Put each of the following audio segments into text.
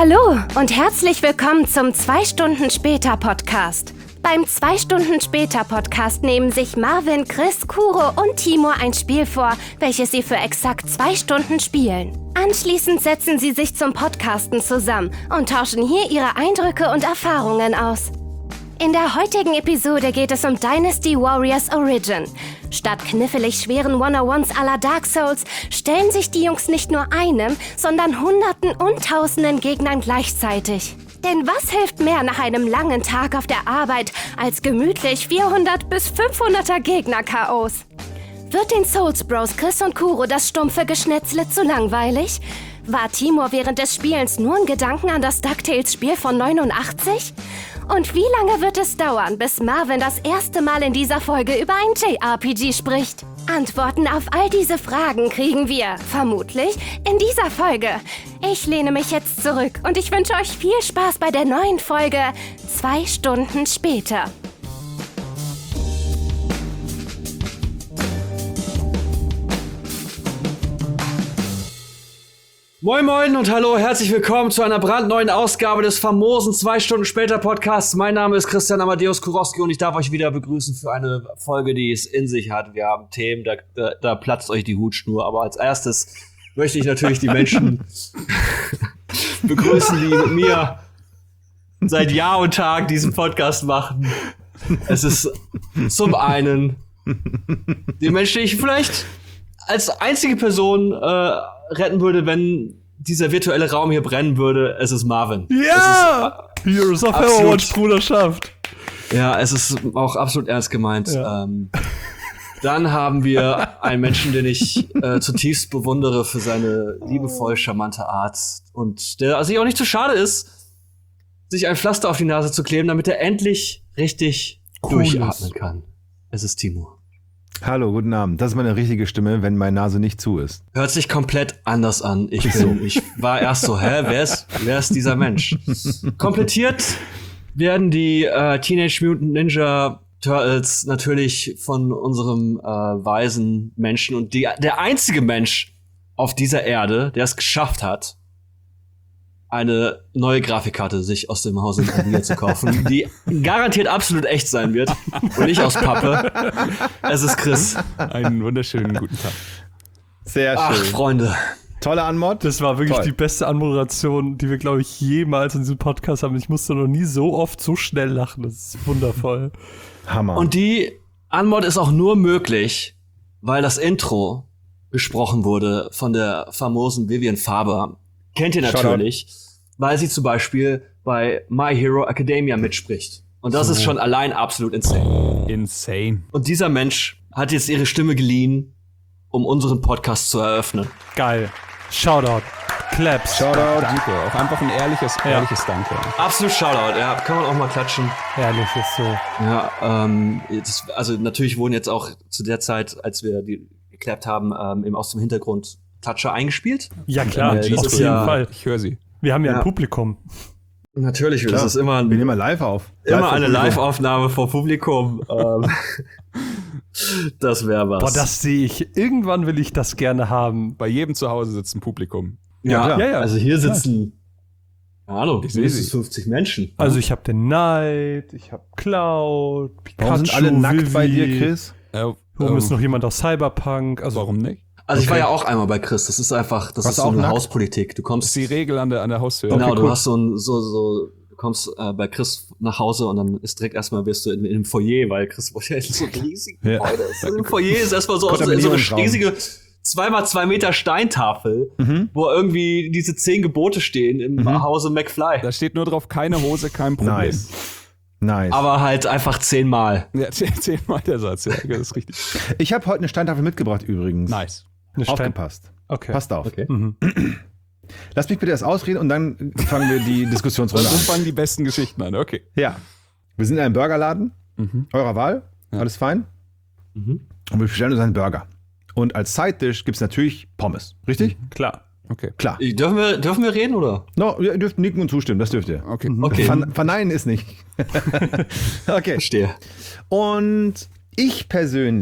Hallo und herzlich willkommen zum 2 Stunden später Podcast. Beim 2 Stunden später Podcast nehmen sich Marvin, Chris, Kuro und Timur ein Spiel vor, welches sie für exakt 2 Stunden spielen. Anschließend setzen sie sich zum Podcasten zusammen und tauschen hier ihre Eindrücke und Erfahrungen aus. In der heutigen Episode geht es um Dynasty Warriors Origin. Statt knifflig schweren 101s à la Dark Souls stellen sich die Jungs nicht nur einem, sondern Hunderten und Tausenden Gegnern gleichzeitig. Denn was hilft mehr nach einem langen Tag auf der Arbeit als gemütlich 400 bis 500er Gegner-KOs? Wird den Souls Bros Chris und Kuro das stumpfe Geschnetzle zu langweilig? War Timur während des Spielens nur in Gedanken an das DuckTales-Spiel von 89? Und wie lange wird es dauern, bis Marvin das erste Mal in dieser Folge über ein JRPG spricht? Antworten auf all diese Fragen kriegen wir, vermutlich, in dieser Folge. Ich lehne mich jetzt zurück und ich wünsche euch viel Spaß bei der neuen Folge 2 Stunden später. Moin Moin und hallo, herzlich willkommen zu einer brandneuen Ausgabe des famosen 2 Stunden später Podcasts. Mein Name ist Christian Amadeus Kurowski und ich darf euch wieder begrüßen für eine Folge, die es in sich hat. Wir haben Themen, da platzt euch die Hutschnur. Aber als erstes möchte ich natürlich die Menschen begrüßen, die mit mir seit Jahr und Tag diesen Podcast machen. Es ist zum einen die Menschen, die ich vielleicht als einzige Person retten würde, wenn dieser virtuelle Raum hier brennen würde. Es ist Marvin. Ja! Heroes of Overwatch, Bruderschaft. Ja, es ist auch absolut ernst gemeint. Ja. Dann haben wir einen Menschen, den ich zutiefst bewundere für seine liebevoll charmante Art und der sich auch nicht zu schade ist, sich ein Pflaster auf die Nase zu kleben, damit er endlich richtig durchatmen kann. Es ist Timur. Hallo, guten Abend. Das ist meine richtige Stimme, wenn meine Nase nicht zu ist. Hört sich komplett anders an. Ich war erst so, wer ist dieser Mensch? Komplettiert werden die Teenage Mutant Ninja Turtles natürlich von unserem weisen Menschen und der einzige Mensch auf dieser Erde, der es geschafft hat, eine neue Grafikkarte sich aus dem Hause Nvidia zu kaufen, die garantiert absolut echt sein wird und nicht aus Pappe. Es ist Chris. Einen wunderschönen guten Tag. Sehr schön. Ach, Freunde. Tolle Anmod. Das war wirklich die beste Anmoderation, die wir, glaube ich, jemals in diesem Podcast haben. Ich musste noch nie so oft so schnell lachen. Das ist wundervoll. Hammer. Und die Anmod ist auch nur möglich, weil das Intro gesprochen wurde von der famosen Vivian Faber. Kennt ihr natürlich, weil sie zum Beispiel bei My Hero Academia mitspricht. Und das ist schon allein absolut insane. Insane. Und dieser Mensch hat jetzt ihre Stimme geliehen, um unseren Podcast zu eröffnen. Geil. Shoutout. Claps. Shoutout. Danke. Auch einfach ein ehrliches Danke. Absolut Shoutout, ja. Kann man auch mal klatschen. Herrlich ist so. Ja, also natürlich wurden jetzt auch zu der Zeit, als wir die geklappt haben, eben aus dem Hintergrund Klatscher eingespielt. Ja, klar. Das auf ist jeden ja, Fall. Ich höre sie. Wir haben ja ein Publikum. Natürlich, das ist immer wir nehmen mal live auf. Immer eine Live-Aufnahme vor Publikum. Das wäre was. Boah, das sehe ich. Irgendwann will ich das gerne haben. Bei jedem zu Hause sitzt ein Publikum. Ja, ja. Also hier sitzen, keine Ahnung, Ich sehe mindestens sie. 50 Menschen. Also ich habe den Knight, ich habe Cloud, Pikachu, Warum sind alle nackt Vivi. bei dir, Chris? Warum ist noch jemand aus Cyberpunk? Also Warum nicht? Also ich war ja auch einmal bei Chris. Das ist einfach, das Warst ist so du auch eine nackt? Hauspolitik. Du Das kommst, ist die Regel an der Haustür. genau, Okay, du cool. hast du kommst bei Chris nach Hause und dann ist direkt erstmal wirst du in dem Foyer, weil Chris wohnt ja in so einem riesigen Gebäude. So im Foyer ist erstmal so eine riesige 2x2 Meter Steintafel, wo irgendwie diese 10 Gebote stehen im Hause McFly. Da steht nur drauf, keine Hose, kein Problem. Nice. Aber halt einfach 10-mal. Ja, 10-mal der Satz, ja, das ist richtig. Ich habe heute eine Steintafel mitgebracht übrigens. Nice. Aufgepasst. Okay. Passt auf. Okay. Lass mich bitte erst ausreden und dann fangen wir die Diskussionsrunde So an. fangen die besten Geschichten an, okay. Ja. Wir sind in einem Burgerladen, eurer Wahl, alles fein. Und wir bestellen uns einen Burger. Und als Side-Dish gibt es natürlich Pommes, richtig? Klar. Okay. Klar. Dürfen wir reden, oder? No, ihr dürft nicken und zustimmen, das dürft ihr. Okay. Okay. Verneinen ist nicht. Okay. Verstehe. Und ich persönlich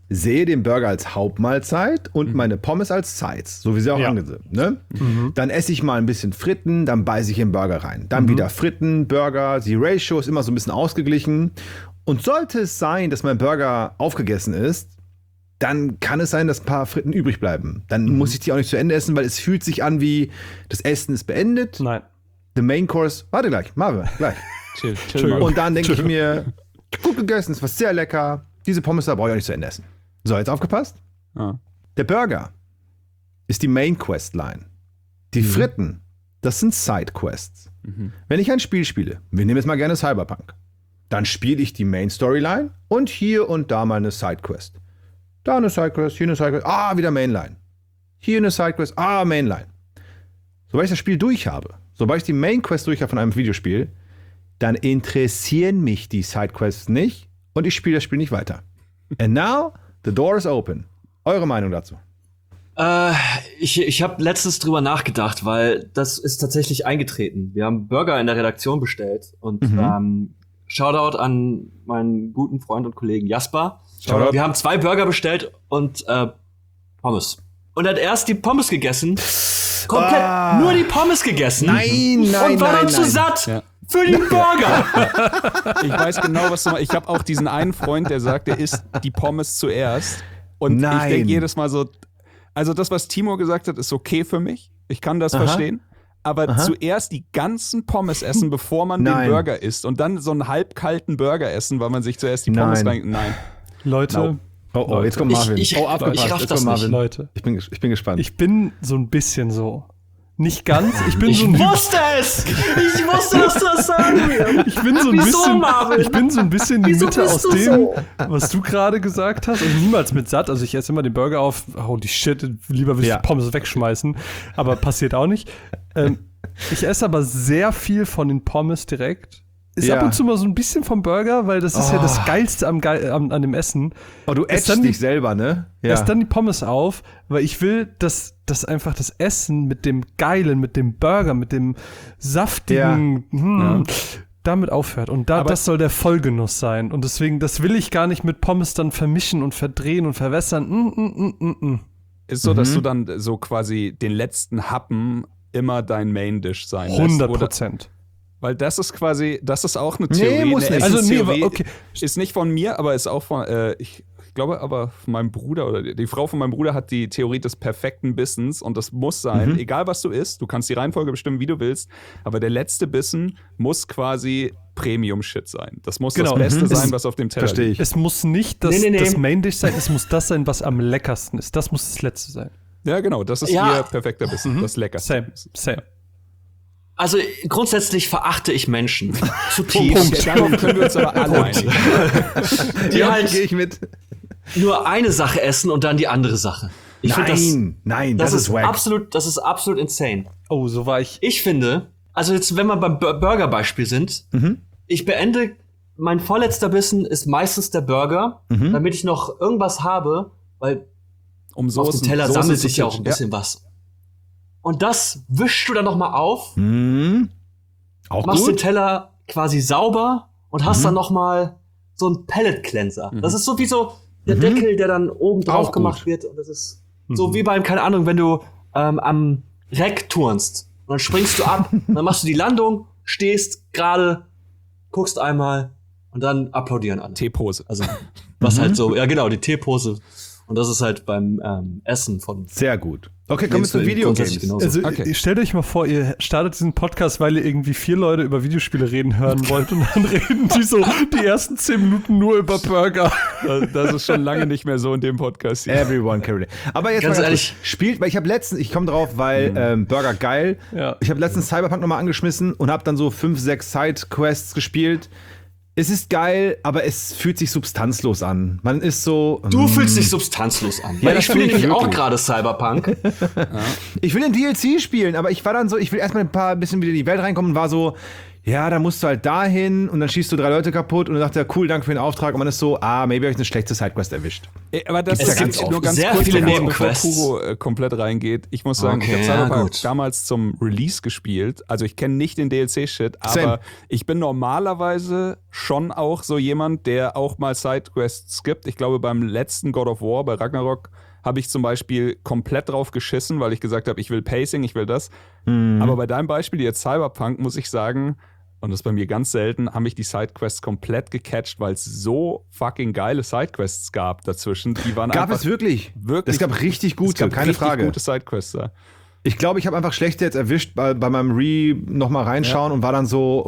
sehe den Burger als Hauptmahlzeit und meine Pommes als Sides, so wie sie auch angesehen. Ne? Dann esse ich mal ein bisschen Fritten, dann beiße ich in den Burger rein. Dann wieder Fritten, Burger, die Ratio ist immer so ein bisschen ausgeglichen. Und sollte es sein, dass mein Burger aufgegessen ist, dann kann es sein, dass ein paar Fritten übrig bleiben. Dann muss ich die auch nicht zu Ende essen, weil es fühlt sich an wie, das Essen ist beendet. Nein. The Main Course, warte gleich, Marvin, gleich. Chill mal. Und dann denke ich mir, gut gegessen, es war sehr lecker. Diese Pommes da brauche ich auch nicht zu Ende essen. So, jetzt aufgepasst? Der Burger ist die Main Quest Line. Die Fritten, das sind Side Quests. Wenn ich ein Spiel spiele, wir nehmen jetzt mal gerne Cyberpunk, dann spiele ich die Main Storyline und hier und da mal eine Side Quest. Da eine Side Quest, hier eine Side Quest, wieder Mainline. Hier eine Side Quest, Mainline. Sobald ich das Spiel durch habe, sobald ich die Main Quest durch habe von einem Videospiel, dann interessieren mich die Side Quests nicht und ich spiele das Spiel nicht weiter. And now the door is open. Eure Meinung dazu? Ich habe letztens drüber nachgedacht, weil das ist tatsächlich eingetreten. Wir haben Burger in der Redaktion bestellt und Shoutout an meinen guten Freund und Kollegen Jasper. Shoutout. Wir haben 2 Burger bestellt und Pommes. Und er hat erst die Pommes gegessen. Komplett nur die Pommes gegessen. Nein. Und war dann zu satt für den Burger. Ich weiß genau, was du meinst. Ich habe auch diesen einen Freund, der sagt, der isst die Pommes zuerst. Und ich denke jedes Mal so, also das, was Timo gesagt hat, ist okay für mich. Ich kann das verstehen. Aber zuerst die ganzen Pommes essen, bevor man den Burger isst. Und dann so einen halbkalten Burger essen, weil man sich zuerst die Pommes rein... Nein. Leute. Oh, jetzt kommt Marvin. Ich raff das nicht. Leute. Ich bin gespannt. Ich bin so ein bisschen so. Nicht ganz. Ich wusste es! Ich wusste, dass du das sagen wirst. Ich bin so ein bisschen die Mitte aus dem, was du gerade gesagt hast. Also niemals mit satt. Also ich esse immer den Burger auf. Holy shit, lieber will ich die Pommes wegschmeißen. Aber passiert auch nicht. Ich esse aber sehr viel von den Pommes direkt. Ist ab und zu mal so ein bisschen vom Burger, weil das ist ja das Geilste an dem Essen. Oh, du ätschst dich selber, ne? Ja. Ess dann die Pommes auf, weil ich will, dass einfach das Essen mit dem Geilen, mit dem Burger, mit dem saftigen, damit aufhört. Und das soll der Vollgenuss sein. Und deswegen, das will ich gar nicht mit Pommes dann vermischen und verdrehen und verwässern. Ist so, dass du dann so quasi den letzten Happen immer dein Main-Dish sein lässt. 100%. Weil das ist auch eine Theorie. Muss nicht. Also Theorie ist nicht von mir, aber ist auch von, ich glaube aber von meinem Bruder oder die Frau von meinem Bruder hat die Theorie des perfekten Bissens und das muss sein, egal was du isst, du kannst die Reihenfolge bestimmen, wie du willst, aber der letzte Bissen muss quasi Premium-Shit sein. Das muss das Beste sein, was auf dem Teller liegt. Es muss nicht das Main-Dish sein, es muss das sein, was am leckersten ist. Das muss das Letzte sein. Ja, genau, das ist ihr perfekter Bissen, das Leckerste. Same. Also grundsätzlich verachte ich Menschen zutiefst. Darum können wir uns aber alle einigen. Die halt gehe ich mit. nur eine Sache essen und dann die andere Sache. Ich finde das ist wack. das ist absolut insane. Oh, so war ich. Ich finde, also jetzt, wenn wir beim Burger-Beispiel sind, ich beende, mein vorletzter Bissen ist meistens der Burger, damit ich noch irgendwas habe, weil auf dem Teller sammelt sich ja auch ein bisschen was. Und das wischst du dann noch mal auf, Auch machst gut. den Teller quasi sauber und hast dann noch mal so einen Pellet-Cleanser. Das ist so wie so der Deckel, der dann oben drauf gemacht wird. Und das ist so wie beim, keine Ahnung, wenn du am Reck turnst. Und dann springst du ab, und dann machst du die Landung, stehst gerade, guckst einmal und dann applaudieren alle. T-Pose. Also, was halt so, ja genau, die T-Pose. Und das ist halt beim Essen von. Sehr gut. Okay, kommen wir zu Videogames. Genauso. Also, stellt euch mal vor, ihr startet diesen Podcast, weil ihr irgendwie 4 Leute über Videospiele reden hören wollt und dann reden die so die ersten 10 Minuten nur über Burger. Das ist schon lange nicht mehr so in dem Podcast hier. Everyone can relate. Aber jetzt Ganz mal ehrlich. Spielt, weil ich komme drauf, weil Burger geil. Ja. Ich habe letztens Cyberpunk nochmal angeschmissen und habe dann so 5, 6 Side-Quests gespielt. Es ist geil, aber es fühlt sich substanzlos an. Man ist so. Du fühlst dich substanzlos an. Ja, Weil das ich spiele finde ich nämlich auch wirklich. gerade Cyberpunk. Ich will den DLC spielen, aber ich war dann so, ich will erstmal ein bisschen wieder in die Welt reinkommen und war so, ja, da musst du halt dahin und dann schießt du 3 Leute kaputt und dann sagt er, cool, danke für den Auftrag. Und man ist so, maybe habe ich eine schlechte Sidequest erwischt. Aber das ist gibt nur ganz sehr kurz, viele bevor Nebenquests. Kuro komplett reingeht. Ich muss sagen, ich habe Cyberpunk damals zum Release gespielt. Also ich kenne nicht den DLC-Shit, aber ich bin normalerweise schon auch so jemand, der auch mal Sidequests skippt. Ich glaube, beim letzten God of War, bei Ragnarok, habe ich zum Beispiel komplett drauf geschissen, weil ich gesagt habe, ich will Pacing, ich will das. Aber bei deinem Beispiel jetzt Cyberpunk muss ich sagen, und das ist bei mir ganz selten, haben mich die Sidequests komplett gecatcht, weil es so fucking geile Sidequests gab dazwischen. Die waren Gab es wirklich? Wirklich. Es gab richtig gute, keine Frage. Gute Sidequests da. Ich glaube, ich habe einfach schlecht jetzt erwischt bei meinem nochmal reinschauen und war dann so,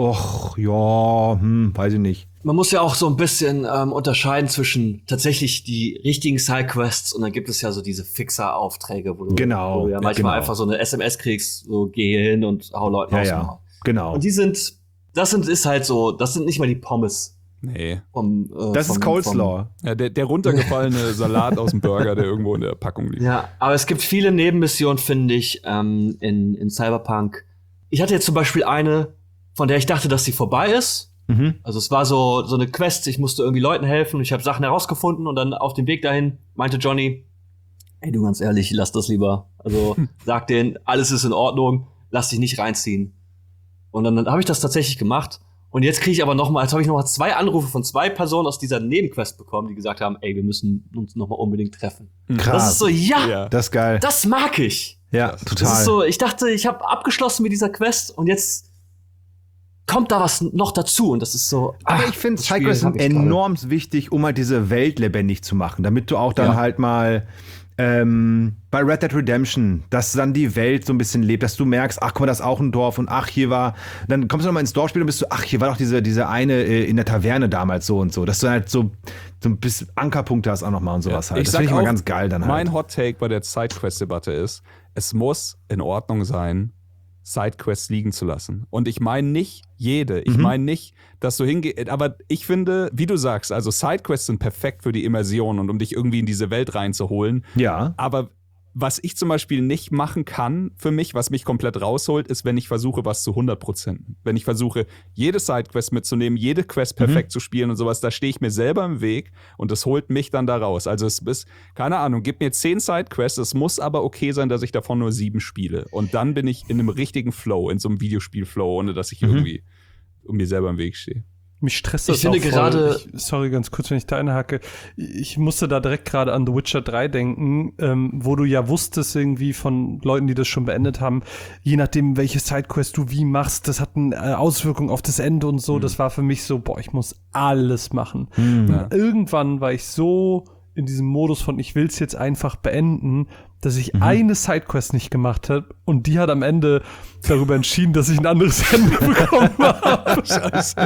weiß ich nicht. Man muss ja auch so ein bisschen unterscheiden zwischen tatsächlich die richtigen Sidequests und dann gibt es ja so diese Fixer-Aufträge, wo du ja manchmal einfach so eine SMS kriegst, so geh hin und hau Leuten aus. Ja, genau. Und das ist halt so, das sind nicht mal die Pommes. Nee. Das ist Coleslaw. Ja, der runtergefallene Salat aus dem Burger, der irgendwo in der Packung liegt. Ja, aber es gibt viele Nebenmissionen, finde ich, in Cyberpunk. Ich hatte jetzt zum Beispiel eine, von der ich dachte, dass sie vorbei ist. Also es war so eine Quest, ich musste irgendwie Leuten helfen und ich habe Sachen herausgefunden und dann auf dem Weg dahin meinte Johnny, ey, du ganz ehrlich, lass das lieber. Also sag denen, alles ist in Ordnung, lass dich nicht reinziehen. Und dann habe ich das tatsächlich gemacht. Und jetzt kriege ich aber jetzt habe ich noch mal 2 Anrufe von 2 Personen aus dieser Nebenquest bekommen, die gesagt haben, ey, wir müssen uns noch mal unbedingt treffen. Krass. Das ist so, ja, das ist geil. Das mag ich. Ja, total. Das ist so, ich dachte, ich habe abgeschlossen mit dieser Quest und jetzt kommt da was noch dazu und das ist so. Aber ich finde Sidequests sind enorm wichtig, um halt diese Welt lebendig zu machen, damit du auch dann halt mal bei Red Dead Redemption, dass dann die Welt so ein bisschen lebt, dass du merkst, ach, guck mal, das ist auch ein Dorf und ach, hier war, dann kommst du noch mal ins Dorfspiel und bist du, ach, hier war doch diese eine in der Taverne damals so und so, dass du halt so ein bisschen Ankerpunkte hast auch noch mal und sowas halt. Das finde ich immer ganz geil dann halt. Mein Hot Take bei der Sidequest-Debatte ist, es muss in Ordnung sein, Sidequests liegen zu lassen. Und ich meine nicht jede. Ich meine nicht, dass du hingehst. Aber ich finde, wie du sagst, also Sidequests sind perfekt für die Immersion und um dich irgendwie in diese Welt reinzuholen. Ja. Aber was ich zum Beispiel nicht machen kann für mich, was mich komplett rausholt, ist, wenn ich versuche, was zu 100%. Wenn ich versuche, jede Sidequest mitzunehmen, jede Quest perfekt zu spielen und sowas, da stehe ich mir selber im Weg und das holt mich dann da raus. Also es ist, keine Ahnung, gib mir 10 Sidequests, es muss aber okay sein, dass ich davon nur 7 spiele. Und dann bin ich in einem richtigen Flow, in so einem Videospiel-Flow, ohne dass ich irgendwie um mir selber im Weg stehe. Mich stresst das ich finde auch voll. Gerade Sorry, ganz kurz, wenn ich da einhacke. Ich musste da direkt gerade an The Witcher 3 denken, wo du ja wusstest irgendwie von Leuten, die das schon beendet haben, je nachdem, welche Sidequest du wie machst, das hat eine Auswirkung auf das Ende und so. Das war für mich so, ich muss alles machen. Und irgendwann war ich so in diesem Modus von, ich will es jetzt einfach beenden, dass ich eine Sidequest nicht gemacht habe und die hat am Ende darüber entschieden, dass ich ein anderes Ende bekommen habe. Scheiße.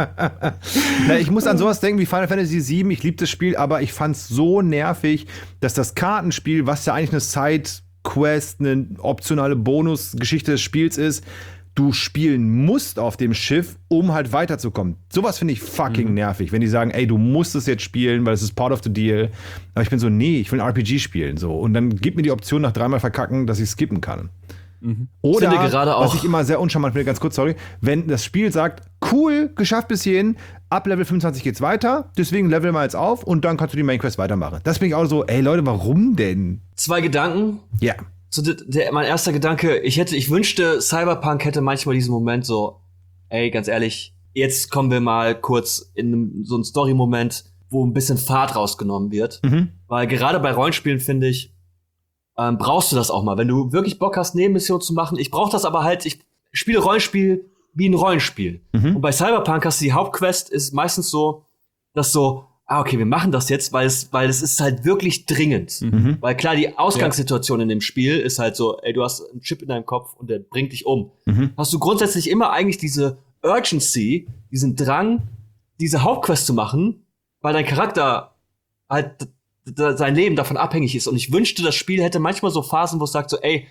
Na, ich muss an sowas denken wie Final Fantasy VII. Ich liebe das Spiel, aber ich fand es so nervig, dass das Kartenspiel, was ja eigentlich eine Sidequest, eine optionale Bonusgeschichte des Spiels ist, du spielen musst auf dem Schiff, um halt weiterzukommen. Sowas finde ich fucking nervig, wenn die sagen, ey, du musst es jetzt spielen, weil es ist part of the deal. Aber ich bin so, nee, ich will ein RPG spielen. So. Und dann gib mir die Option nach 3-mal verkacken, dass ich skippen kann. Oder, ich finde gerade auch, was ich immer sehr uncharmant finde, ganz kurz, sorry, wenn das Spiel sagt, cool, geschafft bis hierhin, ab Level 25 geht's weiter, deswegen level mal jetzt auf und dann kannst du die Main Quest weitermachen. Das bin ich auch so, ey Leute, warum denn? 2 Gedanken. Ja. So, mein erster Gedanke, ich wünschte, Cyberpunk hätte manchmal diesen Moment so, ey, ganz ehrlich, jetzt kommen wir mal kurz in so einen Story-Moment, wo ein bisschen Fahrt rausgenommen wird. Weil gerade bei Rollenspielen, finde ich, brauchst du das auch mal. Wenn du wirklich Bock hast, Nebenmissionen zu machen, ich brauche das aber halt, ich spiele Rollenspiel wie ein Rollenspiel. Und bei Cyberpunk hast du die Hauptquest, ist meistens so, dass so, okay, wir machen das jetzt, weil es ist halt wirklich dringend. Weil klar, die Ausgangssituation in dem Spiel ist halt so, ey, du hast einen Chip in deinem Kopf und der bringt dich um. Hast du grundsätzlich immer eigentlich diese Urgency, diesen Drang, diese Hauptquest zu machen, weil dein Charakter halt sein Leben davon abhängig ist. Und ich wünschte, das Spiel hätte manchmal so Phasen, wo es sagt so, ey,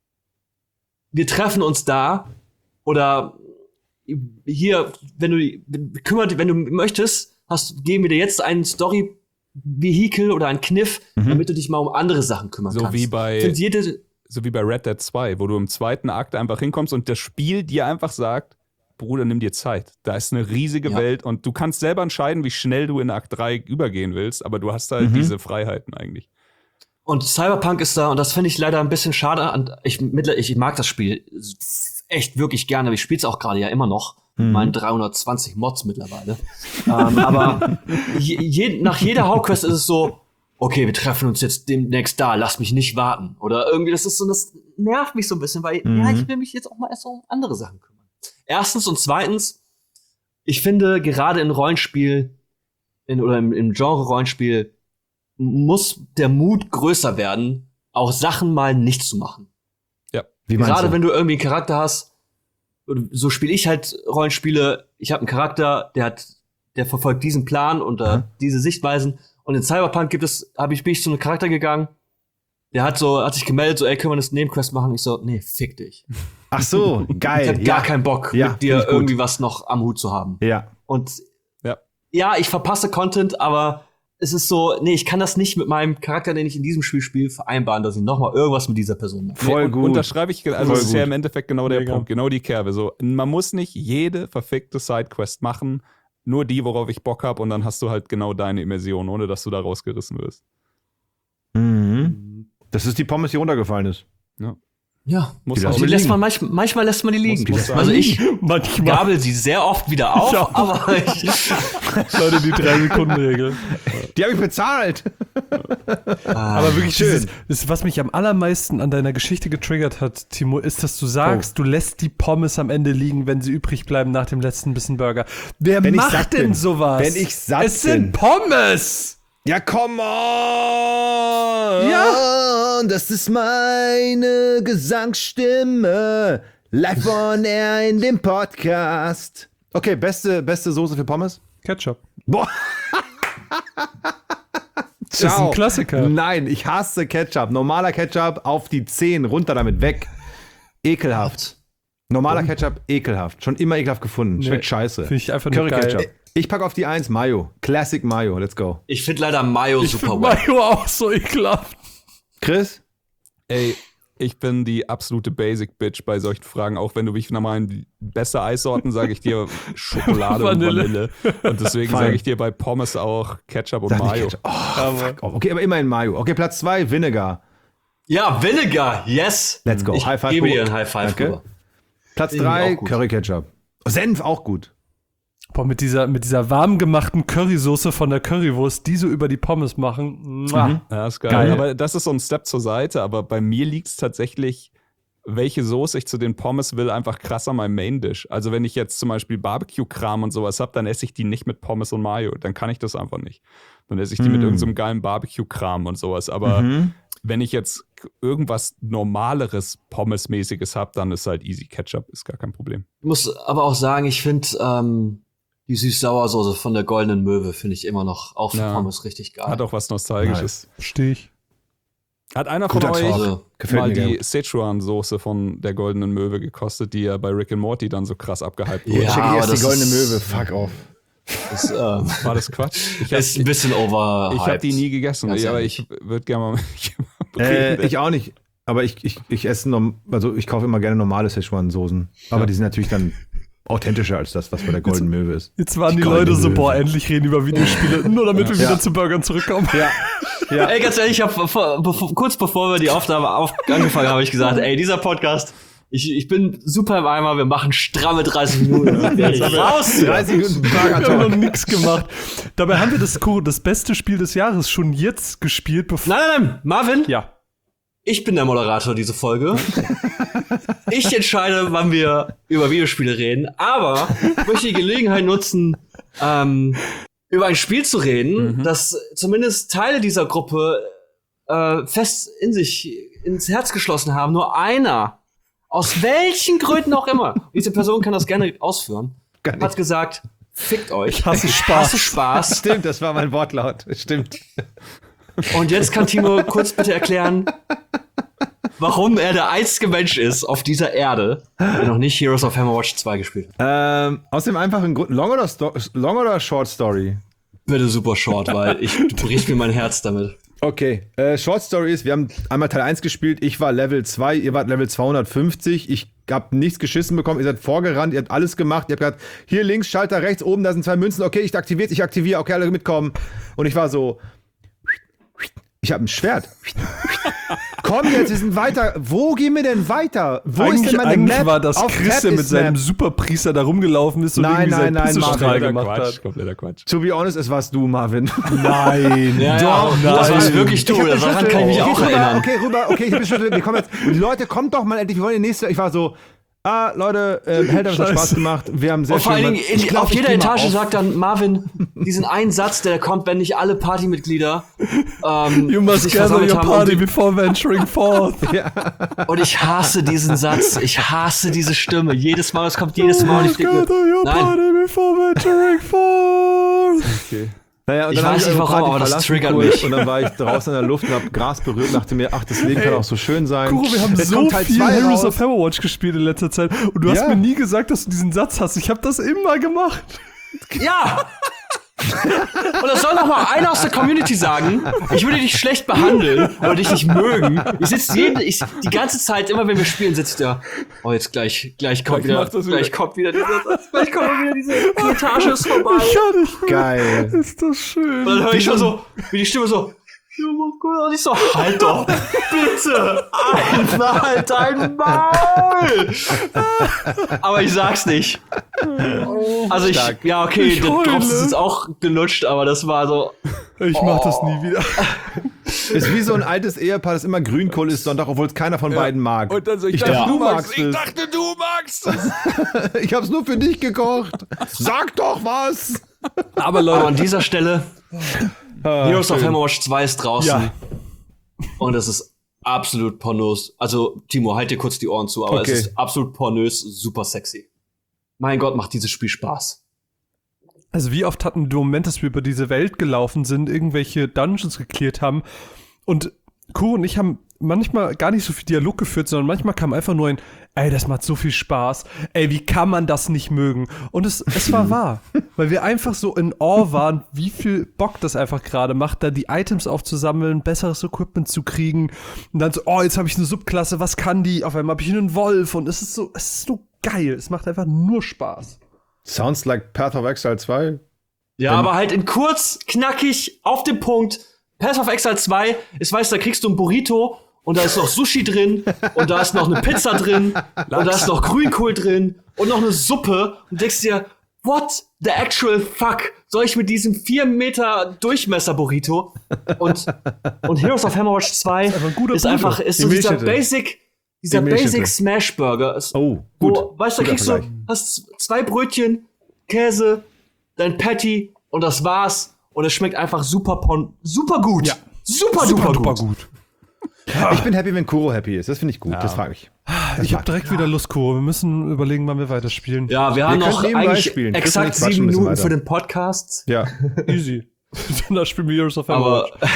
wir treffen uns da oder hier, wenn du möchtest, geben wir dir jetzt einen Story-Vehikel oder einen Kniff, damit du dich mal um andere Sachen kümmern kannst. So wie bei Red Dead 2, wo du im 2. Akt einfach hinkommst und das Spiel dir einfach sagt, Bruder, nimm dir Zeit. Da ist eine riesige Welt und du kannst selber entscheiden, wie schnell du in Akt 3 übergehen willst, aber du hast halt diese Freiheiten eigentlich. Und Cyberpunk ist da, und das finde ich leider ein bisschen schade. Ich mag das Spiel echt wirklich gerne. Ich spiele es auch gerade ja immer noch. Meinen 320 Mods mittlerweile. Aber nach jeder Hauptquest ist es so, okay, wir treffen uns jetzt demnächst da, lass mich nicht warten. Oder irgendwie, das nervt mich so ein bisschen, weil ich will mich jetzt auch mal erst um andere Sachen kümmern. Erstens und zweitens, ich finde, gerade in Rollenspiel oder im Genre Rollenspiel muss der Mut größer werden, auch Sachen mal nicht zu machen. Ja. Wie meinst Gerade du? wenn du irgendwie einen Charakter hast, so spiele ich halt Rollenspiele, ich habe einen Charakter, der verfolgt diesen Plan und diese Sichtweisen. Und in Cyberpunk bin ich zu einem Charakter gegangen, der hat sich gemeldet, so, ey, können wir das Nebenquest machen? Ich so, nee, fick dich. Ach so, geil. Ich hab gar keinen Bock, mit dir irgendwie was noch am Hut zu haben. Ja. Und ich verpasse Content, aber es ist so, nee, ich kann das nicht mit meinem Charakter, den ich in diesem Spiel spiele, vereinbaren, dass ich noch mal irgendwas mit dieser Person mache. Voll gut. Unterschreibe ich, also das ist ja im Endeffekt genau der Punkt, genau die Kerbe. So, man muss nicht jede verfickte Sidequest machen, nur die, worauf ich Bock habe, und dann hast du halt genau deine Immersion, ohne dass du da rausgerissen wirst. Mhm. Das ist die Pommes, die runtergefallen ist. Ja, Die manchmal lässt man die liegen. Muss Also ich Manchmal. gabel sie sehr oft wieder auf, Ja. aber ich Leute, die 3-Sekunden-Regel. Die habe ich bezahlt. Aber wirklich schön. Was mich am allermeisten an deiner Geschichte getriggert hat, Timo, ist, dass du sagst, du lässt die Pommes am Ende liegen, wenn sie übrig bleiben nach dem letzten Bissen Burger. Wer Wenn ich macht satt denn bin. sowas? Wenn ich satt Es sind Pommes! Ja, come on! Ja. Das ist meine Gesangsstimme. Live on air in dem Podcast. Okay, beste Soße für Pommes? Ketchup. Boah. Das ist ein Klassiker. Nein, ich hasse Ketchup. Normaler Ketchup auf die 10, runter damit, weg. Ekelhaft. Normaler Ketchup, ekelhaft. Schon immer ekelhaft gefunden. Schmeckt scheiße. Finde ich einfach nur geil. Curry-Ketchup. Ich packe auf die 1 Mayo. Classic Mayo. Let's go. finde leider Mayo Ich super finde wack. Mayo auch so ekelhaft. Chris? Ey, ich bin die absolute Basic-Bitch bei solchen Fragen. Auch wenn du mich nach meinen beste Eissorten, sage ich dir Schokolade und Vanille. Und deswegen sage ich dir bei Pommes auch Ketchup und Sag nicht Mayo. Ketchup. Oh, fuck off. Okay, aber immerhin Mayo. Okay, Platz 2, Vinegar. Ja, Vinegar, yes. Let's go. Ich High five. gebe dir ein High Five. Danke. Rüber. Platz Finde ich 3, auch gut. Curry Ketchup. Senf auch gut. Boah, mit dieser warm gemachten Currysoße von der Currywurst, die so über die Pommes machen. Ja, ist geil. Geil. Aber das ist so ein Step zur Seite. Aber bei mir liegt es tatsächlich, welche Soße ich zu den Pommes will, einfach krass an meinem Main-Dish. Also wenn ich jetzt zum Beispiel Barbecue-Kram und sowas habe, dann esse ich die nicht mit Pommes und Mayo. Dann kann ich das einfach nicht. Dann esse ich die mit irgendeinem geilen Barbecue-Kram und sowas. Aber wenn ich jetzt irgendwas Normaleres, Pommes-mäßiges habe, dann ist halt easy Ketchup, ist gar kein Problem. Ich muss aber auch sagen, ich finde die Süß-Sauer-Soße von der Goldenen Möwe finde ich immer noch auf Pommes richtig geil. Hat auch was Nostalgisches. Verstehe ich. Hat einer von Guter euch Talk. Gefällt mal mir die gut. Szechuan-Soße von der Goldenen Möwe gekostet, die ja bei Rick and Morty dann so krass abgehypt wurde? Ja, Check aber erst die das goldene ist- Möwe. Fuck off. Das, War das Quatsch? ist ein bisschen overhyped. Ich habe die nie gegessen, Ganz aber ehrlich. ich würde gerne mal reden. Ich auch nicht. Aber ich esse also ich kaufe immer gerne normale Szechuan-Soßen. Aber die sind natürlich dann authentischer als das, was bei der Goldenen Möwe ist. Jetzt waren die Goldene Leute so, Möwe. boah, endlich reden über Videospiele, nur damit wir wieder zu Burgern zurückkommen. Ja. Ey, ganz ehrlich, ich habe kurz bevor wir die Aufnahme angefangen haben, habe ich gesagt, ey, dieser Podcast, ich bin super im Eimer, wir machen stramme 30 Minuten. Raus! 30 Minuten Wir haben noch Burger-Talk. nichts gemacht. Dabei haben wir das beste Spiel des Jahres schon jetzt gespielt, bevor. Nein, Marvin, Ja. ich bin der Moderator dieser Folge. Ich entscheide, wann wir über Videospiele reden, aber ich möchte die Gelegenheit nutzen, über ein Spiel zu reden, das zumindest Teile dieser Gruppe fest ins Herz geschlossen haben. Nur einer, aus welchen Gründen auch immer, diese Person kann das gerne ausführen, hat gesagt, fickt euch. Ich hasse Ich Spaß. hasse Spaß. Stimmt, das war mein Wortlaut. Stimmt. Und jetzt kann Timo kurz bitte erklären, warum er der einzige Mensch ist auf dieser Erde, der noch nicht Heroes of Hammerwatch 2 gespielt hat. Aus dem einfachen Grund, Long oder Short Story? Bitte super short, weil du brichst mir mein Herz damit. Okay, Short Story ist, wir haben einmal Teil 1 gespielt, ich war Level 2, ihr wart Level 250, ich hab nichts geschissen bekommen, ihr seid vorgerannt, ihr habt alles gemacht, ihr habt gesagt, hier links, Schalter rechts, oben, da sind 2 Münzen, okay, ich aktiviere, okay, alle mitkommen. Und ich war so, ich habe ein Schwert. Komm jetzt, wir sind weiter. Wo gehen wir denn weiter? Wo ist denn meine Map? War das Chris, der mit seinem Superpriester da rumgelaufen ist und irgendwie seinen Pissestrahl gemacht hat. Kompletter Quatsch. To be honest, es warst du, Marvin. Nein. Doch, das war's wirklich du. Daran kann ich mich auch erinnern. Okay, rüber, okay, ich bin schon, wir kommen jetzt. Und die Leute, kommt doch mal endlich, wir wollen die nächste. Ich war so, Leute, Held hat Spaß gemacht. Wir haben sehr vor allen Dingen auf jeder Etage sagt dann Marvin diesen einen Satz, der kommt, wenn nicht alle Partymitglieder You must gather your party before venturing forth. Und ich hasse diesen Satz. Ich hasse diese Stimme. Jedes Mal, es kommt jedes Mal. Und ich denke, party before venturing forth. Okay. Naja, und ich dann weiß nicht warum, aber das triggert mich. Und dann war ich draußen in der Luft und hab Gras berührt und dachte mir, ach, das Leben kann auch so schön sein. Kuro, wir haben so viel Heroes of Hammerwatch gespielt in letzter Zeit und du hast mir nie gesagt, dass du diesen Satz hast. Ich habe das immer gemacht. Ja! Und das soll noch mal einer aus der Community sagen, ich würde dich schlecht behandeln oder dich nicht mögen. Ich sitze die ganze Zeit, immer wenn wir spielen, sitze ich da. Oh, jetzt gleich kommt wieder dieser Satz. Gleich kommt wieder diese Etage ist vorbei. Ich kann nicht mehr. Geil. Ist das schön. Und dann höre ich schon so, wie die Stimme so, und ich so, halt doch, bitte, einfach halt dein Maul. Aber ich sag's nicht. Also okay, der Drops ist jetzt auch gelutscht, aber das war so. Ich mach das nie wieder. Ist wie so ein altes Ehepaar, das immer Grünkohl isst Sonntag, obwohl es keiner von beiden mag. Und dann so, ich dachte, du magst es. Ich hab's nur für dich gekocht. Sag doch was. Aber Leute, an dieser Stelle, Heroes of Hammerwatch 2 ist draußen. Ja. Und es ist absolut pornös. Also, Timo, halt dir kurz die Ohren zu, aber es ist absolut pornös, super sexy. Mein Gott, macht dieses Spiel Spaß. Also, wie oft hatten wir den Moment, dass wir über diese Welt gelaufen sind, irgendwelche Dungeons geklärt haben und Kuro und ich haben manchmal gar nicht so viel Dialog geführt, sondern manchmal kam einfach nur ein, ey, das macht so viel Spaß, ey, wie kann man das nicht mögen? Und es war wahr, weil wir einfach so in Awe waren, wie viel Bock das einfach gerade macht, da die Items aufzusammeln, besseres Equipment zu kriegen und dann so, oh, jetzt habe ich eine Subklasse, was kann die? Auf einmal habe ich einen Wolf und es ist so geil, es macht einfach nur Spaß. Sounds like Path of Exile 2. Ja, aber halt in kurz, knackig, auf den Punkt. Path of Exile 2, ich weiß, da kriegst du ein Burrito und da ist noch Sushi drin und da ist noch eine Pizza drin und da ist noch Grünkohl drin und noch eine Suppe und denkst dir, what the actual fuck soll ich mit diesem 4 Meter Durchmesser Burrito? Und Heroes of Hammerwatch 2 ist so dieser Basic Smash Burger. Gut. Weißt du, da kriegst du, hast 2 Brötchen, Käse, dein Patty und das war's. Und es schmeckt einfach super gut. Ja. Super gut. Ich bin happy, wenn Kuro happy ist. Das finde ich gut. Ja. Das frage ich. Ich habe direkt wieder Lust, Kuro. Wir müssen überlegen, wann wir weiterspielen. Ja, wir haben noch eigentlich exakt 7 Minuten für den Podcast. Ja. Easy. Dann spielen wir Heroes of Hammerwatch. Aber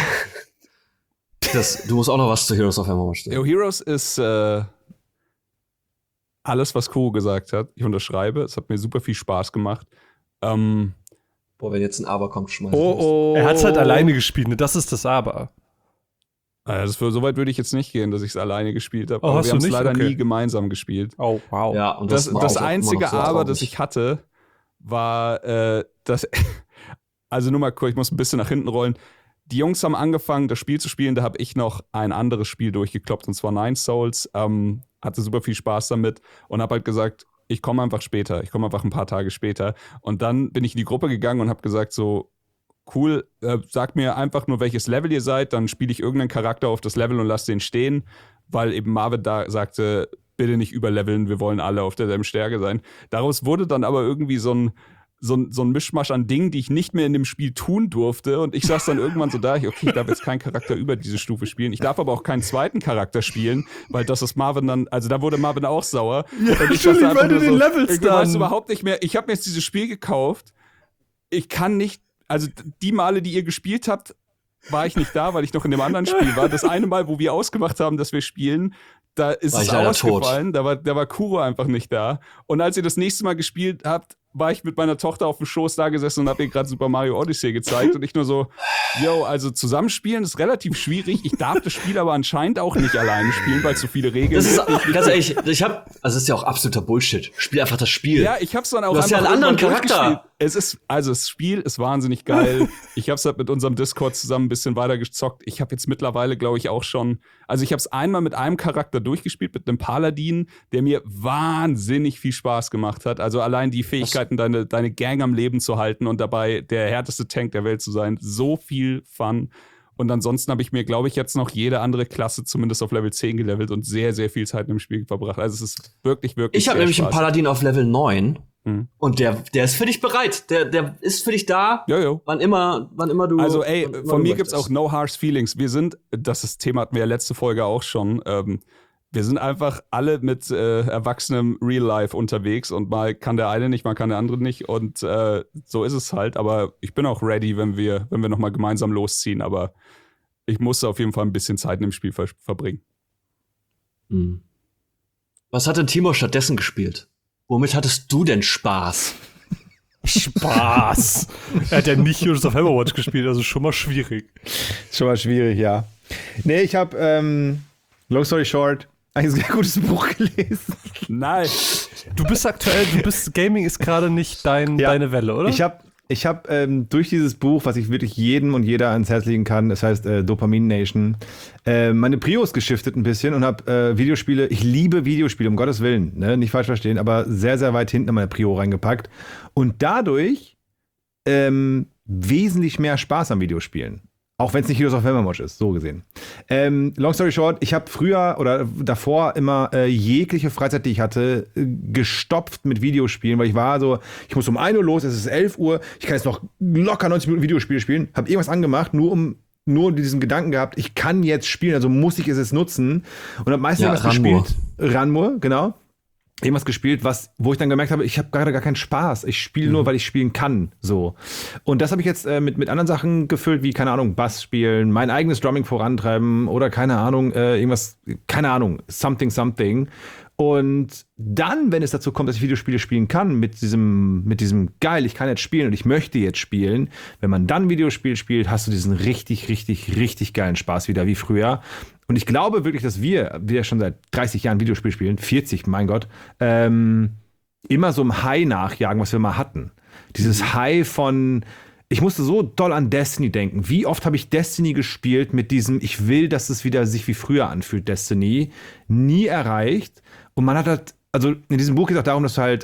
du musst auch noch was zu Heroes of Hammerwatch sagen. Heroes ist alles, was Kuro gesagt hat. Ich unterschreibe. Es hat mir super viel Spaß gemacht. Wenn jetzt ein Aber kommt, schmeißen. Er hat's halt alleine gespielt, ne? Das ist das Aber. So weit würde ich jetzt nicht gehen, dass ich es alleine gespielt habe. Oh, aber wir haben es leider nie gemeinsam gespielt. Oh, wow. Ja, und das einzige Aber, das ich hatte, war, dass, also nur mal kurz, ich muss ein bisschen nach hinten rollen. Die Jungs haben angefangen, das Spiel zu spielen, da habe ich noch ein anderes Spiel durchgekloppt, und zwar Nine Souls. Hatte super viel Spaß damit und habe halt gesagt, ich komme einfach später. Ich komme einfach ein paar Tage später. Und dann bin ich in die Gruppe gegangen und habe gesagt so, cool, sagt mir einfach nur, welches Level ihr seid, dann spiele ich irgendeinen Charakter auf das Level und lasse den stehen, weil eben Marvin da sagte, bitte nicht überleveln, wir wollen alle auf derselben Stärke sein. Daraus wurde dann aber irgendwie so ein Mischmasch an Dingen, die ich nicht mehr in dem Spiel tun durfte. Und ich saß dann irgendwann so da, okay, ich darf jetzt keinen Charakter über diese Stufe spielen. Ich darf aber auch keinen zweiten Charakter spielen, weil das ist Marvin dann, also da wurde Marvin auch sauer. Ja, und ich dachte weil du den Levels dann. Ich weiß überhaupt nicht mehr, ich habe mir jetzt dieses Spiel gekauft. Ich kann nicht, also die Male, die ihr gespielt habt, war ich nicht da, weil ich noch in dem anderen Spiel war. Das eine Mal, wo wir ausgemacht haben, dass wir spielen, da ist es ausgefallen. Da war Kuro einfach nicht da. Und als ihr das nächste Mal gespielt habt, war ich mit meiner Tochter auf dem Schoß da gesessen und habe ihr gerade Super Mario Odyssey gezeigt und ich nur so, also zusammenspielen ist relativ schwierig. Ich darf das Spiel aber anscheinend auch nicht alleine spielen, weil es so viele Regeln gibt. Das ist, ganz ehrlich, das ist ja auch absoluter Bullshit. Spiel einfach das Spiel. Ja, ich hab's dann auch du hast ja einen anderen Charakter. Das Spiel ist wahnsinnig geil. Ich hab's halt mit unserem Discord zusammen ein bisschen weiter gezockt. Ich habe jetzt mittlerweile, glaube ich, auch schon, also ich habe es einmal mit einem Charakter durchgespielt, mit einem Paladin, der mir wahnsinnig viel Spaß gemacht hat. Also allein die Fähigkeiten, deine Gang am Leben zu halten und dabei der härteste Tank der Welt zu sein. So viel Fun. Und ansonsten habe ich mir, glaube ich, jetzt noch jede andere Klasse zumindest auf Level 10 gelevelt und sehr, sehr viel Zeit im Spiel verbracht. Also es ist wirklich, wirklich Ich habe nämlich einen Paladin auf Level 9 und der ist für dich bereit. Der ist für dich da, wann immer du... Also von mir gibt's auch no harsh feelings. Das Thema hatten wir ja letzte Folge auch schon, wir sind einfach alle mit erwachsenem Real Life unterwegs und mal kann der eine nicht, mal kann der andere nicht und so ist es halt. Aber ich bin auch ready, wenn wir nochmal gemeinsam losziehen. Aber ich musste auf jeden Fall ein bisschen Zeit im Spiel verbringen. Was hat denn Timo stattdessen gespielt? Womit hattest du denn Spaß? Spaß! Er hat ja nicht Heroes of Hammerwatch gespielt, also schon mal schwierig. Schon mal schwierig, ja. Nee, ich habe, long story short, ein sehr gutes Buch gelesen. Nein. Gaming ist gerade nicht deine Welle, oder? Ich hab durch dieses Buch, was ich wirklich jedem und jeder ans Herz legen kann, das heißt Dopamin Nation, meine Prios geschiftet ein bisschen und habe Videospiele, ich liebe Videospiele, um Gottes Willen, ne, nicht falsch verstehen, aber sehr, sehr weit hinten in meine Prio reingepackt und dadurch wesentlich mehr Spaß am Videospielen. Auch wenn es nicht Heroes of Hammerwatch ist, so gesehen. Long story short, ich habe früher oder davor immer jegliche Freizeit, die ich hatte, gestopft mit Videospielen, weil ich war so, ich muss um 1 Uhr los, es ist 11 Uhr, ich kann jetzt noch locker 90 Minuten Videospiele spielen, habe irgendwas angemacht, nur diesen Gedanken gehabt, ich kann jetzt spielen, also muss ich es jetzt nutzen und habe meistens irgendwas gespielt. Ranmur, genau. Irgendwas gespielt, wo ich dann gemerkt habe, ich habe gerade gar keinen Spaß. Ich spiele nur, weil ich spielen kann. So. Und das habe ich jetzt mit anderen Sachen gefüllt, wie, keine Ahnung, Bass spielen, mein eigenes Drumming vorantreiben oder keine Ahnung, irgendwas, keine Ahnung, something. Und dann, wenn es dazu kommt, dass ich Videospiele spielen kann, mit diesem geil, ich kann jetzt spielen und ich möchte jetzt spielen, wenn man dann Videospiel spielt, hast du diesen richtig, richtig, richtig geilen Spaß wieder wie früher. Und ich glaube wirklich, dass wir schon seit 30 Jahren Videospiel spielen, 40, mein Gott, immer so im High nachjagen, was wir mal hatten. Dieses High von, ich musste so doll an Destiny denken. Wie oft habe ich Destiny gespielt mit diesem, ich will, dass es wieder sich wie früher anfühlt, Destiny. Nie erreicht. Und man hat halt, also in diesem Buch geht es auch darum, dass du halt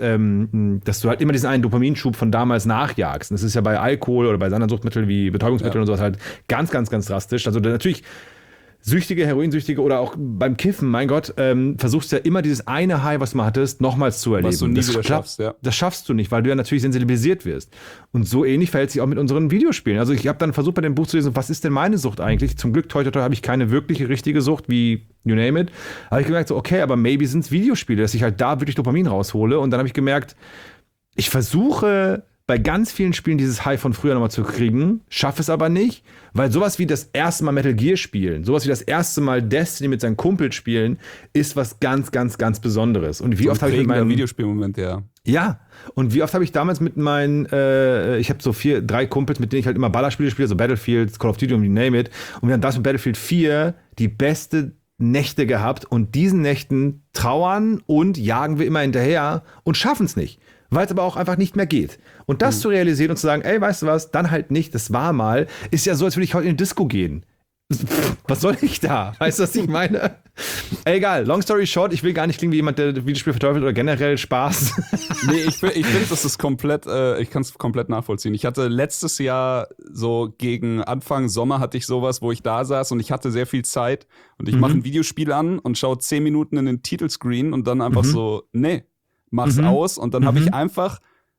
immer diesen einen Dopaminschub von damals nachjagst. Und das ist ja bei Alkohol oder bei anderen Suchtmitteln wie Betäubungsmittel und sowas halt ganz, ganz, ganz drastisch. Also natürlich Süchtige, Heroinsüchtige oder auch beim Kiffen, mein Gott, versuchst ja immer dieses eine High, was du mal hattest, nochmals zu erleben. Was du nie wieder schaffst, ja. Das schaffst du nicht, weil du ja natürlich sensibilisiert wirst. Und so ähnlich verhält sich auch mit unseren Videospielen. Also ich habe dann versucht, bei dem Buch zu lesen, was ist denn meine Sucht eigentlich? Zum Glück, toi, habe ich keine wirkliche, richtige Sucht, wie you name it. Habe ich gemerkt, so okay, aber maybe sind es Videospiele, dass ich halt da wirklich Dopamin raushole. Und dann habe ich gemerkt, ich versuche bei ganz vielen Spielen dieses High von früher nochmal zu kriegen, schaffe es aber nicht, weil sowas wie das erste Mal Metal Gear spielen, sowas wie das erste Mal Destiny mit seinen Kumpels spielen, ist was ganz, ganz, ganz Besonderes. Und wie oft habe ich mit meinem Videospielmoment, ja. Ja, und wie oft habe ich damals mit meinen, ich habe so 3 Kumpels, mit denen ich halt immer Ballerspiele spiele, so Battlefield, Call of Duty und you name it, und wir haben das mit Battlefield 4 die beste Nächte gehabt und diesen Nächten trauern und jagen wir immer hinterher und schaffen es nicht. Weil es aber auch einfach nicht mehr geht. Und das zu realisieren und zu sagen, ey, weißt du was, dann halt nicht, das war mal, ist ja so, als würde ich heute in die Disco gehen. Was soll ich da? Weißt du, was ich meine? Egal, long story short, ich will gar nicht klingen wie jemand, der Videospiel verteufelt oder generell Spaß. Nee, ich finde, das ist komplett, ich kann es komplett nachvollziehen. Ich hatte letztes Jahr so gegen Anfang Sommer hatte ich sowas, wo ich da saß und ich hatte sehr viel Zeit und ich mache ein Videospiel an und schaue 10 Minuten in den Titelscreen und dann einfach so, nee, mach's aus und dann habe ich einfach,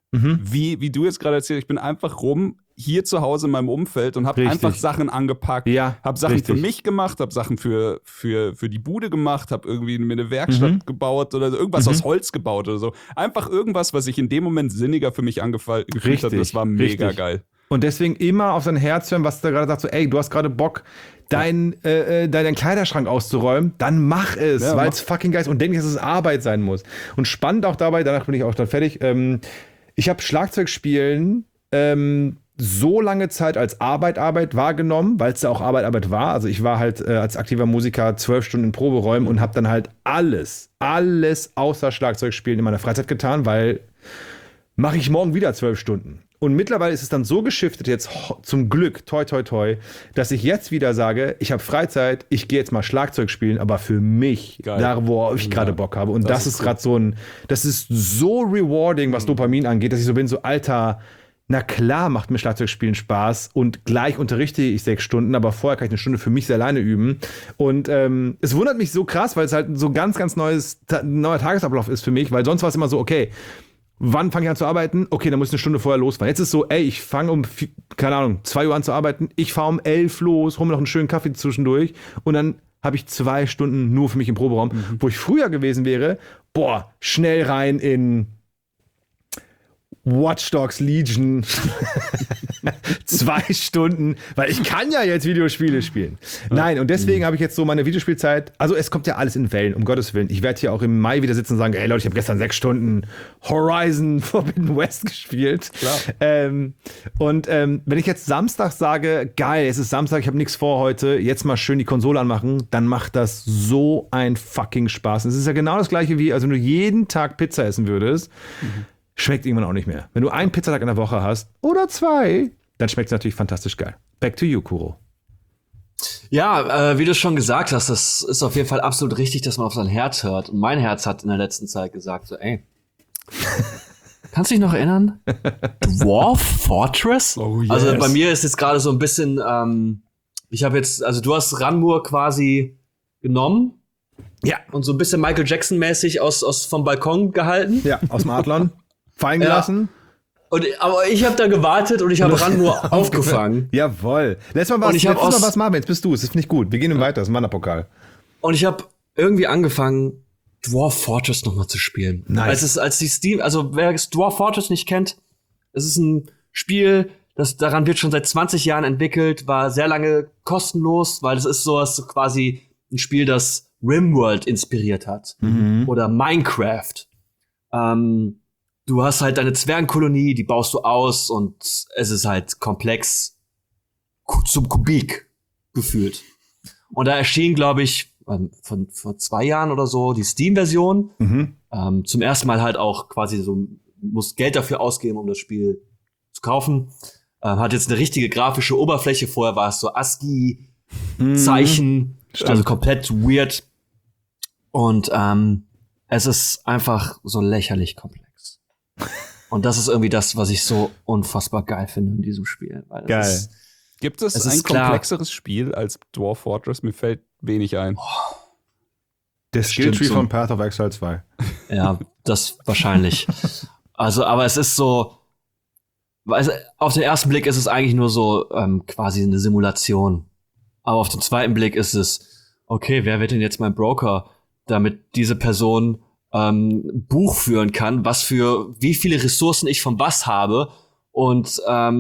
wie du jetzt gerade erzählt, ich bin einfach hier zu Hause in meinem Umfeld und habe einfach Sachen angepackt, habe Sachen für mich gemacht, habe Sachen für die Bude gemacht, habe irgendwie mir eine Werkstatt gebaut oder irgendwas aus Holz gebaut oder so. Einfach irgendwas, was sich in dem Moment sinniger für mich gefühlt hat. Das war mega geil. Und deswegen immer auf sein Herz hören, was da gerade sagt, so ey, du hast gerade Bock, deinen Kleiderschrank auszuräumen, dann mach es, weil es fucking geil ist und denk nicht, dass es Arbeit sein muss. Und spannend auch dabei, danach bin ich auch dann fertig, Ich habe Schlagzeugspielen so lange Zeit als Arbeit wahrgenommen, weil es ja auch Arbeit war. Also ich war halt als aktiver Musiker 12 Stunden in Proberäumen und habe dann halt alles außer Schlagzeugspielen in meiner Freizeit getan, weil mache ich morgen wieder 12 Stunden. Und mittlerweile ist es dann so geschiftet, jetzt zum Glück, toi toi toi, dass ich jetzt wieder sage, ich habe Freizeit, ich gehe jetzt mal Schlagzeug spielen, aber für mich, da wo ich gerade Bock habe. Und das ist gerade cool. Das ist so rewarding, was Dopamin angeht, dass ich so bin, so Alter, na klar macht mir Schlagzeugspielen Spaß und gleich unterrichte ich 6 Stunden, aber vorher kann ich eine Stunde für mich alleine üben. Und es wundert mich so krass, weil es halt so ganz neuer Tagesablauf ist für mich, weil sonst war es immer so, okay, wann fange ich an zu arbeiten? Okay, dann muss ich eine Stunde vorher losfahren. Jetzt ist es so, ich fange um, keine Ahnung, 2 Uhr an zu arbeiten, ich fahre um 11 los, hole mir noch einen schönen Kaffee zwischendurch und dann habe ich 2 Stunden nur für mich im Proberaum, wo ich früher gewesen wäre, schnell rein in Watch Dogs Legion 2 Stunden, weil ich kann ja jetzt Videospiele spielen. Nein, und deswegen habe ich jetzt so meine Videospielzeit, also es kommt ja alles in Wellen, um Gottes Willen. Ich werde hier auch im Mai wieder sitzen und sagen, ey Leute, ich habe gestern 6 Stunden Horizon Forbidden West gespielt. Wenn ich jetzt Samstag sage, geil, es ist Samstag, ich habe nichts vor heute, jetzt mal schön die Konsole anmachen, dann macht das so ein fucking Spaß. Es ist ja genau das gleiche wie, also wenn du jeden Tag Pizza essen würdest, schmeckt irgendwann auch nicht mehr. Wenn du einen Pizzatag in der Woche hast oder 2, dann schmeckt es natürlich fantastisch geil. Back to you, Kuro. Ja, wie du schon gesagt hast, das ist auf jeden Fall absolut richtig, dass man auf sein Herz hört. Und mein Herz hat in der letzten Zeit gesagt, so, ey, kannst du dich noch erinnern? Dwarf Fortress? Oh, yes. Also bei mir ist jetzt gerade so ein bisschen, ich habe jetzt, also du hast Ranmur quasi genommen. Ja. Und so ein bisschen Michael Jackson-mäßig vom Balkon gehalten. Ja, aus dem Adlon. Fallen gelassen. Aber ich habe da gewartet und ich habe Ranmur aufgefangen. Jawohl. Letztes Mal was machen wir, jetzt bist du es. Das finde ich gut. Wir gehen weiter, das ist ein Wanderpokal. Und ich habe irgendwie angefangen, Dwarf Fortress nochmal zu spielen. Nice. Wer Dwarf Fortress nicht kennt, es ist ein Spiel, daran wird schon seit 20 Jahren entwickelt, war sehr lange kostenlos, weil es ist so quasi ein Spiel, das RimWorld inspiriert hat. Oder Minecraft. Du hast halt deine Zwergenkolonie, die baust du aus und es ist halt komplex zum Kubik gefühlt. Und da erschien, glaube ich, vor 2 Jahren oder so die Steam-Version. Zum ersten Mal halt auch quasi so, musst Geld dafür ausgeben, um das Spiel zu kaufen. Hat jetzt eine richtige grafische Oberfläche. Vorher war es so ASCII-Zeichen, also komplett weird. Und es ist einfach so lächerlich komplex. Und das ist irgendwie das, was ich so unfassbar geil finde in diesem Spiel. Weil geil. Gibt es ein komplexeres Spiel als Dwarf Fortress? Mir fällt wenig ein. Der Skilltree von Path of Exile 2. Ja, das wahrscheinlich. Also, aber es ist so, auf den ersten Blick ist es eigentlich nur so quasi eine Simulation. Aber auf den zweiten Blick ist es, okay, wer wird denn jetzt mein Broker, damit diese Person Buch führen kann, wie viele Ressourcen ich von was habe. Und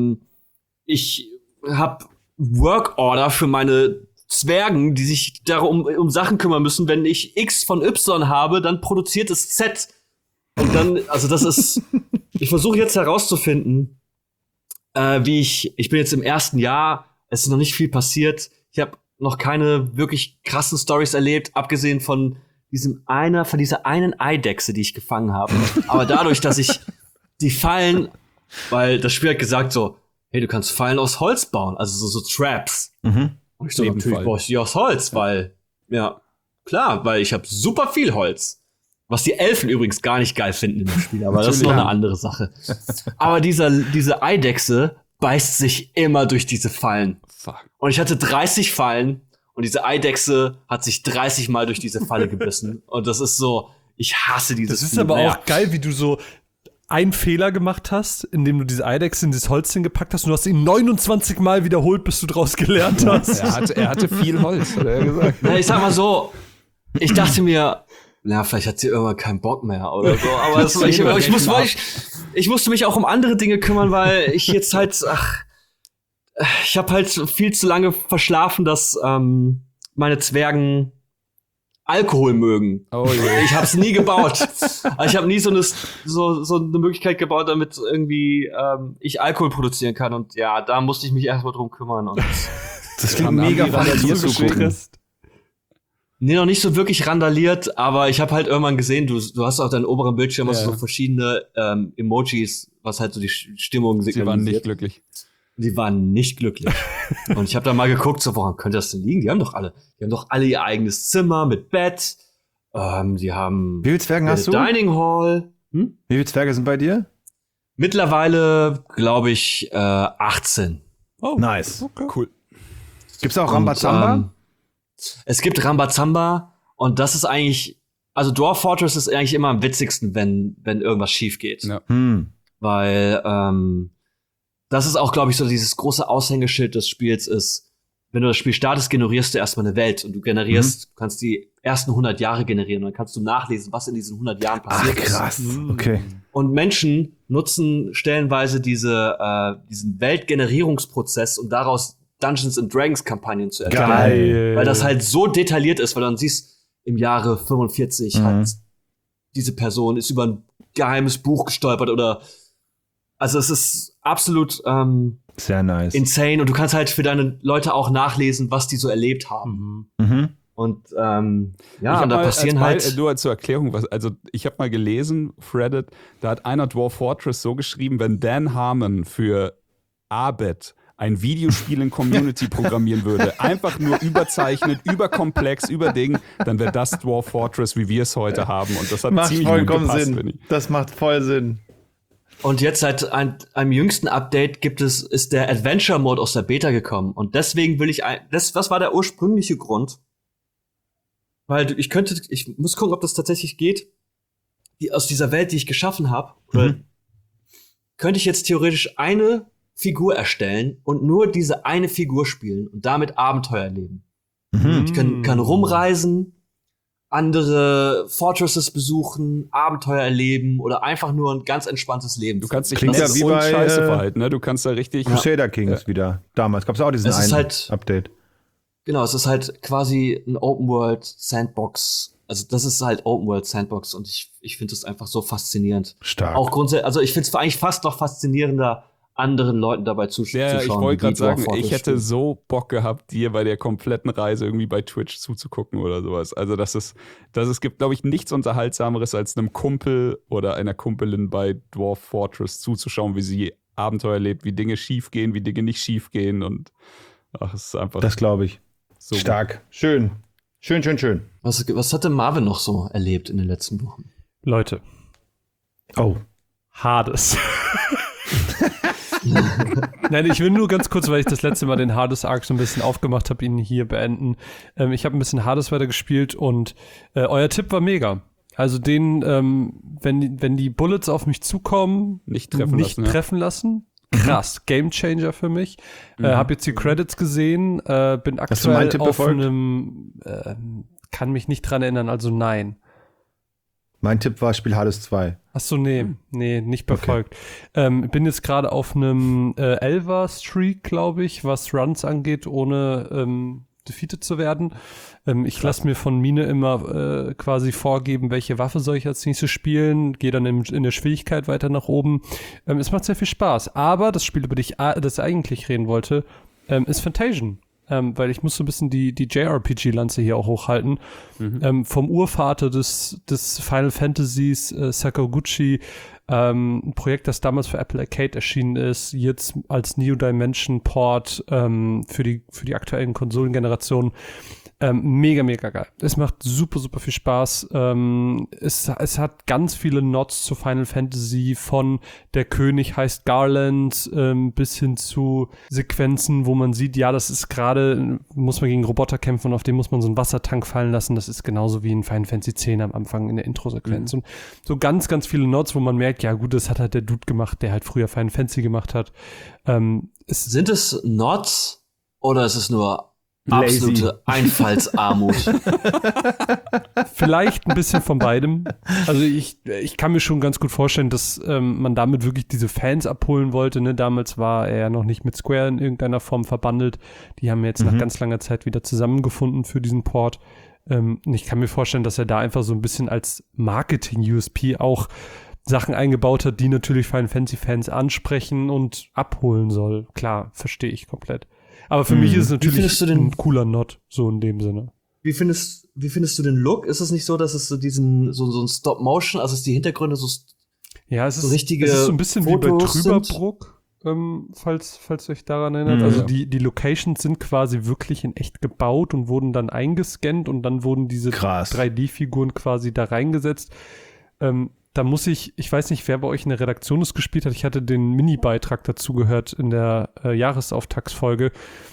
ich habe Workorder für meine Zwergen, die sich darum um Sachen kümmern müssen. Wenn ich X von Y habe, dann produziert es Z. Und dann, also das ist, ich versuche jetzt herauszufinden, ich bin jetzt im ersten Jahr, es ist noch nicht viel passiert. Ich habe noch keine wirklich krassen Storys erlebt, abgesehen von dieser einen Eidechse, die ich gefangen habe. Aber dadurch, dass ich die Fallen, weil das Spiel hat gesagt so, hey, du kannst Fallen aus Holz bauen, also so Traps. Und ich so, natürlich baue ich die aus Holz, weil, ja, klar, weil ich habe super viel Holz. Was die Elfen übrigens gar nicht geil finden in dem Spiel, aber das ist noch eine andere Sache. Aber diese Eidechse beißt sich immer durch diese Fallen. Fuck. Und ich hatte 30 Fallen. Und diese Eidechse hat sich 30 Mal durch diese Falle gebissen. Und das ist so, ich hasse dieses Spiel. Das ist aber auch geil, wie du so einen Fehler gemacht hast, indem du diese Eidechse in dieses Holzchen gepackt hast und du hast ihn 29 Mal wiederholt, bis du draus gelernt hast. Er hatte viel Holz, hat er gesagt. Na, ich sag mal so, ich dachte mir, vielleicht hat sie irgendwann keinen Bock mehr oder so. Aber ich musste mich auch um andere Dinge kümmern, weil ich jetzt halt, ich habe halt viel zu lange verschlafen, dass meine Zwergen Alkohol mögen. Oh je. Ich hab's nie gebaut. Ich habe nie so eine Möglichkeit gebaut, damit irgendwie ich Alkohol produzieren kann. Und ja, da musste ich mich erstmal drum kümmern. Und das klingt mega randaliert zugucken. nee, noch nicht so wirklich randaliert, aber ich habe halt irgendwann gesehen, du hast auf deinem oberen Bildschirm hast du so verschiedene Emojis, was halt so die Stimmung signalisiert. Sie waren nicht glücklich. Die waren nicht glücklich. Und ich habe dann mal geguckt, so, woran könnte das denn liegen? Die haben doch alle ihr eigenes Zimmer mit Bett. Die haben Wie viele Zwerge hast du? Dining Hall. Wie viele Zwerge sind bei dir? Mittlerweile, glaube ich, 18. Oh, Nice. Okay. Cool. Gibt's auch Rambazamba? Es gibt Rambazamba und das ist eigentlich, also Dwarf Fortress ist eigentlich immer am witzigsten, wenn irgendwas schief geht. Ja. Weil das ist auch, glaube ich, so dieses große Aushängeschild des Spiels ist, wenn du das Spiel startest, generierst du erstmal eine Welt und du kannst die ersten 100 Jahre generieren und dann kannst du nachlesen, was in diesen 100 Jahren passiert ist. Krass. Okay. Und Menschen nutzen stellenweise diesen Weltgenerierungsprozess, um daraus Dungeons and Dragons Kampagnen zu erstellen. Geil. Weil das halt so detailliert ist, weil dann siehst, im Jahre 45 hat diese Person ist über ein geheimes Buch gestolpert oder also es ist absolut sehr nice. Insane und du kannst halt für deine Leute auch nachlesen, was die so erlebt haben. Und und da passieren halt nur zur Erklärung, also ich habe mal gelesen, Reddit, da hat einer Dwarf Fortress so geschrieben, wenn Dan Harmon für Abed ein Videospiel in Community programmieren würde, einfach nur überzeichnet, überkomplex, überding, dann wäre das Dwarf Fortress, wie wir es heute haben. Und das hat macht ziemlich vollkommen gut gepasst, Sinn. finde ich. Das macht voll Sinn. Und jetzt seit einem jüngsten Update ist der Adventure-Mode aus der Beta gekommen. Und deswegen will ich was war der ursprüngliche Grund? Weil ich muss gucken, ob das tatsächlich geht. Aus dieser Welt, die ich geschaffen habe, könnte ich jetzt theoretisch eine Figur erstellen und nur diese eine Figur spielen und damit Abenteuer erleben. Ich kann rumreisen, andere Fortresses besuchen, Abenteuer erleben oder einfach nur ein ganz entspanntes Leben. Du kannst dich Klingt nett ja wie und bei, scheiße verhalten, ne? Du kannst da richtig Crusader Kings wieder. Damals gab es auch diesen Es ist einen halt- Update. Genau, es ist halt quasi ein Open-World-Sandbox. Also das ist halt Open-World-Sandbox und ich finde das einfach so faszinierend. Stark. Auch grundsätzlich, also ich finde es eigentlich fast noch faszinierender, anderen Leuten dabei zuzuschauen. Ja, ich wollte gerade die Dwarf sagen, Fortress ich hätte spielen. so Bock gehabt, dir bei der kompletten Reise irgendwie bei Twitch zuzugucken oder sowas. Also es gibt, glaube ich, nichts Unterhaltsameres, als einem Kumpel oder einer Kumpelin bei Dwarf Fortress zuzuschauen, wie sie Abenteuer erlebt, wie Dinge schief gehen, wie Dinge nicht schief gehen und es ist einfach Das glaube ich. so Stark. Schön. Schön. Was hatte Marvin noch so erlebt in den letzten Wochen? Leute, Oh. Hades. Nein, ich will nur ganz kurz, weil ich das letzte Mal den Hades-Arc so ein bisschen aufgemacht habe, ihn hier beenden. Ich habe ein bisschen Hades weitergespielt und euer Tipp war mega. Also wenn die Bullets auf mich zukommen, nicht treffen lassen. Krass, Gamechanger für mich. Hab jetzt die Credits gesehen, bin Hast du meinen aktuell Tipp auf befolgt? einem, kann mich nicht dran erinnern, also nein. Mein Tipp war Spiel Hades 2. Achso, nee, nicht befolgt. Bin jetzt gerade auf einem Elva-Streak, glaube ich, was Runs angeht, ohne defeated zu werden. Ich lasse mir von Mine immer quasi vorgeben, welche Waffe soll ich als nächstes spielen, gehe dann in der Schwierigkeit weiter nach oben. Es macht sehr viel Spaß, aber das Spiel, über das ich eigentlich reden wollte, ist Fantasian. Weil ich muss so ein bisschen die JRPG-Lanze hier auch hochhalten. Vom Urvater des Final Fantasies, Sakaguchi, ein Projekt, das damals für Apple Arcade erschienen ist, jetzt als Neo Dimension Port für die aktuellen Konsolengenerationen. Mega, mega geil. Es macht super, super viel Spaß. Es hat ganz viele Nods zu Final Fantasy, von der König heißt Garland bis hin zu Sequenzen, wo man sieht, ja, das ist gerade, muss man gegen Roboter kämpfen und auf dem muss man so einen Wassertank fallen lassen. Das ist genauso wie in Final Fantasy 10 am Anfang in der Intro-Sequenz. Und so ganz, ganz viele Nods, wo man merkt, ja gut, das hat halt der Dude gemacht, der halt früher Final Fantasy gemacht hat. Sind es Nods oder ist es nur absolute Einfallsarmut? Vielleicht ein bisschen von beidem. Also ich kann mir schon ganz gut vorstellen, dass man damit wirklich diese Fans abholen wollte. Ne? Damals war er ja noch nicht mit Square in irgendeiner Form verbandelt. Die haben jetzt nach ganz langer Zeit wieder zusammengefunden für diesen Port. Ich kann mir vorstellen, dass er da einfach so ein bisschen als Marketing-USP auch Sachen eingebaut hat, die natürlich Final Fantasy-Fans ansprechen und abholen soll. Klar, verstehe ich komplett. Aber für mich ist es natürlich ein cooler Nod, so in dem Sinne. Wie findest du den Look? Ist es nicht so, dass es so so ein Stop-Motion, also dass die Hintergründe so es ist richtige so ein bisschen Fotos wie bei Trüberbruck, falls ihr euch daran erinnert. Also die Locations sind quasi wirklich in echt gebaut und wurden dann eingescannt und dann wurden diese 3D-Figuren quasi da reingesetzt. Da muss ich weiß nicht, wer bei euch in der Redaktion es gespielt hat, ich hatte den Mini-Beitrag dazu gehört in der Jahresauftaktsfolge.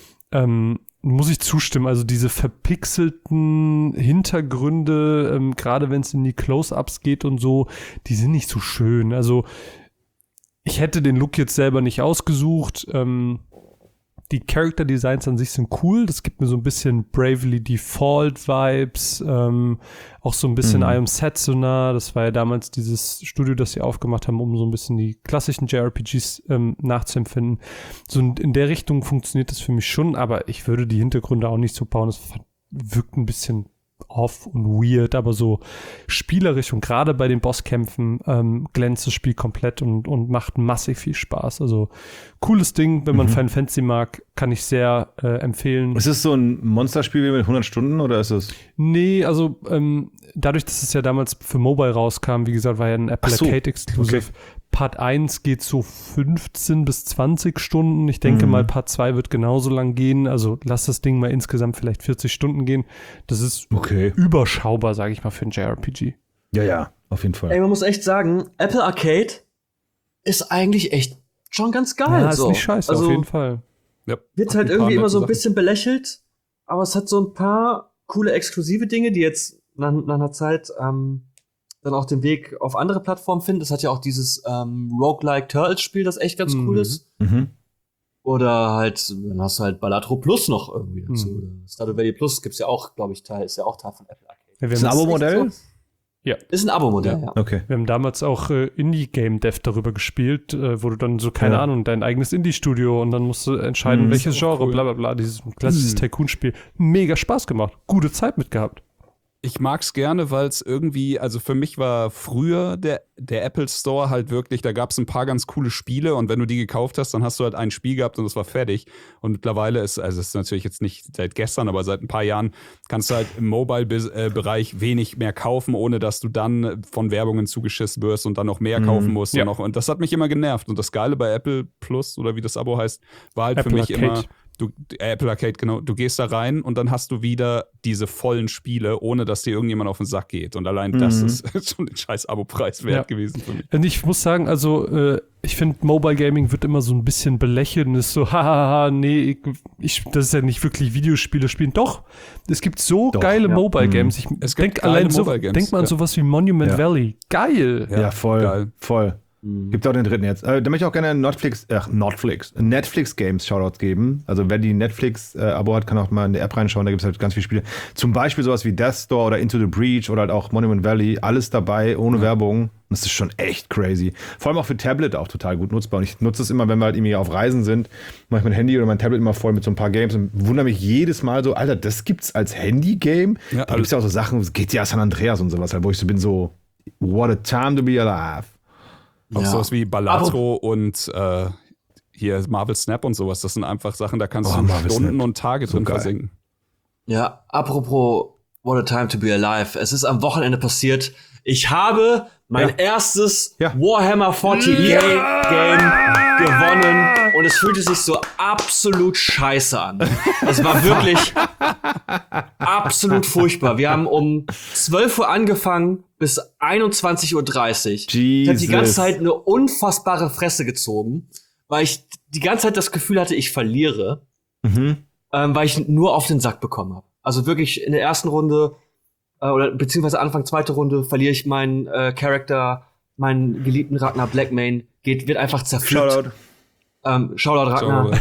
Muss ich zustimmen, also diese verpixelten Hintergründe, gerade wenn es in die Close-Ups geht und so, die sind nicht so schön. Also ich hätte den Look jetzt selber nicht ausgesucht. Die Character Designs an sich sind cool. Das gibt mir so ein bisschen Bravely Default Vibes. Auch so ein bisschen I Am Setsuna. Das war ja damals dieses Studio, das sie aufgemacht haben, um so ein bisschen die klassischen JRPGs nachzuempfinden. So in der Richtung funktioniert das für mich schon, aber ich würde die Hintergründe auch nicht so bauen. Das wirkt ein bisschen off und weird, aber so spielerisch und gerade bei den Bosskämpfen glänzt das Spiel komplett und macht massiv viel Spaß. Also cooles Ding, wenn man Final Fantasy mag, kann ich sehr empfehlen. Ist es so ein Monsterspiel mit 100 Stunden oder ist es? Nee, also dadurch, dass es ja damals für Mobile rauskam, wie gesagt, war ja ein Apple Arcade Exclusive. Okay. Part 1 geht so 15 bis 20 Stunden. Ich denke mal, Part 2 wird genauso lang gehen. Also lass das Ding mal insgesamt vielleicht 40 Stunden gehen. Das ist überschaubar, sage ich mal, für ein JRPG. Ja, auf jeden Fall. Ey, man muss echt sagen, Apple Arcade ist eigentlich echt schon ganz geil. Ja, ist nicht scheiße, also, auf jeden Fall. Ja, wird halt irgendwie immer so ein bisschen belächelt, aber es hat so ein paar coole exklusive Dinge, die jetzt nach einer Zeit dann auch den Weg auf andere Plattformen finden. Das hat ja auch dieses Roguelike Turtles-Spiel, das echt ganz cool ist. Oder halt, dann hast du halt Balatro Plus noch irgendwie dazu. Stardew Valley Plus gibt's ja auch, glaube ich, ist ja auch Teil von Apple Arcade. Ja, ist ein Abo-Modell? Ja. Ist ein Abo-Modell, ja. Okay. Wir haben damals auch Indie-Game-Dev darüber gespielt, wo du dann so, keine Ahnung, dein eigenes Indie-Studio und dann musst du entscheiden, welches Genre, bla bla bla, dieses klassisches Tycoon-Spiel. Mega Spaß gemacht. Gute Zeit mitgehabt. Ich mag's gerne, weil es irgendwie, also für mich war früher der Apple Store halt wirklich, da gab's ein paar ganz coole Spiele und wenn du die gekauft hast, dann hast du halt ein Spiel gehabt und das war fertig. Und mittlerweile ist natürlich jetzt nicht seit gestern, aber seit ein paar Jahren kannst du halt im Mobile-Bereich wenig mehr kaufen, ohne dass du dann von Werbungen zugeschissen wirst und dann noch mehr kaufen musst. Ja. Und das hat mich immer genervt. Und das Geile bei Apple Plus oder wie das Abo heißt, war halt Apple für mich Arcade. immer Apple Arcade, genau. Du gehst da rein und dann hast du wieder diese vollen Spiele, ohne dass dir irgendjemand auf den Sack geht. Und allein das ist schon den scheiß Abo-Preis wert gewesen für mich. Und ich muss sagen, also ich finde, Mobile Gaming wird immer so ein bisschen belächelt und ist so, hahaha, nee, das ist ja nicht wirklich Videospiele spielen. Doch, es gibt so geile Mobile Games. Ich denke allein so, denk mal an sowas wie Monument Valley. Geil. Ja, voll. Geil. Voll. Gibt auch den dritten jetzt. Da möchte ich auch gerne Netflix Games Shoutouts geben. Also wer die Netflix-Abo hat, kann auch mal in die App reinschauen. Da gibt es halt ganz viele Spiele. Zum Beispiel sowas wie Death Store oder Into the Breach oder halt auch Monument Valley. Alles dabei, ohne Werbung. Das ist schon echt crazy. Vor allem auch für Tablet auch total gut nutzbar. Und ich nutze es immer, wenn wir halt irgendwie auf Reisen sind. Mache ich mein Handy oder mein Tablet immer voll mit so ein paar Games und wundere mich jedes Mal so, Alter, das gibt's als Handy-Game? Ja, da gibt's ja auch so Sachen, GTA San Andreas und sowas, halt, wo ich so bin so, what a time to be alive. Auch sowas wie Balatro und hier Marvel Snap und sowas. Das sind einfach Sachen, da kannst du Stunden und Tage drin versinken. Ja, apropos What a Time to be Alive. Es ist am Wochenende passiert. Ich habe mein erstes Warhammer 40k Game gewonnen und es fühlte sich so absolut scheiße an. Es war wirklich absolut furchtbar. Wir haben um 12 Uhr angefangen bis 21:30 Uhr. Ich habe die ganze Zeit eine unfassbare Fresse gezogen, weil ich die ganze Zeit das Gefühl hatte, ich verliere, weil ich nur auf den Sack bekommen habe. Also wirklich in der ersten Runde oder beziehungsweise Anfang zweite Runde verliere ich meinen Charakter, meinen geliebten Ragnar Blackmane, wird einfach zerpflückt. Shoutout Ragnar.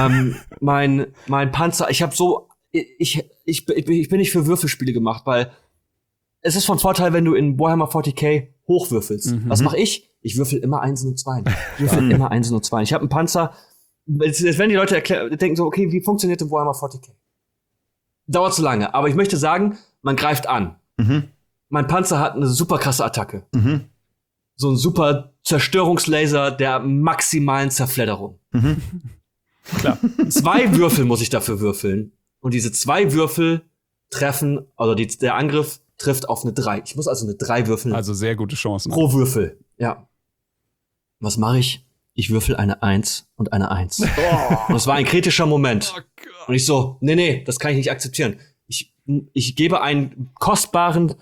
Mein Panzer, ich bin nicht für Würfelspiele gemacht, weil es ist von Vorteil, wenn du in Warhammer 40k hochwürfelst. Was mache ich? Ich würfel immer 1 und 2. Ich habe einen Panzer. Jetzt werden die Leute denken so, okay, wie funktioniert denn Warhammer 40k? Dauert zu lange. Aber ich möchte sagen, man greift an. Mein Panzer hat eine super krasse Attacke. So ein super Zerstörungslaser der maximalen Zerfledderung. Klar. 2 Würfel muss ich dafür würfeln. Und diese 2 Würfel treffen, also der Angriff trifft auf eine 3. Ich muss also eine 3 würfeln. Also sehr gute Chancen. Pro Würfel, ja. Was mache ich? Ich würfel eine 1 und eine 1. Und das war ein kritischer Moment. Und ich so, nee, das kann ich nicht akzeptieren. Ich gebe einen kostbaren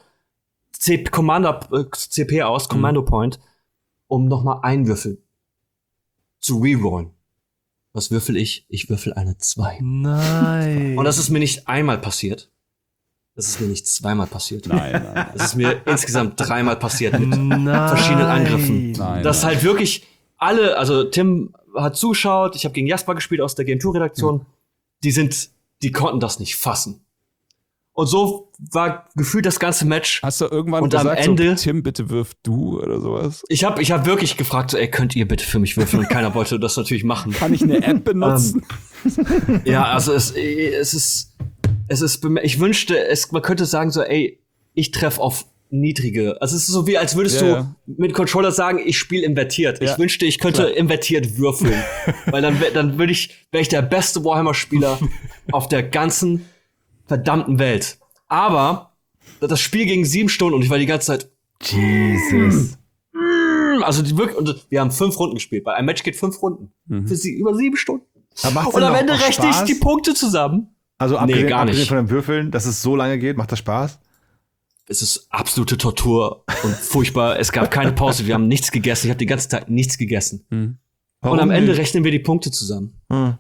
CP aus, Commando Point, um nochmal einen Würfel zu rerollen. Was würfel ich? Ich würfel eine 2. Nein. Und das ist mir nicht einmal passiert. Das ist mir nicht zweimal passiert. Nein. Das ist mir insgesamt 3-mal passiert mit verschiedenen Angriffen. Das ist halt wirklich also Tim hat zugeschaut, ich habe gegen Jasper gespielt aus der Game 2 Redaktion. Die konnten das nicht fassen. Und so war gefühlt das ganze Match. Hast du irgendwann und gesagt, am Ende, so, Tim, bitte wirf du oder sowas? Ich hab wirklich gefragt, so, ey, könnt ihr bitte für mich würfeln? Und keiner wollte das natürlich machen. Kann ich eine App benutzen? Ja, also es ist, ich wünschte, man könnte sagen so, ey, ich treffe auf niedrige. Also es ist so wie, als würdest du mit Controller sagen, ich spiele invertiert. Ja. Ich wünschte, ich könnte invertiert würfeln. Weil dann wäre ich der beste Warhammer-Spieler auf der ganzen verdammten Welt. Aber das Spiel ging 7 Stunden und ich war die ganze Zeit Jesus. Also wir haben 5 Runden gespielt, weil ein Match geht 5 Runden. Für über 7 Stunden. Und am Ende rechne ich die Punkte zusammen. Also gar nicht. Von den Würfeln, dass es so lange geht, macht das Spaß? Es ist absolute Tortur und furchtbar. Es gab keine Pause, wir haben nichts gegessen. Ich habe die ganze Zeit nichts gegessen. Und am Ende rechnen wir die Punkte zusammen.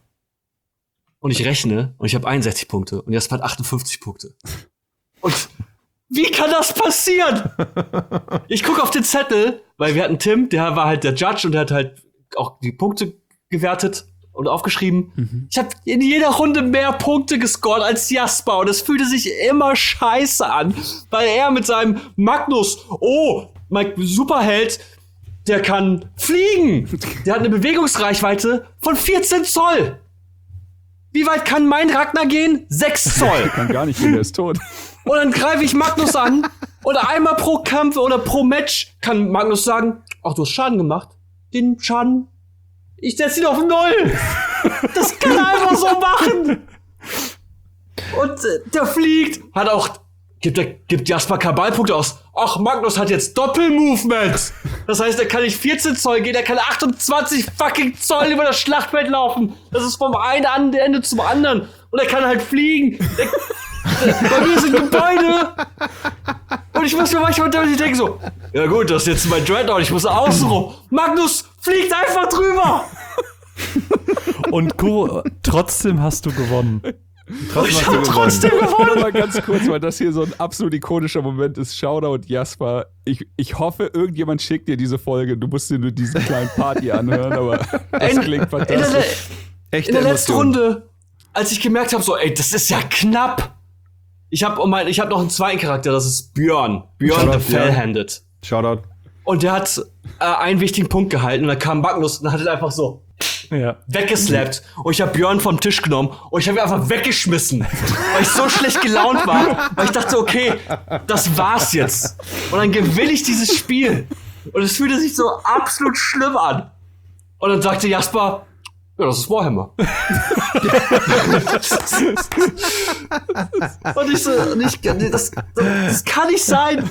Und ich rechne und ich habe 61 Punkte und Jasper hat 58 Punkte. Und wie kann das passieren? Ich gucke auf den Zettel, weil wir hatten Tim, der war halt der Judge und der hat halt auch die Punkte gewertet und aufgeschrieben. Ich habe in jeder Runde mehr Punkte gescored als Jasper und es fühlte sich immer scheiße an, weil er mit seinem Magnus, mein Superheld, der kann fliegen. Der hat eine Bewegungsreichweite von 14 Zoll. Wie weit kann mein Ragnar gehen? 6 Zoll. Der kann gar nicht gehen, der ist tot. Und dann greife ich Magnus an und einmal pro Kampf oder pro Match kann Magnus sagen, ach, du hast Schaden gemacht. Den Schaden, ich setze ihn auf 0. Das kann er einfach so machen. Und der fliegt, gibt Jasper Kabalpunkte aus. Ach, Magnus hat jetzt Doppelmovement. Das heißt, er kann nicht 14 Zoll gehen, er kann 28 fucking Zoll über das Schlachtfeld laufen. Das ist vom einen Ende zum anderen. Und er kann halt fliegen. Bei mir sind Gebäude. Und ich muss mir manchmal denken so, ja gut, das ist jetzt mein Dreadnought, ich muss außen rum. Magnus fliegt einfach drüber. Und Kuro, trotzdem hast du gewonnen. Ich hab trotzdem gewonnen. Mal ganz kurz, weil das hier so ein absolut ikonischer Moment ist. Shoutout Jasper. Ich hoffe, irgendjemand schickt dir diese Folge. Du musst dir nur diesen kleinen Party anhören, aber das klingt fantastisch. In der letzten Runde, als ich gemerkt habe, so, ey, das ist ja knapp. Ich hab noch einen zweiten Charakter, das ist Björn. Björn the Fell-Handed. Shoutout. Und der hat einen wichtigen Punkt gehalten und dann kam Magnus und hat ihn einfach so weggeslappt. Und ich habe Björn vom Tisch genommen und ich habe ihn einfach weggeschmissen, weil ich so schlecht gelaunt war, weil ich dachte, okay, das war's jetzt. Und dann gewinne ich dieses Spiel. Und es fühlte sich so absolut schlimm an. Und dann sagte Jasper, ja, das ist Warhammer. Und ich so, das kann nicht sein.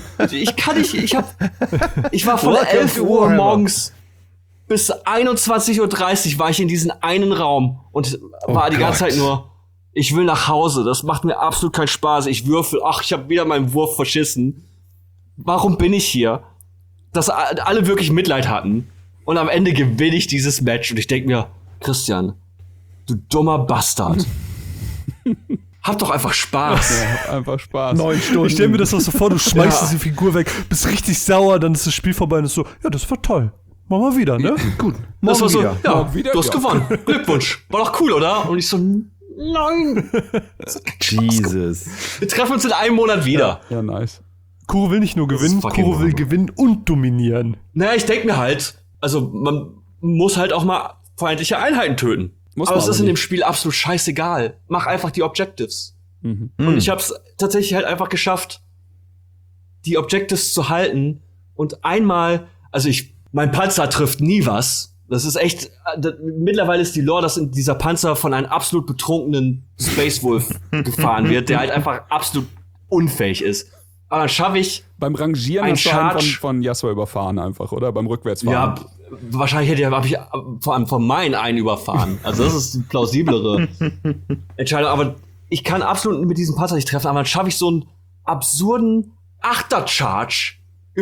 Ich war von 11 Uhr morgens bis 21:30 Uhr war ich in diesem einen Raum und war die ganze Zeit nur, ich will nach Hause, das macht mir absolut keinen Spaß, ich würfel, ich habe wieder meinen Wurf verschissen. Warum bin ich hier? Dass alle wirklich Mitleid hatten und am Ende gewinne ich dieses Match und ich denke mir, Christian, du dummer Bastard. Hab doch einfach Spaß. Ja, hab einfach Spaß. 9 Stunden. Ich stell mir das auch so vor, du schmeißt diese Figur weg, bist richtig sauer, dann ist das Spiel vorbei und ist so, ja, das war toll. Machen wir wieder, ne? Gut. Das war so, wieder. Du hast gewonnen. Glückwunsch. War doch cool, oder? Und ich so, nein. Jesus. Wir treffen uns in einem Monat wieder. Ja, nice. Kuro will nicht nur gewinnen, Kuro will gewinnen und dominieren. Naja, ich denke mir halt, also man muss halt auch mal feindliche Einheiten töten. Aber es ist in dem Spiel absolut scheißegal. Mach einfach die Objectives. Und ich habe es tatsächlich halt einfach geschafft, die Objectives zu halten und einmal, mein Panzer trifft nie was. Das ist echt, mittlerweile ist die Lore, dass in dieser Panzer von einem absolut betrunkenen Space Wolf gefahren wird, der halt einfach absolut unfähig ist. Aber dann schaffe ich beim Rangieren ein hast du einen von Yasuo überfahren einfach, oder? Beim Rückwärtsfahren. Ja, wahrscheinlich habe ich vor allem von meinen einen überfahren. Also das ist die plausiblere Entscheidung. Aber ich kann absolut mit diesem Panzer nicht treffen. Aber dann schaffe ich so einen absurden Achter-Charge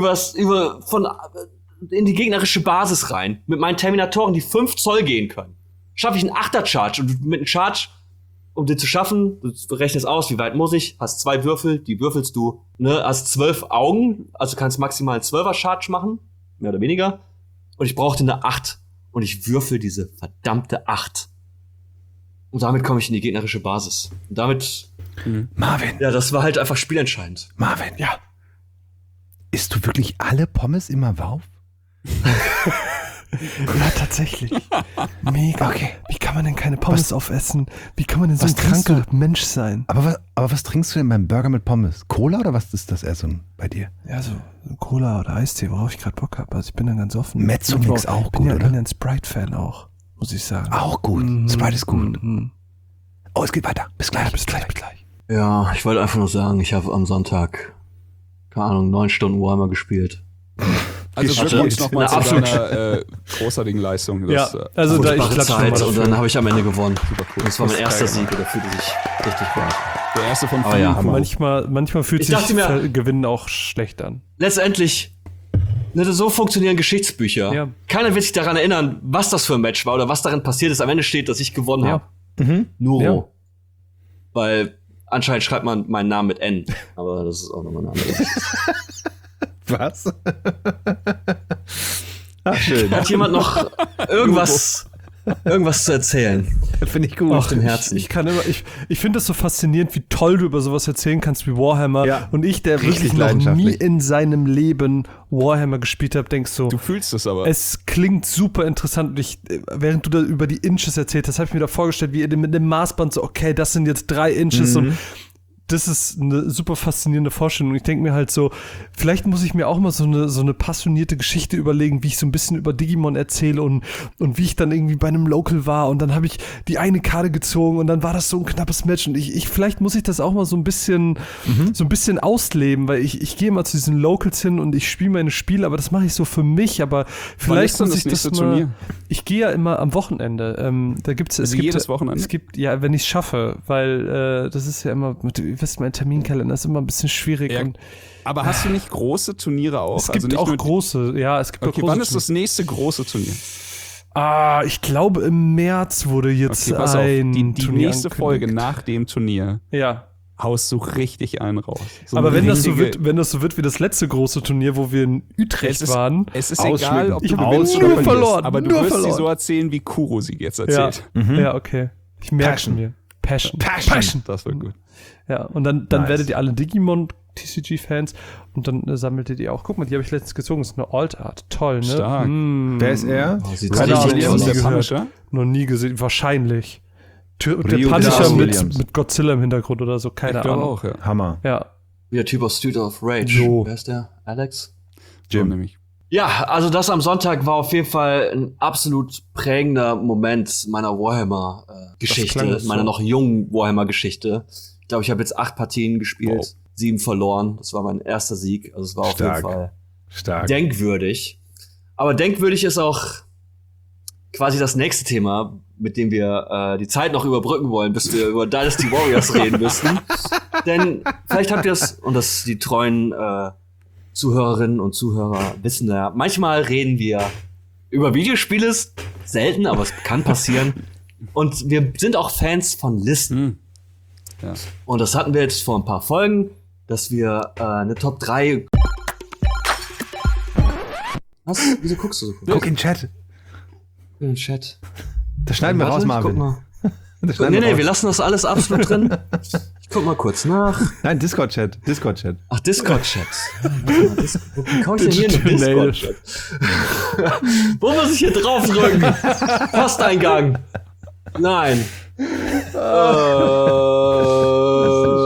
in die gegnerische Basis rein. Mit meinen Terminatoren, die 5 Zoll gehen können. Schaffe ich einen Achter-Charge. Und mit einem Charge, um den zu schaffen, du rechnest aus, wie weit muss ich, hast 2 Würfel, die würfelst du, hast 12 Augen, also kannst maximal einen 12er-Charge machen, mehr oder weniger. Und ich brauchte eine 8. Und ich würfel diese verdammte 8. Und damit komme ich in die gegnerische Basis. Und damit Marvin. Ja, das war halt einfach spielentscheidend. Marvin, ja. Isst du wirklich alle Pommes immer Wauf? Ja, tatsächlich. Mega. Okay. Wie kann man denn keine Pommes aufessen? Wie kann man denn so ein kranker Mensch sein? Aber was trinkst du denn beim Burger mit Pommes? Cola oder was ist das eher so bei dir? Ja, so Cola oder Eistee, worauf ich gerade Bock habe. Also ich bin dann ganz offen. Mezzomix auch gut, oder? oder? Ich bin ja ein Sprite-Fan auch, muss ich sagen. Auch gut. Sprite ist gut. Oh, es geht weiter. Bis gleich. Ja, bis gleich. Ja, ich wollte einfach nur sagen, ich habe am Sonntag, keine Ahnung, 9 Stunden Warhammer gespielt. Also Glückwunsch nochmal zu deiner großartigen Leistung. Das, ja, also da ich Zeit und dann habe ich am Ende gewonnen. Super cool. Das war mein erster Sieg und da fühlte sich richtig gut. Der erste von vielen. Ja, manchmal fühlt sich Gewinnen auch schlecht an. Letztendlich, so funktionieren Geschichtsbücher. Ja. Keiner wird sich daran erinnern, was das für ein Match war oder was darin passiert ist. Am Ende steht, dass ich gewonnen habe. Nuro. Ja. Weil anscheinend schreibt man meinen Namen mit N. Aber das ist auch nochmal eine andere. Was? Ach, schön. Hat jemand noch irgendwas zu erzählen? Das finde ich gut. Auf dem Herzen. Ich finde das so faszinierend, wie toll du über sowas erzählen kannst wie Warhammer. Ja. Und ich, der wirklich noch nie in seinem Leben Warhammer gespielt habe, denkst so. Du fühlst es aber. Es klingt super interessant. Und während du da über die Inches erzählt hast, habe ich mir da vorgestellt, wie ihr mit dem Maßband so, okay, das sind jetzt 3 Inches und das ist eine super faszinierende Vorstellung. Ich denke mir halt so, vielleicht muss ich mir auch mal so eine passionierte Geschichte überlegen, wie ich so ein bisschen über Digimon erzähle und wie ich dann irgendwie bei einem Local war und dann habe ich die eine Karte gezogen und dann war das so ein knappes Match und vielleicht muss ich das auch mal so ein bisschen ausleben, weil ich gehe mal zu diesen Locals hin und ich spiele meine Spiele, aber das mache ich so für mich, aber vielleicht muss ich das mal. Turnier? Ich gehe ja immer am Wochenende. Da gibt's jedes Wochenende? Es gibt, ja, wenn ich es schaffe, weil das ist ja immer mein Terminkalender ist immer ein bisschen schwierig. Ja, aber hast du nicht große Turniere auch? Es gibt also auch große, ja. Es gibt okay, große wann ist das nächste große Turnier? Ich glaube im März wurde jetzt pass auf, die Turnier nächste Folge nach dem Turnier. Ja. Haust du richtig einen raus. So aber wenn das so wird wie das letzte große Turnier, wo wir in Utrecht waren. Es ist egal, ob du gewinnst oder verlierst, aber du wirst sie so erzählen, wie Kuro sie jetzt erzählt. Ja, okay. Ich merke mir. Passion. Das wird gut. Ja, und dann werdet ihr alle Digimon TCG-Fans und dann sammelt ihr auch. Guck mal, die habe ich letztens gezogen. Das ist eine Alt-Art. Toll, ne? Stark. Wer ist er? Sieht richtig aus. Der Punisher? Noch nie gesehen. Wahrscheinlich. Der Punisher mit Godzilla im Hintergrund oder so. Keine Ahnung. Auch, ja. Hammer. Ja. Wie der Typ aus Street of Rage. So. Wer ist der? Alex? Jim nämlich. Ja, also das am Sonntag war auf jeden Fall ein absolut prägender Moment meiner Warhammer-Geschichte, meiner noch jungen Warhammer-Geschichte. Ich glaube, ich habe jetzt 8 Partien gespielt, 7 verloren. Das war mein erster Sieg. Also es war auf jeden Fall denkwürdig. Aber denkwürdig ist auch quasi das nächste Thema, mit dem wir die Zeit noch überbrücken wollen, bis wir über Dynasty Warriors reden müssen. Denn vielleicht habt ihr es, und das die treuen Zuhörerinnen und Zuhörer wissen ja, manchmal reden wir über Videospiele, selten, aber es kann passieren. Und wir sind auch Fans von Listen. Ja. Und das hatten wir jetzt vor ein paar Folgen, dass wir eine Top 3. Was? Wieso guckst du so? Guck in den Chat. In den Chat. Das schneiden wir raus, Marvin. Guck mal. Nee, wir lassen das alles absolut drin. Ich guck mal kurz nach. Nein, Discord-Chat. Ach, Discord-Chat. Wo komme ich denn hier in den Discord-Chat? Wo muss ich hier draufdrücken? Posteingang. Nein.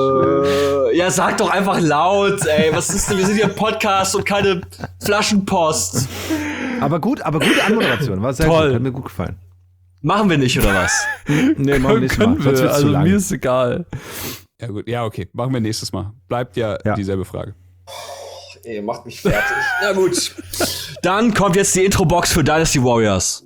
Ja, sag doch einfach laut, ey. Was ist denn? Wir sind hier ein Podcast und keine Flaschenpost. Aber gute Anmoderation. War sehr Toll. gut. Hat mir gut gefallen. Machen wir nicht, oder was? Nee, machen wir nicht Können mal. Sonst wir, wird's zu also lang. mir ist egal. Ja, gut. Ja, okay. Machen wir nächstes Mal. Bleibt ja dieselbe Frage. Ey, macht mich fertig. Na gut. Dann kommt jetzt die Intro-Box für Dynasty Warriors.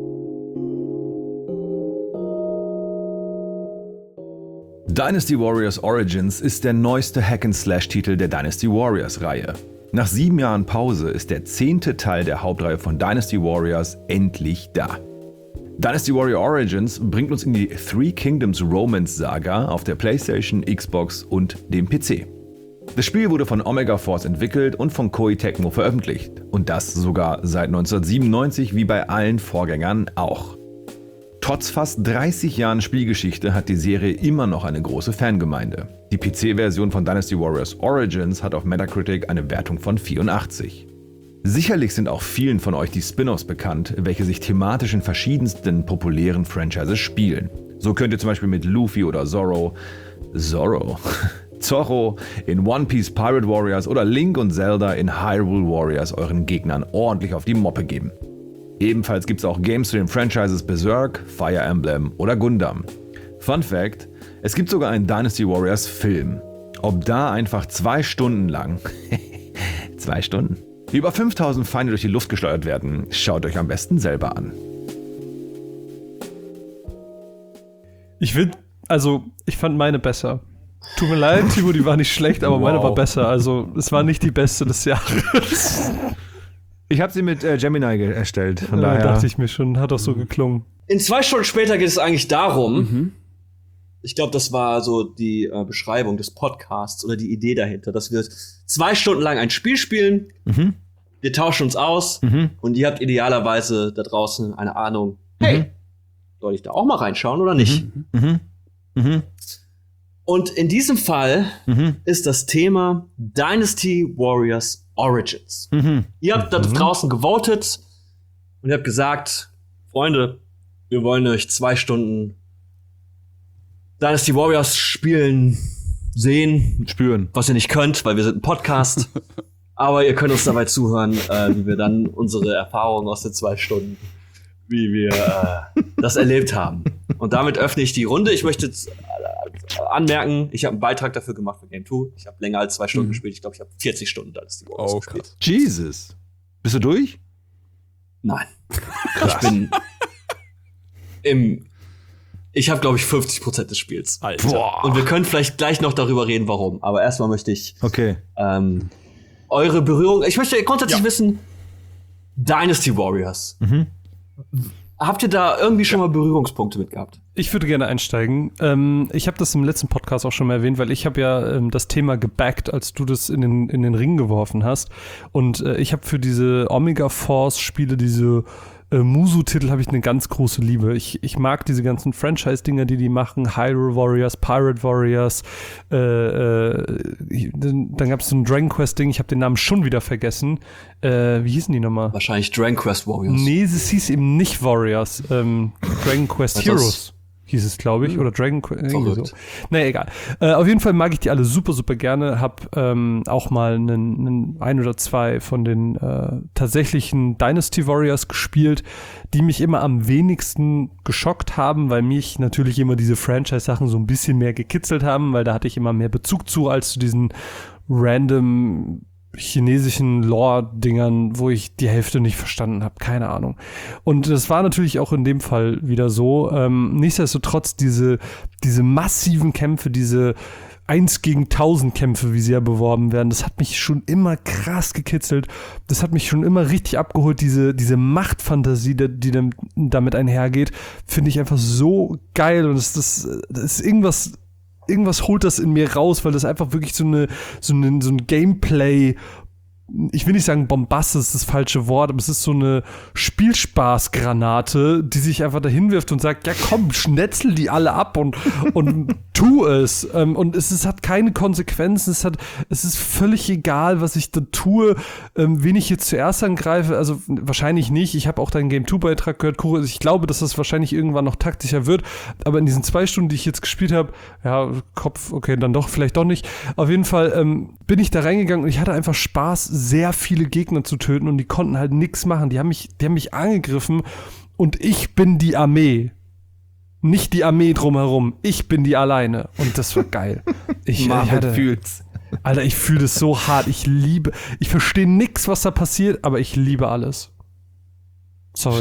Dynasty Warriors Origins ist der neueste Hack-and-Slash-Titel der Dynasty Warriors-Reihe. Nach 7 Jahren Pause ist der 10. Teil der Hauptreihe von Dynasty Warriors endlich da. Dynasty Warrior Origins bringt uns in die Three Kingdoms Romance-Saga auf der PlayStation, Xbox und dem PC. Das Spiel wurde von Omega Force entwickelt und von Koei Tecmo veröffentlicht. Und das sogar seit 1997 wie bei allen Vorgängern auch. Trotz fast 30 Jahren Spielgeschichte hat die Serie immer noch eine große Fangemeinde. Die PC-Version von Dynasty Warriors Origins hat auf Metacritic eine Wertung von 84. Sicherlich sind auch vielen von euch die Spin-offs bekannt, welche sich thematisch in verschiedensten populären Franchises spielen. So könnt ihr zum Beispiel mit Luffy oder Zorro in One Piece Pirate Warriors oder Link und Zelda in Hyrule Warriors euren Gegnern ordentlich auf die Moppe geben. Ebenfalls gibt es auch Games zu den Franchises Berserk, Fire Emblem oder Gundam. Fun Fact: Es gibt sogar einen Dynasty Warriors Film. Ob da einfach 2 Stunden lang 2 Stunden über 5000 Feinde durch die Luft geschleudert werden, schaut euch am besten selber an. Ich fand meine besser. Tut mir leid, Timo, die war nicht schlecht, aber meine war besser. Also es war nicht die beste des Jahres. Ich habe sie mit Gemini erstellt, von daher dachte ich mir schon, hat doch so geklungen. In 2 Stunden später geht es eigentlich darum, ich glaube, das war so die Beschreibung des Podcasts oder die Idee dahinter, dass wir 2 Stunden lang ein Spiel spielen, wir tauschen uns aus und ihr habt idealerweise da draußen eine Ahnung, hey, soll ich da auch mal reinschauen oder nicht? Und in diesem Fall ist das Thema Dynasty Warriors Origins. Ihr habt da draußen gewotet und ihr habt gesagt, Freunde, wir wollen euch 2 Stunden Dynasty Warriors spielen, sehen, spüren, was ihr nicht könnt, weil wir sind ein Podcast. Aber ihr könnt uns dabei zuhören, wie wir dann unsere Erfahrungen aus den 2 Stunden, wie wir das erlebt haben. Und damit öffne ich die Runde. Ich möchte anmerken, ich habe einen Beitrag dafür gemacht für Game 2. Ich habe länger als 2 Stunden gespielt. Ich glaube, ich habe 40 Stunden Dynasty Warriors gespielt. Jesus. Bist du durch? Nein. Krass. Ich habe, glaube ich, 50% des Spiels. Alter. Boah. Und wir können vielleicht gleich noch darüber reden, warum. Aber erstmal möchte ich eure Berührung. Ich möchte grundsätzlich wissen, Dynasty Warriors. Habt ihr da irgendwie schon mal Berührungspunkte mit gehabt? Ich würde gerne einsteigen. Ich habe das im letzten Podcast auch schon mal erwähnt, weil ich habe ja das Thema gebackt, als du das in den Ring geworfen hast. Und ich habe für diese Omega Force Spiele, diese Musu-Titel, habe ich eine ganz große Liebe. Ich mag diese ganzen Franchise-Dinger, die machen. Hyrule Warriors, Pirate Warriors. Dann gab es so ein Dragon Quest-Ding. Ich habe den Namen schon wieder vergessen. Wie hießen die nochmal? Wahrscheinlich Dragon Quest Warriors. Nee, es hieß eben nicht Warriors. Dragon Quest Heroes hieß es, glaube ich. Oder Dragon Quest. So. Naja, egal. Auf jeden Fall mag ich die alle super, super gerne. Hab auch mal ein oder 2 von den tatsächlichen Dynasty Warriors gespielt, die mich immer am wenigsten geschockt haben, weil mich natürlich immer diese Franchise-Sachen so ein bisschen mehr gekitzelt haben, weil da hatte ich immer mehr Bezug zu, als zu diesen random chinesischen Lore-Dingern, wo ich die Hälfte nicht verstanden habe, keine Ahnung. Und das war natürlich auch in dem Fall wieder so. Nichtsdestotrotz diese massiven Kämpfe, diese 1 gegen 1000 Kämpfe, wie sie ja beworben werden, das hat mich schon immer krass gekitzelt. Das hat mich schon immer richtig abgeholt. Diese Machtfantasie, die damit einhergeht, finde ich einfach so geil. Und das ist irgendwas holt das in mir raus, weil das einfach wirklich so ein Gameplay, ich will nicht sagen Bombast, das ist das falsche Wort, aber es ist so eine Spielspaßgranate, die sich einfach dahin wirft und sagt, ja komm, schnetzel die alle ab und tu es. Und es hat keine Konsequenzen. Es ist völlig egal, was ich da tue, wen ich jetzt zuerst angreife. Also wahrscheinlich nicht. Ich habe auch deinen Game-2-Beitrag gehört, Kuro. Ich glaube, dass das wahrscheinlich irgendwann noch taktischer wird. Aber in diesen 2 Stunden, die ich jetzt gespielt habe, ja, Kopf, okay, dann doch, vielleicht doch nicht. Auf jeden Fall bin ich da reingegangen und ich hatte einfach Spaß, sehr viele Gegner zu töten und die konnten halt nichts machen. Die haben mich angegriffen und ich bin die Armee. Nicht die Armee drumherum. Ich bin die alleine. Und das war geil. Fühlt's. Alter, ich fühle das so hart. Ich verstehe nichts, was da passiert, aber ich liebe alles. Sorry.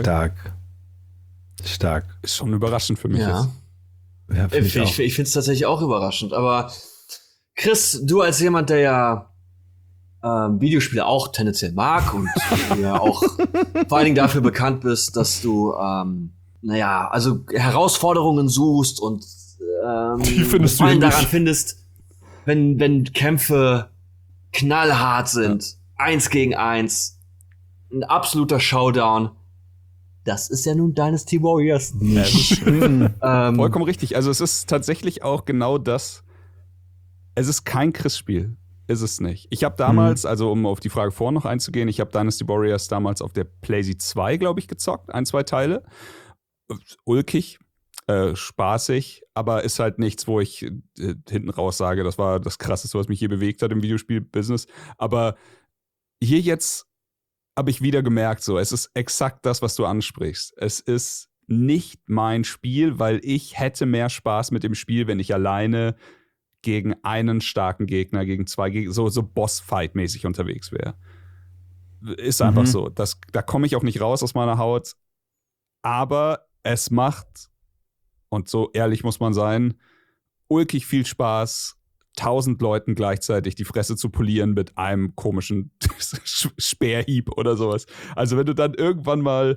Stark. Ist schon überraschend für mich Ja. jetzt. Ja, Ich finde es tatsächlich auch überraschend. Aber Chris, du als jemand, der ja Videospiele auch tendenziell mag und ja auch vor allen Dingen dafür bekannt bist, dass du also Herausforderungen suchst und Die findest du Gefallen nicht. daran findest, wenn Kämpfe knallhart sind, 1 gegen 1, ein absoluter Showdown. Das ist ja nun Dynasty Warriors nicht. Vollkommen richtig. Also es ist tatsächlich auch genau das. Es ist kein Chris-Spiel. Ist es nicht. Ich habe damals, also um auf die Frage vorher noch einzugehen, ich habe Dynasty Warriors damals auf der PlayStation 2, glaube ich, gezockt. 1, 2 Teile. Ulkig, spaßig, aber ist halt nichts, wo ich hinten raus sage, das war das Krasseste, was mich je bewegt hat im Videospiel-Business. Aber hier jetzt habe ich wieder gemerkt, so, es ist exakt das, was du ansprichst. Es ist nicht mein Spiel, weil ich hätte mehr Spaß mit dem Spiel, wenn ich alleine gegen einen starken Gegner, gegen 2 Gegner, so Boss-Fight-mäßig unterwegs wäre. Ist einfach so. Da komme ich auch nicht raus aus meiner Haut. Aber es macht, und so ehrlich muss man sein, ulkig viel Spaß, 1000 Leuten gleichzeitig die Fresse zu polieren mit einem komischen Speerhieb oder sowas. Also wenn du dann irgendwann mal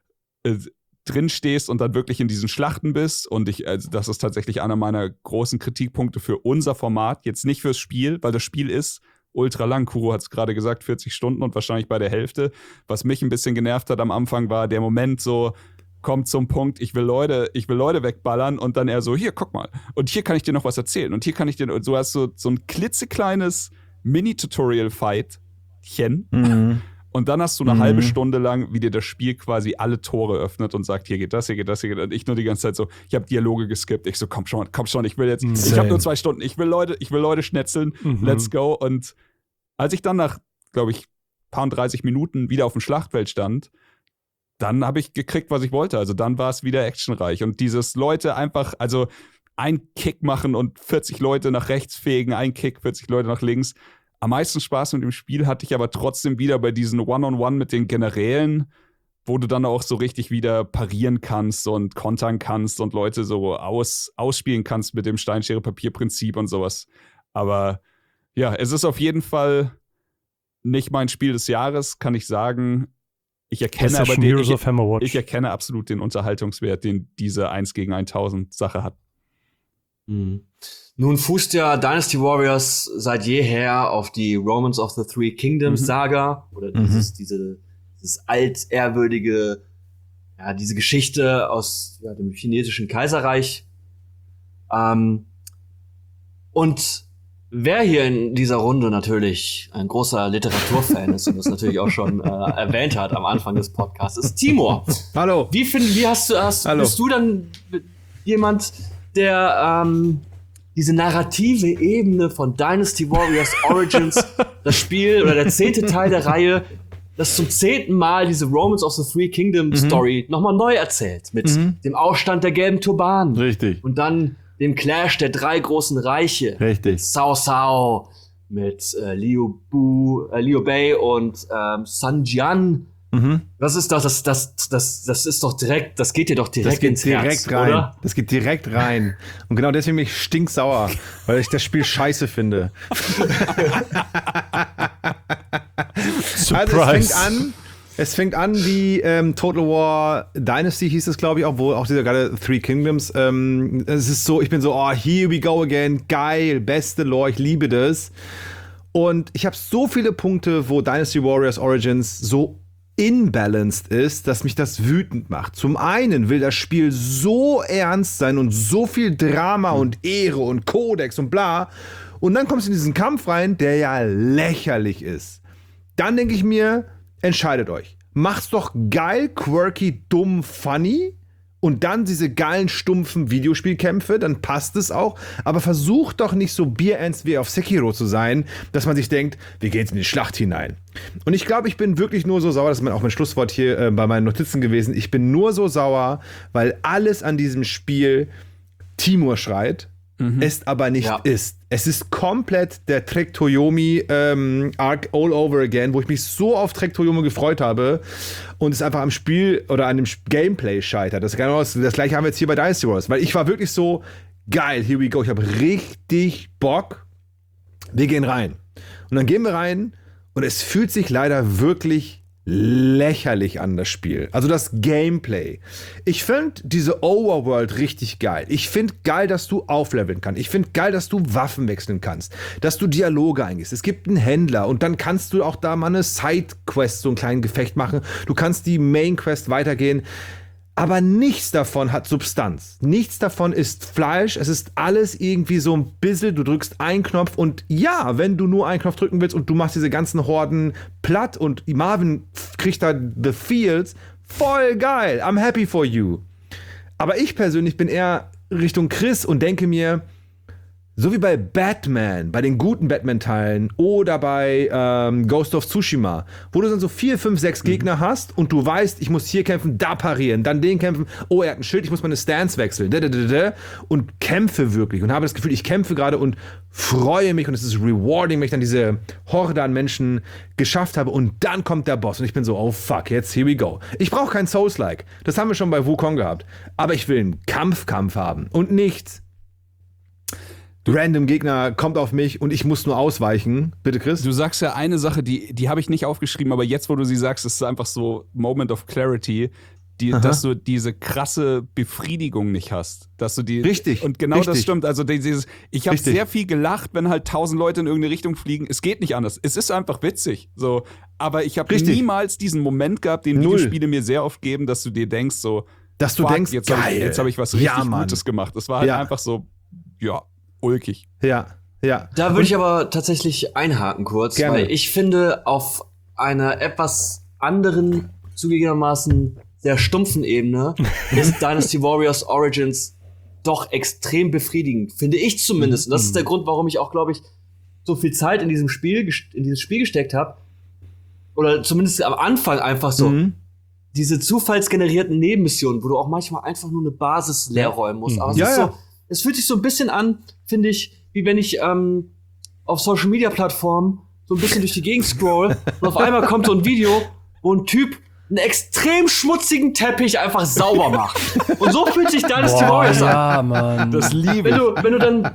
drin stehst und dann wirklich in diesen Schlachten bist und das ist tatsächlich einer meiner großen Kritikpunkte für unser Format, jetzt nicht fürs Spiel, weil das Spiel ist ultra lang. Kuro hat es gerade gesagt, 40 Stunden und wahrscheinlich bei der Hälfte. Was mich ein bisschen genervt hat am Anfang war der Moment so, kommt zum Punkt, ich will Leute wegballern und dann eher so, hier, guck mal. Und hier kann ich dir noch was erzählen. Und hier kann ich dir, und so hast du so ein klitzekleines Mini-Tutorial-Fight-chen. Und dann hast du eine halbe Stunde lang, wie dir das Spiel quasi alle Tore öffnet und sagt, hier geht das, hier geht das, hier geht das. Und ich nur die ganze Zeit so, ich habe Dialoge geskippt. Ich so, komm schon, ich will jetzt, ich habe nur 2 Stunden, ich will Leute schnetzeln, let's go. Und als ich dann nach, glaube ich, paar 30 Minuten wieder auf dem Schlachtfeld stand, dann habe ich gekriegt, was ich wollte. Also dann war es wieder actionreich. Und dieses Leute einfach, also ein Kick machen und 40 Leute nach rechts fegen, ein Kick, 40 Leute nach links. Am meisten Spaß mit dem Spiel hatte ich aber trotzdem wieder bei diesen One-on-One mit den Generälen, wo du dann auch so richtig wieder parieren kannst und kontern kannst und Leute so ausspielen kannst mit dem Steinschere-Papier-Prinzip und sowas. Aber ja, es ist auf jeden Fall nicht mein Spiel des Jahres, kann ich sagen. Ich erkenne absolut den Unterhaltungswert, den diese 1 gegen 1000 Sache hat. Nun fußt ja Dynasty Warriors seit jeher auf die Romance of the Three Kingdoms Saga oder dieses altehrwürdige, diese Geschichte aus dem chinesischen Kaiserreich. Und wer hier in dieser Runde natürlich ein großer Literaturfan ist und das natürlich auch schon erwähnt hat am Anfang des Podcasts, ist Timur. Hallo. Bist du dann jemand, der diese narrative Ebene von Dynasty Warriors Origins, das Spiel oder der 10. Teil der Reihe, das zum 10. Mal diese Romance of the Three Kingdoms Story nochmal neu erzählt mit dem Aufstand der gelben Turbanen. Richtig. Und dann dem Clash der 3 großen Reiche. Richtig. Cao Cao, mit Liu Bei und Sun Jian. Was ist das? Das ist doch direkt, das geht dir doch direkt ins Herz, rein. oder? Das geht direkt rein. Und genau deswegen bin ich stinksauer, weil ich das Spiel scheiße finde. Surprise. Es fängt an wie Total War Dynasty hieß es, glaube ich, auch, wo auch dieser geile Three Kingdoms. Es ist so, ich bin so, oh, here we go again, geil, beste Lore, ich liebe das. Und ich habe so viele Punkte, wo Dynasty Warriors Origins so imbalanced ist, dass mich das wütend macht. Zum einen will das Spiel so ernst sein und so viel Drama und Ehre und Kodex und bla. Und dann kommst du in diesen Kampf rein, der ja lächerlich ist. Dann denke ich mir, entscheidet euch. Macht's doch geil, quirky, dumm, funny. Und dann diese geilen, stumpfen Videospielkämpfe, dann passt es auch. Aber versucht doch nicht so bierernst wie auf Sekiro zu sein, dass man sich denkt, wir gehen jetzt in die Schlacht hinein. Und ich glaube, ich bin wirklich nur so sauer, das ist auch mein Schlusswort hier bei meinen Notizen gewesen, ich bin nur so sauer, weil alles an diesem Spiel Timur schreit, es aber nicht ist. Es ist komplett der Trek Toyomi Arc all over again, wo ich mich so auf Trek Toyomi gefreut habe und es einfach am Spiel oder an dem Gameplay scheitert. Das gleiche haben wir jetzt hier bei Dynasty Wars, weil ich war wirklich so, geil, here we go, ich habe richtig Bock, wir gehen rein. Und dann gehen wir rein und es fühlt sich leider wirklich lächerlich an, das Spiel. Also das Gameplay. Ich finde diese Overworld richtig geil. Ich finde geil, dass du aufleveln kannst. Ich finde geil, dass du Waffen wechseln kannst. Dass du Dialoge eingehst. Es gibt einen Händler und dann kannst du auch da mal eine Sidequest, so einen kleinen Gefecht machen. Du kannst die Mainquest weitergehen. Aber nichts davon hat Substanz. Nichts davon ist Fleisch. Es ist alles irgendwie so ein bisschen, du drückst einen Knopf und ja, wenn du nur einen Knopf drücken willst und du machst diese ganzen Horden platt und Marvin kriegt da the feels, voll geil. I'm happy for you. Aber ich persönlich bin eher Richtung Chris und denke mir, so wie bei Batman, bei den guten Batman-Teilen oder bei Ghost of Tsushima, wo du dann so 4, 5, 6 Gegner hast und du weißt, ich muss hier kämpfen, da parieren, dann den kämpfen, oh, er hat ein Schild, ich muss meine Stance wechseln, und kämpfe wirklich und habe das Gefühl, ich kämpfe gerade und freue mich und es ist rewarding, wenn ich dann diese Horde an Menschen geschafft habe und dann kommt der Boss und ich bin so, oh fuck, jetzt here we go. Ich brauche kein Souls-like, das haben wir schon bei Wukong gehabt, aber ich will einen Kampf haben und nichts. Random Gegner kommt auf mich und ich muss nur ausweichen. Bitte, Chris? Du sagst ja eine Sache, die habe ich nicht aufgeschrieben, aber jetzt, wo du sie sagst, ist es einfach so Moment of Clarity, dass du diese krasse Befriedigung nicht hast. Dass du die, richtig. Und genau richtig. Das stimmt. Also ich habe sehr viel gelacht, wenn halt 1000 Leute in irgendeine Richtung fliegen. Es geht nicht anders. Es ist einfach witzig. So. Aber ich habe niemals diesen Moment gehabt, den Videospiele mir sehr oft geben, dass du dir denkst so, dass du denkst, jetzt geil. Jetzt habe ich was richtig Gutes gemacht. Das war halt einfach so, ulkig. Ja. Da würde ich aber tatsächlich einhaken kurz, Gerne. weil ich finde, auf einer etwas anderen, zugegebenermaßen sehr stumpfen Ebene ist Dynasty Warriors Origins doch extrem befriedigend, finde ich zumindest. Und das ist der Grund, warum ich auch, glaube ich, so viel Zeit in dieses Spiel gesteckt habe. Oder zumindest am Anfang einfach so. Diese zufallsgenerierten Nebenmissionen, wo du auch manchmal einfach nur eine Basis leer räumen musst. Aber es ist so, es fühlt sich so ein bisschen an, finde ich, wie wenn ich auf Social-Media-Plattformen so ein bisschen durch die Gegend scroll und auf einmal kommt so ein Video, wo ein Typ einen extrem schmutzigen Teppich einfach sauber macht. Und so fühlt sich Dynasty Warriors an. Ja, Mann. Das liebe ich. Wenn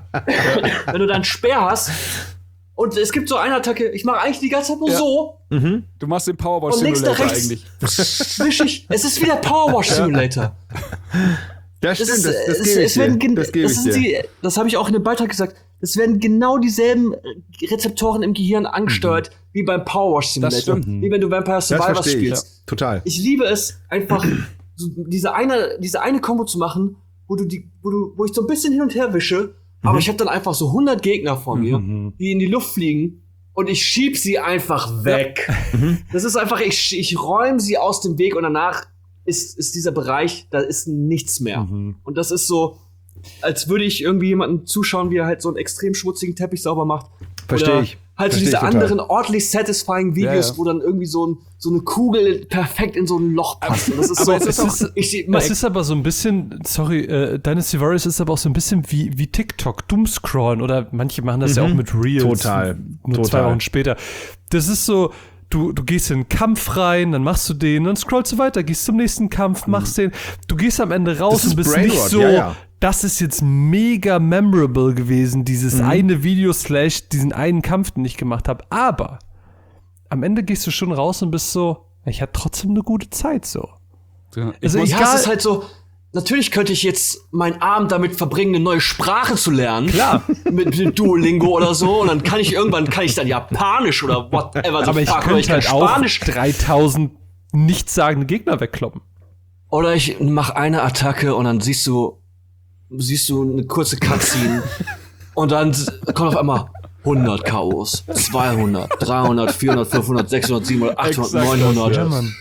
du dann Speer hast und es gibt so eine Attacke, ich mache eigentlich die ganze Zeit nur so. Du machst den Powerwash Und links nach Simulator rechts eigentlich. wisch ich. Es ist wie der Powerwash Simulator. Das stimmt, das gebe ich dir. Das habe ich auch in dem Beitrag gesagt. Es werden genau dieselben Rezeptoren im Gehirn angesteuert wie beim Powerwash Simulator. Wie wenn du Vampire Survivors spielst. Ja, total. Ich liebe es, einfach so diese eine Kombo zu machen, wo ich so ein bisschen hin und her wische, aber ich habe dann einfach so 100 Gegner vor mir, die in die Luft fliegen und ich schieb sie einfach weg. Das ist einfach, ich räume sie aus dem Weg und danach ist dieser Bereich, da ist nichts mehr. Und das ist so, als würde ich irgendwie jemanden zuschauen, wie er halt so einen extrem schmutzigen Teppich sauber macht. Verstehe ich. Halt so diese anderen ordentlich satisfying Videos, wo dann irgendwie so eine Kugel perfekt in so ein Loch passt. Und das ist aber so, es ist aber so ein bisschen, Dynasty Warriors ist aber auch so ein bisschen wie TikTok, Doomscrollen oder manche machen das ja auch mit Reels. Total. Nur 2 Wochen später. Das ist so, du gehst in einen Kampf rein, dann machst du den, dann scrollst du weiter, gehst zum nächsten Kampf, machst den. Du gehst am Ende raus und bist nicht so, das ist jetzt mega memorable gewesen, dieses eine Video / diesen einen Kampf, den ich gemacht habe. Aber am Ende gehst du schon raus und bist so, ich hatte trotzdem eine gute Zeit so. Ja, es ist halt so, natürlich könnte ich jetzt meinen Abend damit verbringen, eine neue Sprache zu lernen. Klar. Mit Duolingo oder so. Und dann kann ich dann Japanisch oder whatever. Aber ich könnte halt auch 3000 nichtssagende Gegner wegkloppen. Oder ich mache eine Attacke und dann siehst du eine kurze Cutscene und dann kommt auf einmal 100 K.O.s, 200, 300, 400, 500, 600, 700, 800, 900,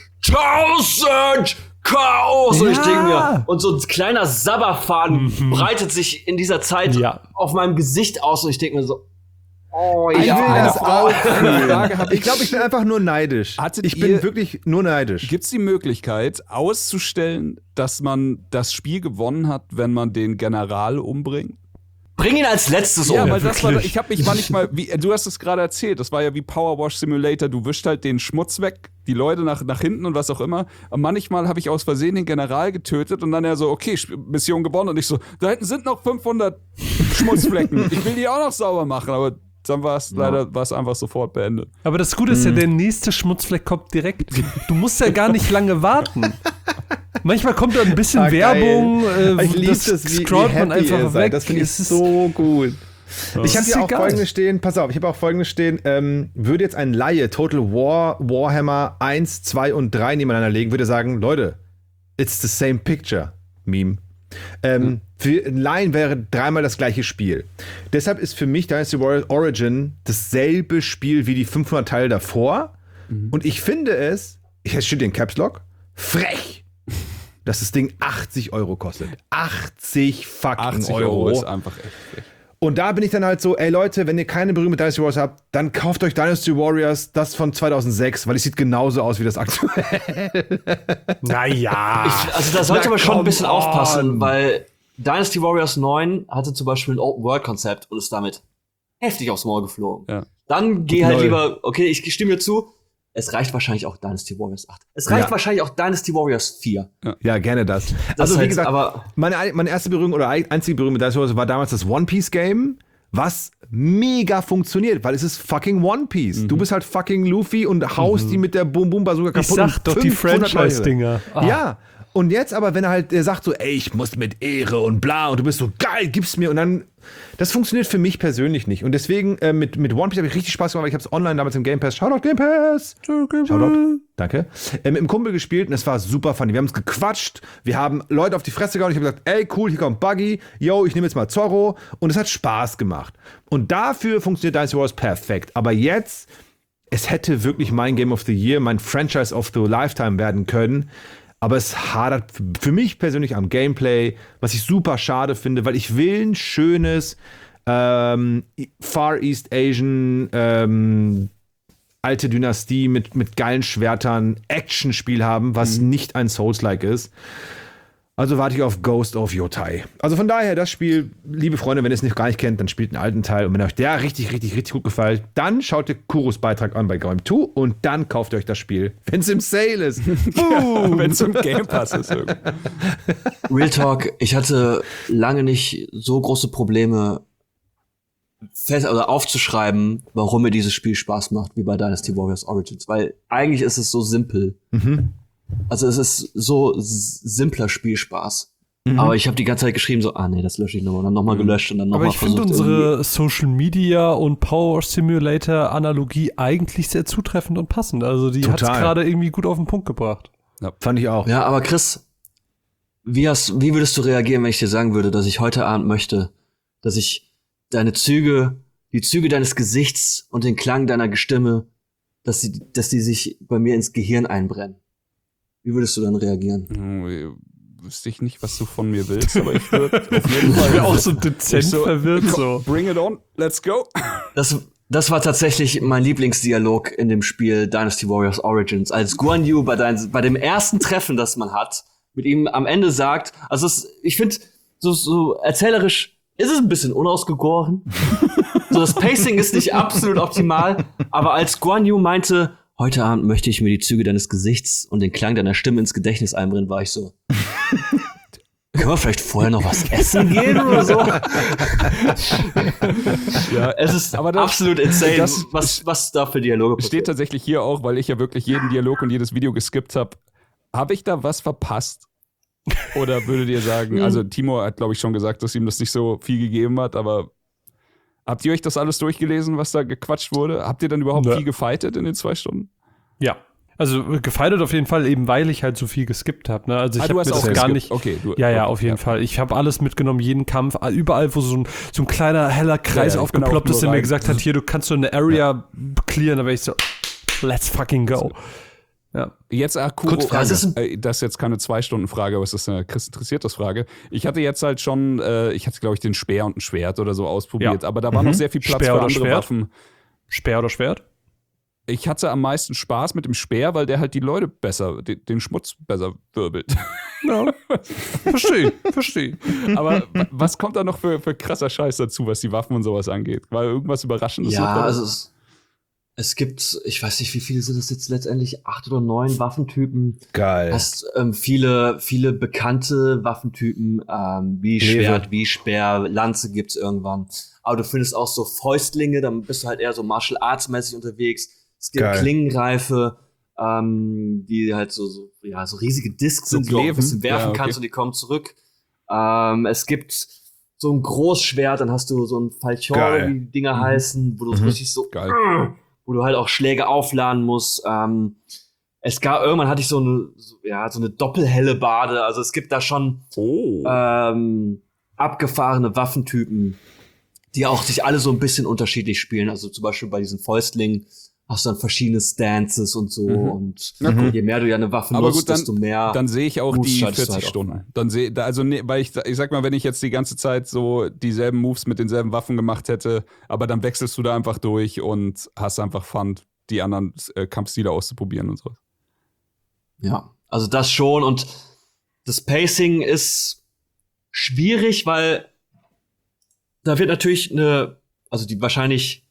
1000 K.O.s. Und ich denke mir, und so ein kleiner Sabberfaden breitet sich in dieser Zeit auf meinem Gesicht aus und ich denke mir so, oh ich will das auch fühlen. Ich glaube, ich bin einfach nur neidisch. Ich bin wirklich nur neidisch. Gibt es die Möglichkeit, auszustellen, dass man das Spiel gewonnen hat, wenn man den General umbringt? Bring ihn als letztes um. Ja, weil ich habe mich manchmal, du hast es gerade erzählt, das war ja wie Power Wash Simulator, du wischst halt den Schmutz weg, die Leute nach hinten und was auch immer. Und manchmal habe ich aus Versehen den General getötet und dann er so, okay, Mission gewonnen. Und ich so, da hinten sind noch 500 Schmutzflecken. Ich will die auch noch sauber machen, aber dann war es leider einfach sofort beendet. Aber das Gute ist ja, der nächste Schmutzfleck kommt direkt. Du musst ja gar nicht lange warten. Manchmal kommt da ein bisschen Werbung, ich liebe das, scrollt man einfach weg. Das finde ich so gut. Ich habe hier auch Folgendes stehen, pass auf, würde jetzt ein Laie Total Warhammer 1, 2 und 3 nebeneinander legen, würde sagen, Leute, it's the same picture, Meme. Für Laien wäre dreimal das gleiche Spiel. Deshalb ist für mich Dynasty Warriors Origin dasselbe Spiel wie die 500 Teile davor. Und ich finde es, ich stehe in Caps Lock, frech, dass das Ding 80 € kostet. 80 Euro ist einfach echt frech. Und da bin ich dann halt so, ey Leute, wenn ihr keine Berührung mit Dynasty Warriors habt, dann kauft euch Dynasty Warriors, das von 2006, weil es sieht genauso aus wie das aktuell. Naja. Also da sollte man schon ein bisschen aufpassen, weil Dynasty Warriors 9 hatte zum Beispiel ein Open-World-Konzept und ist damit heftig aufs Maul geflogen. Ja. Dann geh halt lieber, okay, ich stimme dir zu, es reicht wahrscheinlich auch Dynasty Warriors 8. Es reicht wahrscheinlich auch Dynasty Warriors 4. Ja, gerne das. Also wie gesagt, aber meine erste Berührung oder einzige Berührung mit Dynasty Warriors war damals das One Piece Game, was mega funktioniert, weil es ist fucking One Piece. Du bist halt fucking Luffy und haust die mit der Boom-Boom-Bazooka kaputt. Ich sag doch, die Franchise-Dinger. Ja. Und jetzt aber, wenn er halt, der sagt so, ey, ich muss mit Ehre und bla, und du bist so, geil, gib's mir, und dann, das funktioniert für mich persönlich nicht. Und deswegen, mit One Piece habe ich richtig Spaß gemacht, weil ich habe es online damals im Game Pass, Shoutout Game Pass, Shoutout, danke, mit dem Kumpel gespielt und es war super funny. Wir haben uns gequatscht, wir haben Leute auf die Fresse gehauen, ich habe gesagt, ey, cool, hier kommt Buggy, yo, ich nehme jetzt mal Zorro, und es hat Spaß gemacht. Und dafür funktioniert Dynasty Warriors perfekt. Aber jetzt, es hätte wirklich mein Game of the Year, mein Franchise of the Lifetime werden können. Aber es hadert für mich persönlich am Gameplay, was ich super schade finde, weil ich will ein schönes Far East Asian alte Dynastie mit geilen Schwertern Action-Spiel haben, was nicht ein Souls-like ist. Also warte ich auf Ghost of Yotai. Also von daher, das Spiel, liebe Freunde, wenn ihr es noch gar nicht kennt, dann spielt einen alten Teil. Und wenn euch der richtig, richtig, richtig gut gefällt, dann schaut ihr Kuros Beitrag an bei Game 2 und dann kauft ihr euch das Spiel, wenn es im Sale ist. Wenn es im Game Pass ist. Real Talk, ich hatte lange nicht so große Probleme aufzuschreiben, warum mir dieses Spiel Spaß macht, wie bei Dynasty Warriors Origins. Weil eigentlich ist es so simpel. Also es ist so simpler Spielspaß. Aber ich habe die ganze Zeit geschrieben so, nee, das lösche ich nochmal. Und dann nochmal gelöscht und dann nochmal versucht. Aber ich finde unsere Social Media und Power Simulator Analogie eigentlich sehr zutreffend und passend. Also die hat es gerade irgendwie gut auf den Punkt gebracht. Ja, fand ich auch. Ja, aber Chris, wie würdest du reagieren, wenn ich dir sagen würde, dass ich heute Abend möchte, dass ich die Züge deines Gesichts und den Klang deiner Stimme, dass die sich bei mir ins Gehirn einbrennen? Wie würdest du dann reagieren? Wüsste ich nicht, was du von mir willst, aber ich würde auf jeden Fall auch so dezent verwirrt so. Bring it on, let's go. Das war tatsächlich mein Lieblingsdialog in dem Spiel Dynasty Warriors Origins, als Guan Yu bei dem ersten Treffen, das man hat, mit ihm am Ende sagt, also ich finde, so erzählerisch ist es ein bisschen unausgegoren. So, das Pacing ist nicht absolut optimal, aber als Guan Yu meinte, heute Abend möchte ich mir die Züge deines Gesichts und den Klang deiner Stimme ins Gedächtnis einbrennen, war ich so. Können wir vielleicht vorher noch was essen gehen oder so? Ja, es ist aber absolut insane, was da für Dialoge passiert. Steht tatsächlich hier auch, weil ich ja wirklich jeden Dialog und jedes Video geskippt habe. Habe ich da was verpasst? Oder würdet ihr sagen, also Timo hat, glaube ich, schon gesagt, dass ihm das nicht so viel gegeben hat, aber habt ihr euch das alles durchgelesen, was da gequatscht wurde? Habt ihr dann überhaupt viel gefightet in den 2 Stunden? Ja. Also gefeiert auf jeden Fall, eben weil ich halt so viel geskippt habe. Ne? Also ich habe mir das gar nicht. Okay, auf jeden Fall. Ich habe alles mitgenommen, jeden Kampf, überall, wo so ein kleiner heller Kreis aufgeploppt ist, der mir gesagt hat, hier, du kannst so eine Area clearen, da wäre ich so, let's fucking go. Ja. Jetzt, Kuro, das ist jetzt keine 2-Stunden-Frage, aber es ist eine Chris interessiert das Frage. Ich hatte jetzt halt schon, glaube ich, den Speer und ein Schwert oder so ausprobiert, aber da war noch sehr viel Platz Speer für andere Waffen. Speer oder Schwert? Ich hatte am meisten Spaß mit dem Speer, weil der halt die Leute besser, den Schmutz besser wirbelt. Ja, verstehe. Aber was kommt da noch für krasser Scheiß dazu, was die Waffen und sowas angeht? War irgendwas Überraschendes? Ja, also es gibt, ich weiß nicht, wie viele sind es jetzt letztendlich, 8 oder 9 Waffentypen. Geil. Hast viele bekannte Waffentypen, wie Schwert, wie Speer, Lanze gibt's irgendwann. Aber du findest auch so Fäustlinge, dann bist du halt eher so Martial Arts mäßig unterwegs. Es gibt Klingenreife, die halt so riesige Discs sind, die du auch ein bisschen werfen kannst und die kommen zurück. Es gibt so ein Großschwert, dann hast du so ein Falchion, wie die Dinger heißen, wo du so richtig so, wo du halt auch Schläge aufladen musst. Irgendwann hatte ich so eine doppelhelle Bade. Also es gibt da schon abgefahrene Waffentypen, die auch sich alle so ein bisschen unterschiedlich spielen. Also zum Beispiel bei diesen Fäustlingen hast du dann verschiedene Stances und so. Und je mehr du ja eine Waffe nutzt, desto mehr. Dann sehe ich auch die 40 Stunden. Weil ich sag mal, wenn ich jetzt die ganze Zeit so dieselben Moves mit denselben Waffen gemacht hätte, aber dann wechselst du da einfach durch und hast einfach Fun, die anderen Kampfstile auszuprobieren und so. Ja, also das schon. Und das Pacing ist schwierig, weil da wird natürlich die wahrscheinlich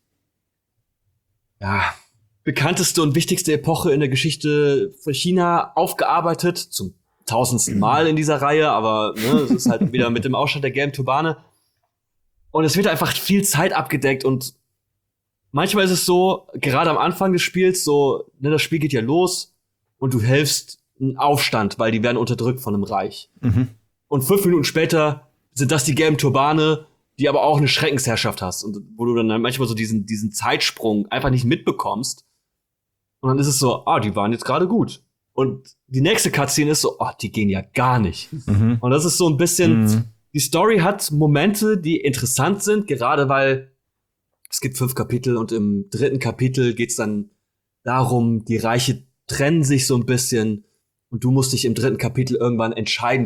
bekannteste und wichtigste Epoche in der Geschichte von China aufgearbeitet, zum 1000. Mal in dieser Reihe, aber es ist halt wieder mit dem Ausstand der gelben Turbane. Und es wird einfach viel Zeit abgedeckt und manchmal ist es so, gerade am Anfang des Spiels, das Spiel geht ja los und du helfst einen Aufstand, weil die werden unterdrückt von einem Reich. Und 5 Minuten später sind das die gelben Turbane, die aber auch eine Schreckensherrschaft hast und wo du dann manchmal so diesen Zeitsprung einfach nicht mitbekommst. Und dann ist es so, die waren jetzt gerade gut. Und die nächste Cutscene ist so, die gehen ja gar nicht. Und das ist so ein bisschen, die Story hat Momente, die interessant sind, gerade weil es gibt 5 Kapitel und im 3. Kapitel geht's dann darum, die Reiche trennen sich so ein bisschen und du musst dich im 3. Kapitel irgendwann entscheiden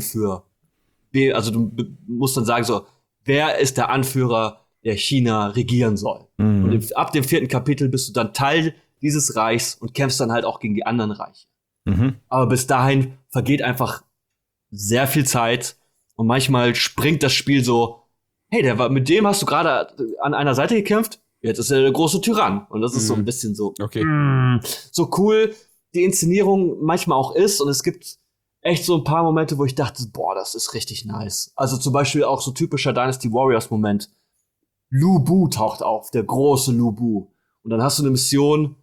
du musst dann sagen so, wer ist der Anführer, der China regieren soll? Und ab dem 4. Kapitel bist du dann Teil dieses Reichs und kämpfst dann halt auch gegen die anderen Reiche. Aber bis dahin vergeht einfach sehr viel Zeit und manchmal springt das Spiel so, hey, mit dem hast du gerade an einer Seite gekämpft, jetzt ist er der große Tyrann. Und das ist so ein bisschen so, so cool die Inszenierung manchmal auch ist und es gibt echt so ein paar Momente, wo ich dachte, das ist richtig nice. Also zum Beispiel auch so typischer Dynasty Warriors Moment. Lu Bu taucht auf, der große Lu Bu. Und dann hast du eine Mission,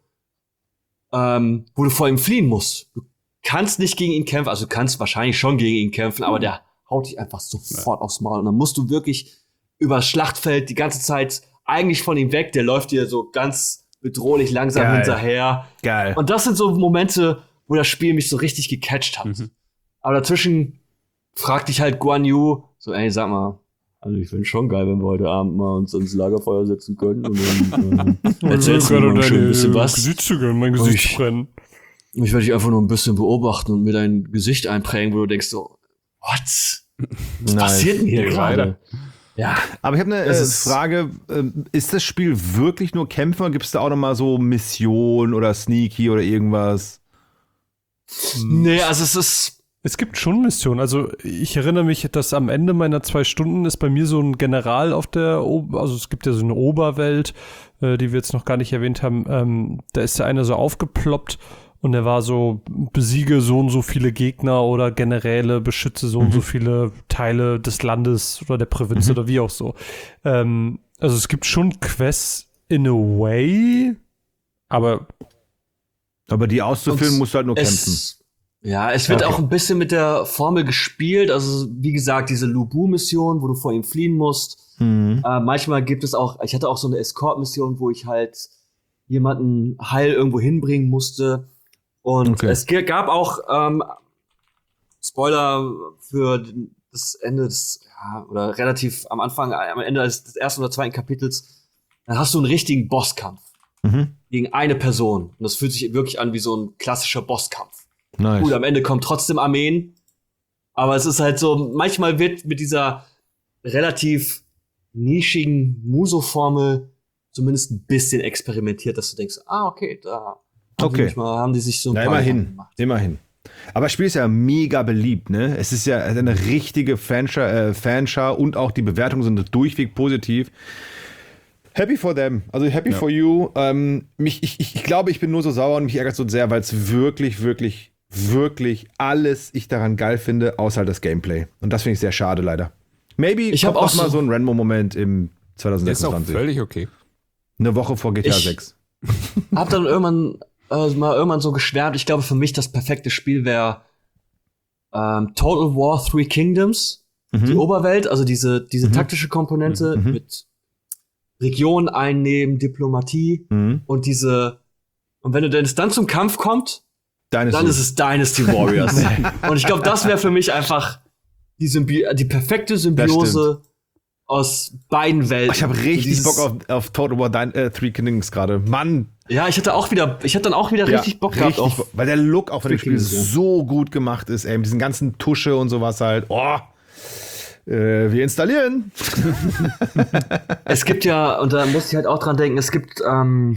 wo du vor ihm fliehen musst. Du kannst nicht gegen ihn kämpfen, also du kannst wahrscheinlich schon gegen ihn kämpfen, aber der haut dich einfach sofort aufs Maul. Und dann musst du wirklich übers Schlachtfeld die ganze Zeit eigentlich von ihm weg. Der läuft dir so ganz bedrohlich langsam hinterher. Geil. Und das sind so Momente, wo das Spiel mich so richtig gecatcht hat. Aber dazwischen fragt dich halt Guan Yu so, sag mal, also ich find's schon geil, wenn wir heute Abend mal uns ins Lagerfeuer setzen können und dann erzählst du mir mal schön ein bisschen was. Mein Gesicht brennen. Ich werde dich einfach nur ein bisschen beobachten und mir dein Gesicht einprägen, wo du denkst so, was passiert denn hier gerade? Ja. Aber ich habe eine Frage, ist das Spiel wirklich nur Kämpfer? Gibt es da auch noch mal so Missionen oder Sneaky oder irgendwas? Nee, also es gibt schon Missionen. Also ich erinnere mich, dass am Ende meiner 2 Stunden ist bei mir so ein General also es gibt ja so eine Oberwelt, die wir jetzt noch gar nicht erwähnt haben. Da ist der eine so aufgeploppt und der war so, besiege so und so viele Gegner oder Generäle, beschütze so und so viele Teile des Landes oder der Provinz oder wie auch so. Also es gibt schon Quests in a way, aber die auszufüllen musst du halt nur kämpfen. Ja, es wird auch ein bisschen mit der Formel gespielt. Also, wie gesagt, diese Lu Bu-Mission, wo du vor ihm fliehen musst. Manchmal gibt es auch, ich hatte auch so eine Escort-Mission, wo ich halt jemanden heil irgendwo hinbringen musste. Und es gab auch Spoiler für das Ende oder relativ am Anfang, am Ende des ersten oder zweiten Kapitels, dann hast du einen richtigen Bosskampf gegen eine Person. Und das fühlt sich wirklich an wie so ein klassischer Bosskampf. Nice. Gut, am Ende kommen trotzdem Armeen, aber es ist halt so, manchmal wird mit dieser relativ nischigen Muso-Formel zumindest ein bisschen experimentiert, dass du denkst, okay, da haben die sich so ein paar immerhin, gemacht. immerhin. Aber das Spiel ist ja mega beliebt, ne? Es ist ja eine richtige Fanschar und auch die Bewertungen sind durchweg positiv. Happy for them, also happy for you. Ich glaube, ich bin nur so sauer und mich ärgert so sehr, weil es wirklich, wirklich, wirklich alles ich daran geil finde, außer das Gameplay. Und das finde ich sehr schade, leider. Maybe ich habe auch mal so einen Renmo-Moment im 2026. Ist auch völlig okay. Eine Woche vor GTA 6. Hab dann irgendwann so geschwärmt. Ich glaube, für mich das perfekte Spiel wäre Total War Three Kingdoms. Die Oberwelt, also diese taktische Komponente mit Regionen einnehmen, Diplomatie und und wenn es dann zum Kampf kommt, dann ist es Dynasty Warriors. Und ich glaube, das wäre für mich einfach die perfekte Symbiose aus beiden Welten. Ich habe richtig Bock auf Total War Three Kingdoms gerade. Mann. Ja, ich hatte dann auch wieder richtig Bock gehabt auf. Weil der Look auch von dem Spiel so gut gemacht ist, ey. Mit diesen ganzen Tusche und sowas halt. Wir installieren. Es gibt ja, und da muss ich halt auch dran denken, es gibt eine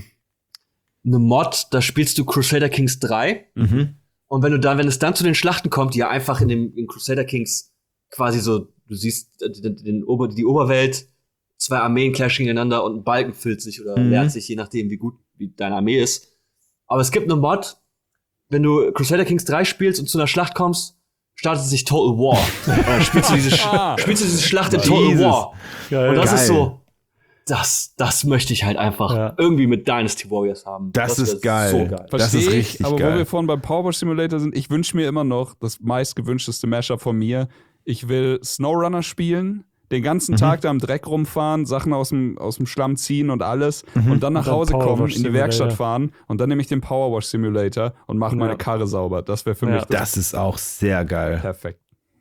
Mod, da spielst du Crusader Kings 3. Und wenn es dann zu den Schlachten kommt, die ja einfach in Crusader Kings quasi so, du siehst die Oberwelt, zwei Armeen clashen gegeneinander und ein Balken füllt sich oder leert sich, je nachdem, wie deine Armee ist. Aber es gibt eine Mod, wenn du Crusader Kings 3 spielst und zu einer Schlacht kommst, startet sich Total War. Oder spielst du diese Schlacht in Total War. Geil. Und das ist so, das möchte ich halt einfach irgendwie mit Dynasty Warriors haben. Das ist geil. So geil. Das ist richtig aber geil. wo wir vorhin beim Powerwash Simulator sind, ich wünsche mir immer noch das meistgewünschteste Mashup von mir. Ich will SnowRunner spielen, den ganzen Tag da im Dreck rumfahren, Sachen aus dem Schlamm ziehen und alles und dann nach Hause kommen, in die Werkstatt fahren und dann nehme ich den Powerwash Simulator und mache meine Karre sauber. Das wäre für mich das ist auch sehr geil. Perfekt.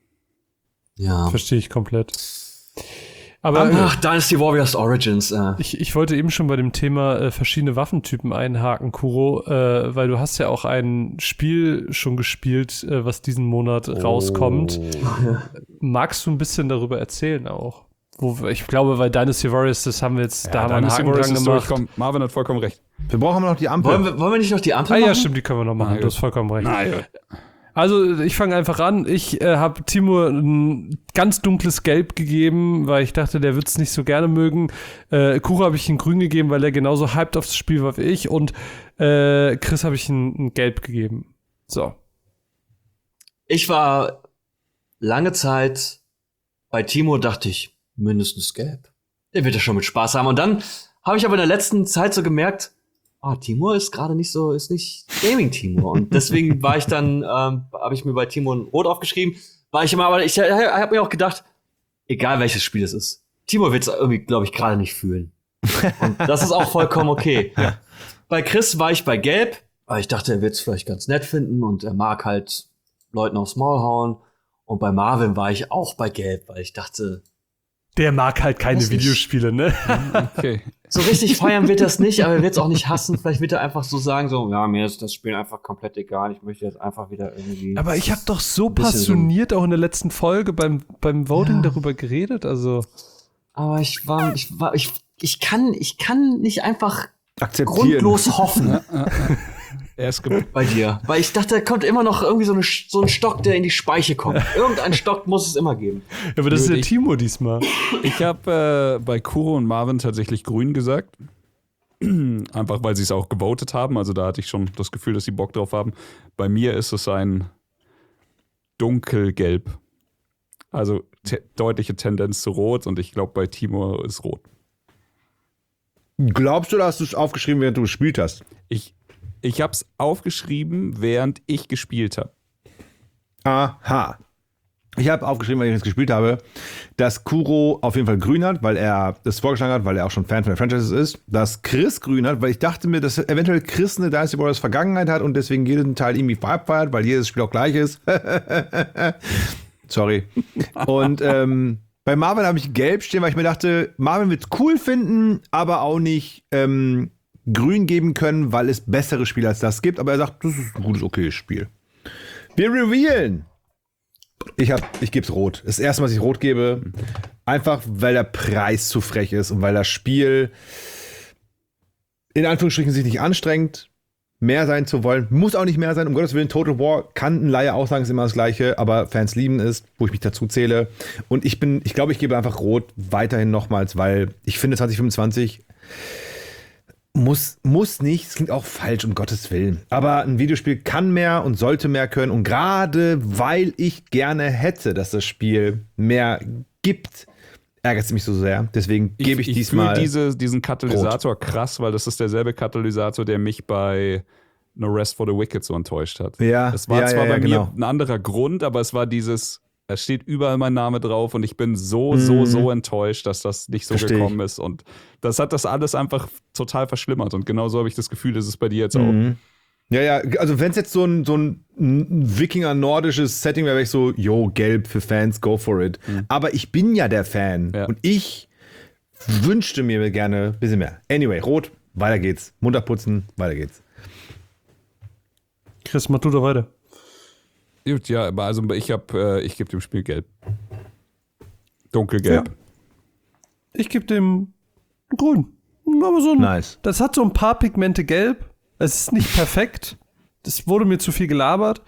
Ja. Verstehe ich komplett. Aber Dynasty Warriors Origins. Ich wollte eben schon bei dem Thema verschiedene Waffentypen einhaken, Kuro, weil du hast ja auch ein Spiel schon gespielt, was diesen Monat rauskommt. Magst du ein bisschen darüber erzählen auch? Ich glaube, weil Dynasty Warriors, das haben wir jetzt, da haben wir einen Haken dran gemacht. Marvin hat vollkommen recht. Wir brauchen noch die Ampel. Wollen wir nicht noch die Ampel machen? Ja, stimmt, die können wir noch machen. Du hast vollkommen recht. Also, ich fange einfach an. Ich habe Timur ein ganz dunkles Gelb gegeben, weil ich dachte, der wird es nicht so gerne mögen. Kuro habe ich ein Grün gegeben, weil er genauso hyped auf das Spiel war wie ich. Und Chris habe ich ein Gelb gegeben. So. Ich war lange Zeit bei Timur, dachte ich, mindestens Gelb. Der wird ja schon mit Spaß haben. Und dann habe ich aber in der letzten Zeit so gemerkt, Timur ist gerade nicht Gaming-Timur. Und deswegen war ich dann, habe ich mir bei Timur ein Rot aufgeschrieben, aber ich habe mir auch gedacht, egal welches Spiel es ist, Timur wird es irgendwie, glaube ich, gerade nicht fühlen. Und das ist auch vollkommen okay. Bei Chris war ich bei Gelb, weil ich dachte, er wird es vielleicht ganz nett finden und er mag halt Leuten aufs Maul hauen. Und bei Marvin war ich auch bei Gelb, weil ich dachte, der mag halt keine Videospiele, ne? Okay. So richtig feiern wird er es nicht, aber er wird es auch nicht hassen. Vielleicht wird er einfach so sagen, mir ist das Spiel einfach komplett egal. Ich möchte jetzt einfach wieder irgendwie. Aber ich habe doch so passioniert auch in der letzten Folge beim Voting darüber geredet, also. Aber ich kann nicht einfach akzeptieren. Grundlos hoffen. Er ist bei dir. Weil ich dachte, da kommt immer noch irgendwie so ein Stock, der in die Speiche kommt. Irgendein Stock muss es immer geben. Ja, aber das ist der Timo diesmal. Ich habe bei Kuro und Marvin tatsächlich grün gesagt. Einfach, weil sie es auch gewotet haben. Also da hatte ich schon das Gefühl, dass sie Bock drauf haben. Bei mir ist es ein dunkelgelb. Also deutliche Tendenz zu rot. Und ich glaube, bei Timo ist rot. Glaubst du, da hast du es aufgeschrieben, während du gespielt hast? Ich habe es aufgeschrieben, während ich gespielt habe. Aha. Ich habe aufgeschrieben, weil ich es gespielt habe, dass Kuro auf jeden Fall grün hat, weil er das vorgeschlagen hat, weil er auch schon Fan von der Franchise ist. Dass Chris grün hat, weil ich dachte mir, dass eventuell Chris eine Dynasty Warriors Vergangenheit hat und deswegen jeden Teil irgendwie feiert, weil jedes Spiel auch gleich ist. Sorry. Und bei Marvin habe ich gelb stehen, weil ich mir dachte, Marvin wird es cool finden, aber auch nicht grün geben können, weil es bessere Spiele als das gibt. Aber er sagt, das ist ein gutes, okayes Spiel. Wir revealen. Ich gebe es rot. Das erste Mal, was ich rot gebe. Einfach, weil der Preis zu frech ist und weil das Spiel in Anführungsstrichen sich nicht anstrengt, mehr sein zu wollen. Muss auch nicht mehr sein. Um Gottes Willen, Total War kann ein Laie auch sagen, ist immer das Gleiche, aber Fans lieben es, wo ich mich dazu zähle. Und ich glaube, ich gebe einfach rot weiterhin nochmals, weil ich finde 2025 muss nicht, es klingt auch falsch, um Gottes Willen. Aber ein Videospiel kann mehr und sollte mehr können. Und gerade weil ich gerne hätte, dass das Spiel mehr gibt, ärgert es mich so sehr. Deswegen gebe ich diesmal. Ich fühle diesen Katalysator krass, weil das ist derselbe Katalysator, der mich bei No Rest for the Wicked so enttäuscht hat. Ja, es war zwar bei mir genau. ein anderer Grund, aber es war es steht überall mein Name drauf und ich bin so enttäuscht, dass das nicht so gekommen ist. Und das hat das alles einfach total verschlimmert. Und genauso habe ich das Gefühl, ist es bei dir jetzt auch. Ja, also wenn es jetzt so ein Wikinger-nordisches Setting wäre, wäre ich so, gelb für Fans, go for it. Aber ich bin ja der Fan und ich wünschte mir gerne ein bisschen mehr. Anyway, rot, weiter geht's. Munter putzen, weiter geht's. Chris, mach du da weiter. Gut, ja, aber also ich gebe dem Spiel gelb. Dunkelgelb. Ja. Ich gebe dem grün. Aber so nice. Das hat so ein paar Pigmente gelb. Es ist nicht perfekt. Das wurde mir zu viel gelabert.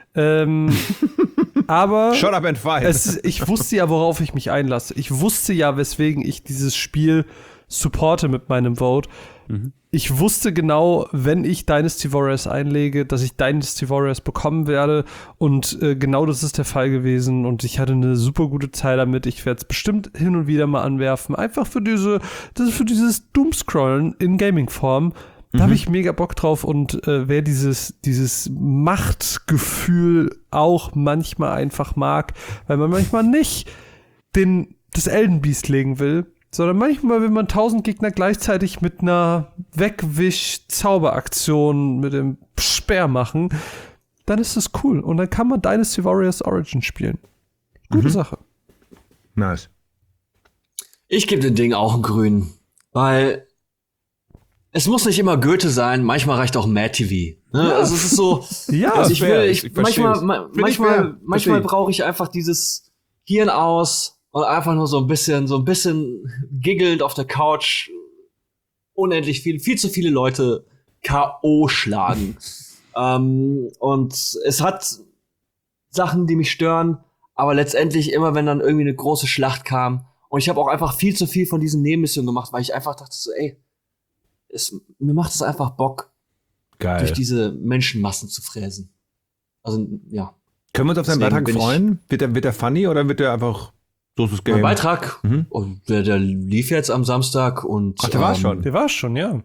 Aber Shut up and fight. Ich wusste ja, worauf ich mich einlasse. Ich wusste ja, weswegen ich dieses Spiel supporte mit meinem Vote. Ich wusste genau, wenn ich Dynasty Warriors einlege, dass ich Dynasty Warriors bekommen werde. Und genau das ist der Fall gewesen. Und ich hatte eine super gute Zeit damit. Ich werde es bestimmt hin und wieder mal anwerfen. Einfach für dieses Doomscrollen in Gaming-Form. Da habe ich mega Bock drauf. Und wer dieses Machtgefühl auch manchmal einfach mag, weil man manchmal nicht das Elden Beast legen will, sondern manchmal will man 1000 Gegner gleichzeitig mit einer Wegwisch-Zauberaktion mit dem Speer machen, dann ist das cool. Und dann kann man Dynasty Warriors Origin spielen. Gute Sache. Nice. Ich gebe dem Ding auch einen grün, weil es muss nicht immer Goethe sein, manchmal reicht auch Mad TV. Ne? Ja. Also es ist so, also manchmal brauche ich einfach dieses Hirn aus und einfach nur so ein bisschen giggelnd auf der Couch unendlich viel zu viele Leute K.O. schlagen. Und es hat Sachen, die mich stören, aber letztendlich immer, wenn dann irgendwie eine große Schlacht kam und ich habe auch einfach viel zu viel von diesen Nebenmissionen gemacht, weil ich einfach dachte so, mir macht es einfach Bock, durch diese Menschenmassen zu fräsen. Also, ja. Können wir uns auf deinen Beitrag freuen? Wird der funny oder wird der einfach so ist das Game? Mein Beitrag, der lief jetzt am Samstag und der war schon. Der war schon, ja.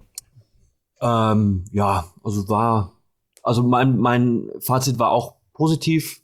Ja, also mein Fazit war auch positiv.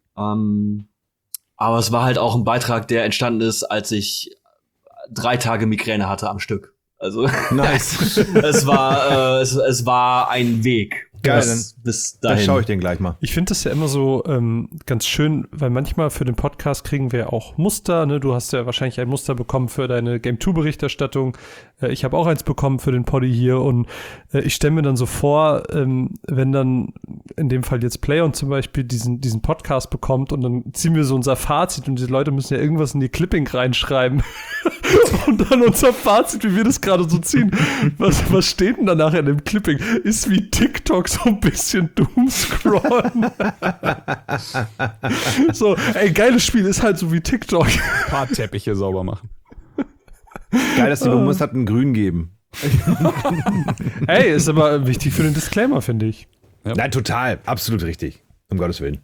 Aber es war halt auch ein Beitrag, der entstanden ist, als ich 3 Tage Migräne hatte am Stück. Also nice. es war ein Weg. Geil, bis dahin. Da schaue ich den gleich mal. Ich finde das ja immer so ganz schön, weil manchmal für den Podcast kriegen wir auch Muster. Ne? Du hast ja wahrscheinlich ein Muster bekommen für deine Game 2-Berichterstattung. Ich habe auch eins bekommen für den Poddy hier. Und ich stelle mir dann so vor, wenn dann in dem Fall jetzt PlayOn zum Beispiel diesen Podcast bekommt und dann ziehen wir so unser Fazit und die Leute müssen ja irgendwas in die Clipping reinschreiben. Und dann unser Fazit, wie wir das gerade so ziehen. Was steht denn da nachher in dem Clipping? Ist wie TikTok so ein bisschen Doomscrollen. So, geiles Spiel ist halt so wie TikTok. Ein paar Teppiche sauber machen. Geil, dass die Bums hatten grün geben. Ist aber wichtig für den Disclaimer, finde ich. Ja. Nein, total. Absolut richtig. Um Gottes Willen.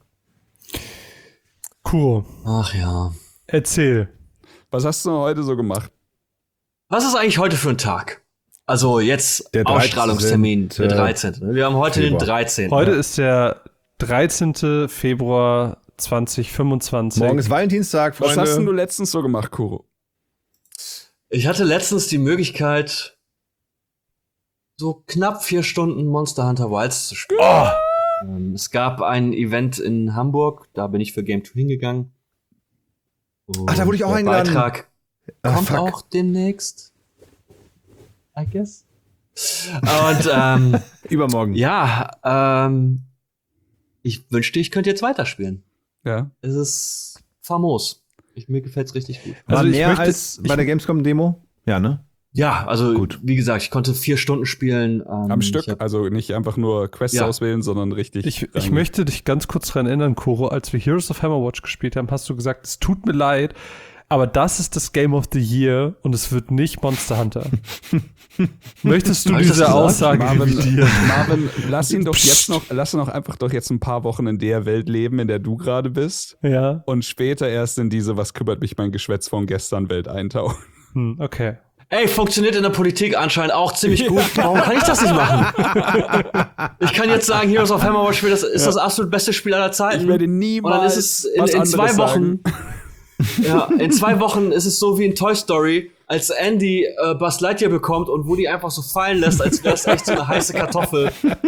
Cool. Ach ja. Erzähl. Was hast du heute so gemacht? Was ist eigentlich heute für ein Tag? Also jetzt der Ausstrahlungstermin, der 13. Wir haben heute den 13. Heute ist der 13. Februar 2025. Morgen ist Valentinstag, Freunde. Was hast denn du letztens so gemacht, Kuro? Ich hatte letztens die Möglichkeit, so knapp 4 Stunden Monster Hunter Wilds zu spielen. Oh. Es gab ein Event in Hamburg, da bin ich für Game 2 hingegangen. Ach, da wurde ich auch eingeladen. Der Beitrag kommt fuck. auch demnächst. I guess. Und Übermorgen. ja, ich wünschte, ich könnte jetzt weiterspielen. Ja. Es ist famos. Mir gefällt's richtig gut. War Also ich mehr möchte- als bei der Gamescom-Demo? Ja, ne? Ja, also Gut. wie gesagt, ich konnte 4 Stunden spielen. Am Stück, ich hab- also nicht einfach nur Quests Ja. auswählen, sondern richtig. Ich möchte dich ganz kurz daran erinnern, Kuro, als wir Heroes of Hammerwatch gespielt haben, hast du gesagt, es tut mir leid, aber das ist das Game of the Year und es wird nicht Monster Hunter. Möchtest du Hab ich das diese gesagt? Aussage revidieren? Marvin, lass ihn doch einfach jetzt ein paar Wochen in der Welt leben, in der du gerade bist. Ja, Und später erst in diese, was kümmert mich mein Geschwätz von gestern Welt eintauchen. Okay. Ey, funktioniert in der Politik anscheinend auch ziemlich gut. Warum kann ich das nicht machen? Ich kann jetzt sagen, Heroes of Hammerwatch ist das absolut beste Spiel aller Zeiten. Ich werde Und dann niemals ist es was in 2 anderes Wochen. sagen. Ja, in 2 Wochen ist es so wie in Toy Story, als Andy Buzz Lightyear bekommt und Woody einfach so fallen lässt, als wäre es echt so eine heiße Kartoffel.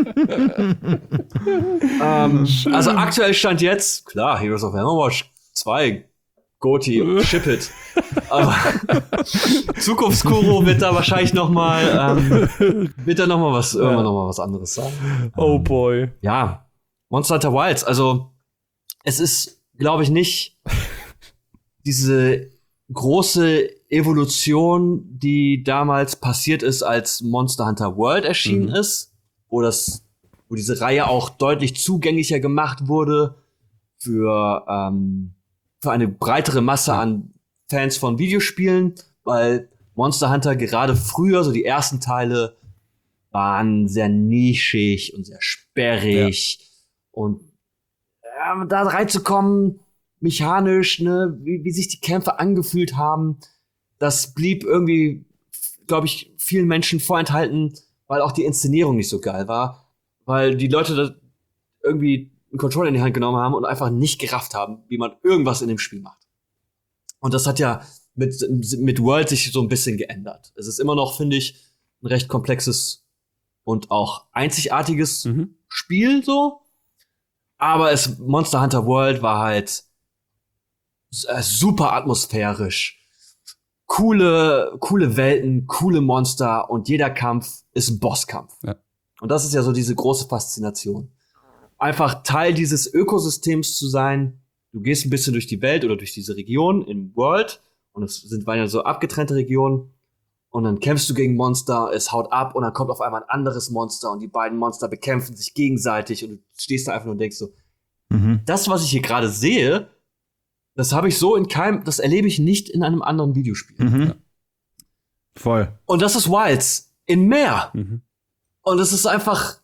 Also aktuell stand jetzt, klar, Heroes of Hammerwatch 2, Goti, ship it. Aber Zukunftskuro wird da wahrscheinlich irgendwann noch mal was anderes sagen. Oh boy. Ja, Monster Hunter Wilds, also es ist, glaube ich, nicht diese große Evolution, die damals passiert ist, als Monster Hunter World erschienen ist, wo diese Reihe auch deutlich zugänglicher gemacht wurde für eine breitere Masse an Fans von Videospielen, weil Monster Hunter gerade früher, so die ersten Teile, waren sehr nischig und sehr sperrig. Und da reinzukommen, mechanisch, ne, wie sich die Kämpfe angefühlt haben, das blieb irgendwie, glaube ich, vielen Menschen vorenthalten, weil auch die Inszenierung nicht so geil war, weil die Leute da irgendwie einen Controller in die Hand genommen haben und einfach nicht gerafft haben, wie man irgendwas in dem Spiel macht. Und das hat ja mit World sich so ein bisschen geändert. Es ist immer noch, finde ich, ein recht komplexes und auch einzigartiges Spiel so. Aber Monster Hunter World war halt super atmosphärisch. Coole Welten, coole Monster und jeder Kampf ist ein Bosskampf. Ja. Und das ist ja so diese große Faszination. Einfach Teil dieses Ökosystems zu sein. Du gehst ein bisschen durch die Welt oder durch diese Region im World und waren ja so abgetrennte Regionen und dann kämpfst du gegen Monster, es haut ab und dann kommt auf einmal ein anderes Monster und die beiden Monster bekämpfen sich gegenseitig und du stehst da einfach nur und denkst so, das, was ich hier gerade sehe, das erlebe ich nicht in einem anderen Videospiel. Voll. Und das ist Wilds in mehr. Und es ist einfach,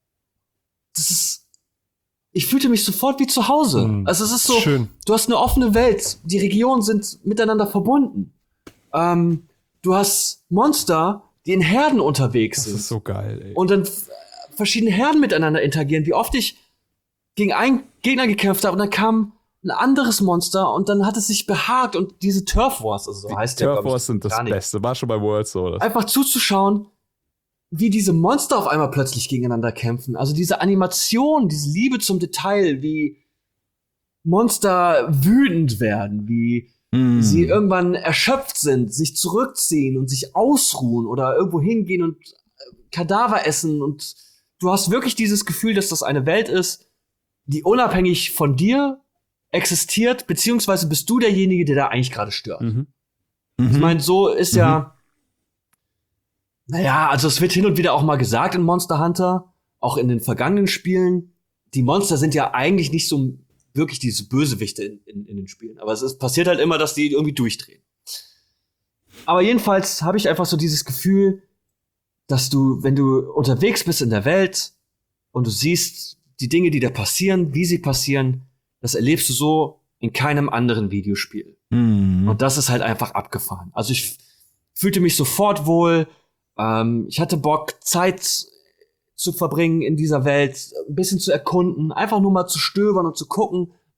ich fühlte mich sofort wie zu Hause. Also es ist so, schön. Du hast eine offene Welt, die Regionen sind miteinander verbunden. Du hast Monster, die in Herden unterwegs sind. Das ist so geil, ey. Und dann verschiedene Herden miteinander interagieren. Wie oft ich gegen einen Gegner gekämpft habe und dann kam ein anderes Monster und dann hat es sich behagt und diese Turf Wars, also so heißt der, Turf glaub ich, Wars sind das gar nicht. Beste. War schon bei World so. Oder? Einfach zuzuschauen, wie diese Monster auf einmal plötzlich gegeneinander kämpfen. Also diese Animation, diese Liebe zum Detail, wie Monster wütend werden, wie sie irgendwann erschöpft sind, sich zurückziehen und sich ausruhen oder irgendwo hingehen und Kadaver essen. Und du hast wirklich dieses Gefühl, dass das eine Welt ist, die unabhängig von dir existiert, beziehungsweise bist du derjenige, der da eigentlich gerade stört. Ich meine, so ist ja, naja, also es wird hin und wieder auch mal gesagt in Monster Hunter, auch in den vergangenen Spielen, die Monster sind ja eigentlich nicht so wirklich diese Bösewichte in den Spielen. Aber passiert halt immer, dass die irgendwie durchdrehen. Aber jedenfalls habe ich einfach so dieses Gefühl, dass wenn du unterwegs bist in der Welt und du siehst die Dinge, die da passieren, wie sie passieren, das erlebst du so in keinem anderen Videospiel. Und das ist halt einfach abgefahren. Also ich fühlte mich sofort wohl. Ich hatte Bock, Zeit zu verbringen in dieser Welt, ein bisschen zu erkunden, einfach nur mal zu stöbern und zu gucken,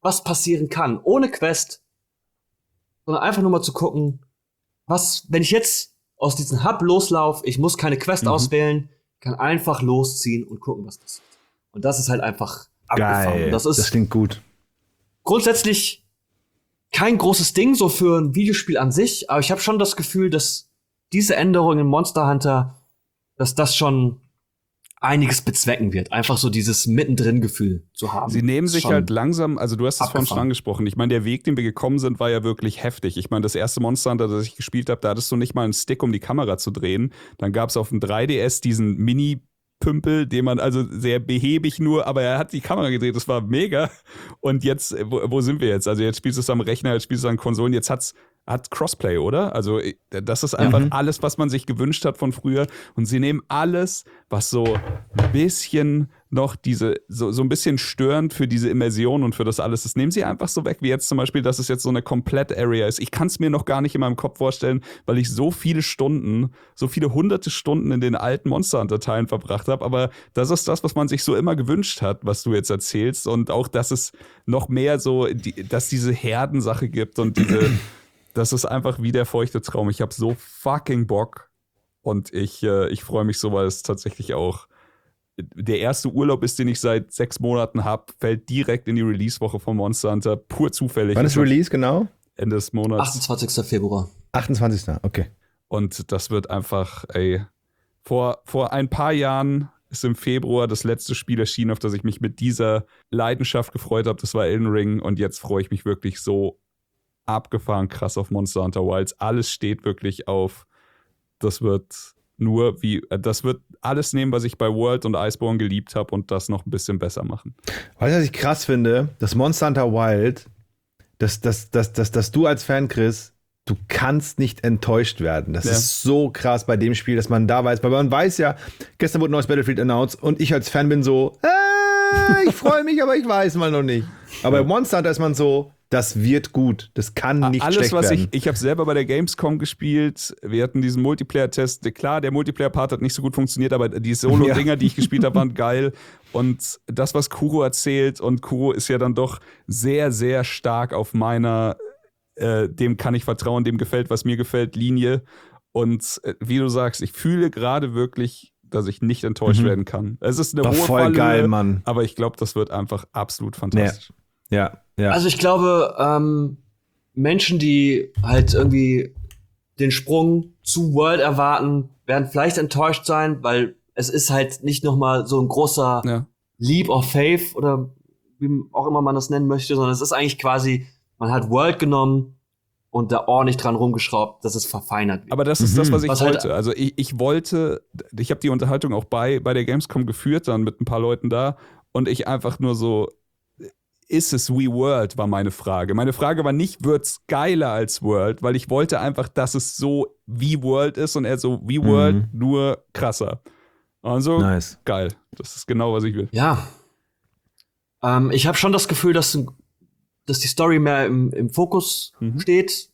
was passieren kann, ohne Quest, sondern einfach nur mal zu gucken, was, wenn ich jetzt aus diesem Hub loslaufe, ich muss keine Quest auswählen, kann einfach losziehen und gucken, was passiert. Und das ist halt einfach abgefahren. Geil, das klingt gut. Grundsätzlich kein großes Ding so für ein Videospiel an sich, aber ich habe schon das Gefühl, dass diese Änderungen in Monster Hunter, dass das schon einiges bezwecken wird. Einfach so dieses Mittendrin-Gefühl zu haben. Sie nehmen sich halt langsam, also du hast es vorhin schon angesprochen, ich meine, der Weg, den wir gekommen sind, war ja wirklich heftig. Ich meine, das erste Monster Hunter, das ich gespielt habe, da hattest du nicht mal einen Stick, um die Kamera zu drehen. Dann gab es auf dem 3DS diesen Mini-Pümpel, den man also sehr behäbig nur, aber er hat die Kamera gedreht, das war mega. Und jetzt, wo sind wir jetzt? Also jetzt spielst du es am Rechner, jetzt spielst du es an Konsolen, jetzt hat Crossplay, oder? Also das ist einfach alles, was man sich gewünscht hat von früher. Und sie nehmen alles, was so ein bisschen noch so ein bisschen störend für diese Immersion und für das alles ist, nehmen sie einfach so weg, wie jetzt zum Beispiel, dass es jetzt so eine Komplett-Area ist. Ich kann es mir noch gar nicht in meinem Kopf vorstellen, weil ich so viele hunderte Stunden in den alten Monster Hunter-Teilen verbracht habe. Aber das ist das, was man sich so immer gewünscht hat, was du jetzt erzählst. Und auch, dass es noch mehr so, dass diese Herdensache gibt und das ist einfach wie der feuchte Traum. Ich habe so fucking Bock und ich freue mich so, weil es tatsächlich auch der erste Urlaub ist, den ich seit 6 Monaten habe, fällt direkt in die Release-Woche von Monster Hunter, pur zufällig. Wann ist Release genau? Ende des Monats. 28. Februar. 28. Okay. Und das wird einfach, vor ein paar Jahren ist im Februar das letzte Spiel erschienen, auf das ich mich mit dieser Leidenschaft gefreut habe. Das war Elden Ring und jetzt freue ich mich wirklich so abgefahren krass auf Monster Hunter Wilds. Alles steht wirklich auf. Das wird alles nehmen, was ich bei World und Iceborne geliebt habe und das noch ein bisschen besser machen. Weißt du, was ich krass finde? Das Monster Hunter Wild, dass du als Fan, Chris, du kannst nicht enttäuscht werden. Das ist so krass bei dem Spiel, dass man da weiß, weil man weiß ja, gestern wurde ein neues Battlefield announced und ich als Fan bin so, ich freue mich, aber ich weiß mal noch nicht. Aber bei Monster Hunter ist man so, das wird gut. Das kann nicht schlecht werden. Ich habe selber bei der Gamescom gespielt. Wir hatten diesen Multiplayer-Test. Klar, der Multiplayer-Part hat nicht so gut funktioniert, aber die Solo-Dinger, die ich gespielt habe, waren geil. Und das, was Kuro erzählt, und Kuro ist ja dann doch sehr, sehr stark auf meiner dem kann ich vertrauen, dem gefällt, was mir gefällt, Linie. Und wie du sagst, ich fühle gerade wirklich, dass ich nicht enttäuscht werden kann. Es ist eine hohe voll Fallhöhe, geil, Mann. Aber ich glaube, das wird einfach absolut fantastisch. Ja. Also ich glaube, Menschen, die halt irgendwie den Sprung zu World erwarten, werden vielleicht enttäuscht sein, weil es ist halt nicht noch mal so ein großer Leap of Faith oder wie auch immer man das nennen möchte, sondern es ist eigentlich quasi, man hat World genommen und da ordentlich dran rumgeschraubt, dass es verfeinert wird. Aber das ist das, was ich wollte. Halt also ich habe die Unterhaltung auch bei der Gamescom geführt, dann mit ein paar Leuten da und ich einfach nur so, ist es wie World, war meine Frage. Meine Frage war nicht, wird's geiler als World, weil ich wollte einfach, dass es so wie World ist und er so wie World, nur krasser. Also, geil. Das ist genau, was ich will. Ja. Ich habe schon das Gefühl, dass die Story mehr im Fokus steht.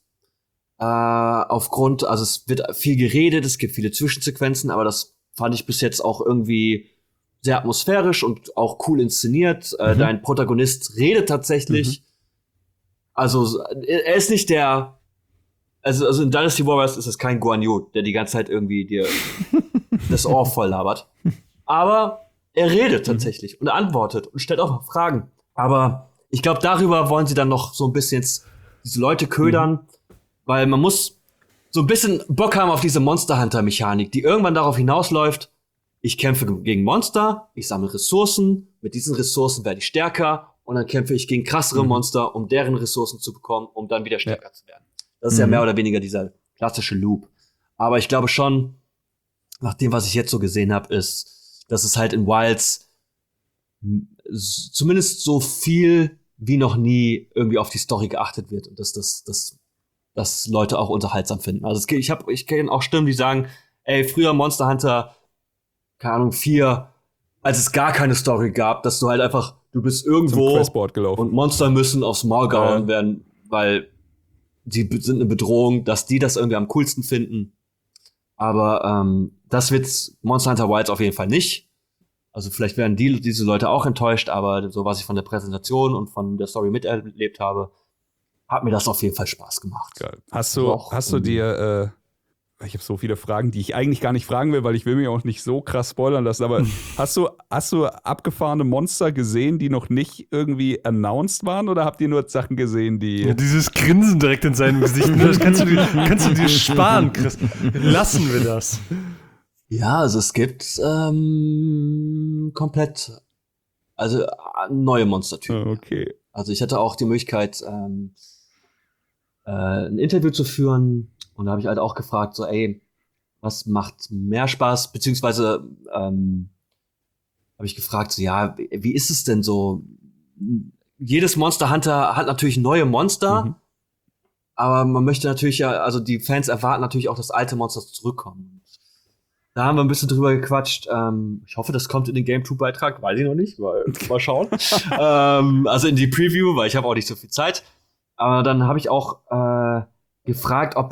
Also es wird viel geredet, es gibt viele Zwischensequenzen, aber das fand ich bis jetzt auch irgendwie sehr atmosphärisch und auch cool inszeniert. Dein Protagonist redet tatsächlich. Also er ist nicht also in Dynasty Warriors ist es kein Guan Yu, der die ganze Zeit irgendwie dir das Ohr voll labert. Aber er redet tatsächlich und er antwortet und stellt auch Fragen. Aber ich glaube, darüber wollen sie dann noch so ein bisschen jetzt diese Leute ködern, weil man muss so ein bisschen Bock haben auf diese Monster Hunter Mechanik, die irgendwann darauf hinausläuft, ich kämpfe gegen Monster, ich sammle Ressourcen, mit diesen Ressourcen werde ich stärker und dann kämpfe ich gegen krassere Monster, um deren Ressourcen zu bekommen, um dann wieder stärker zu werden. Das ist ja mehr oder weniger dieser klassische Loop. Aber ich glaube schon, nach dem, was ich jetzt so gesehen habe, ist, dass es halt in Wilds zumindest so viel wie noch nie irgendwie auf die Story geachtet wird und dass Leute auch unterhaltsam finden. Also ich kenne auch Stimmen, die sagen, ey, früher Monster Hunter, keine Ahnung, 4, als es gar keine Story gab, dass du halt einfach, du bist irgendwo und Monster müssen aufs Maul gehauen werden, weil die sind eine Bedrohung, dass die das irgendwie am coolsten finden. Aber das wird Monster Hunter Wilds auf jeden Fall nicht. Also vielleicht werden diese Leute auch enttäuscht, aber so was ich von der Präsentation und von der Story miterlebt habe, hat mir das auf jeden Fall Spaß gemacht. Geil. Hast du dir, ich habe so viele Fragen, die ich eigentlich gar nicht fragen will, weil ich will mich auch nicht so krass spoilern lassen, aber hast du abgefahrene Monster gesehen, die noch nicht irgendwie announced waren, oder habt ihr nur Sachen gesehen, die... Ja, dieses Grinsen direkt in seinem Gesicht, das kannst du dir sparen, Chris. Lassen wir das. Ja, also es gibt komplett, also neue Monstertypen. Okay. Also ich hatte auch die Möglichkeit, ein Interview zu führen, und da habe ich halt auch gefragt, so, ey, was macht mehr Spaß? Beziehungsweise habe ich gefragt, so, ja, wie ist es denn so? Jedes Monster Hunter hat natürlich neue Monster, aber man möchte natürlich also die Fans erwarten natürlich auch, dass alte Monster zurückkommen. Da haben wir ein bisschen drüber gequatscht. Ich hoffe, das kommt in den Game 2-Beitrag, weiß ich noch nicht, weil mal schauen. Also in die Preview, weil ich habe auch nicht so viel Zeit. Aber dann habe ich auch gefragt, ob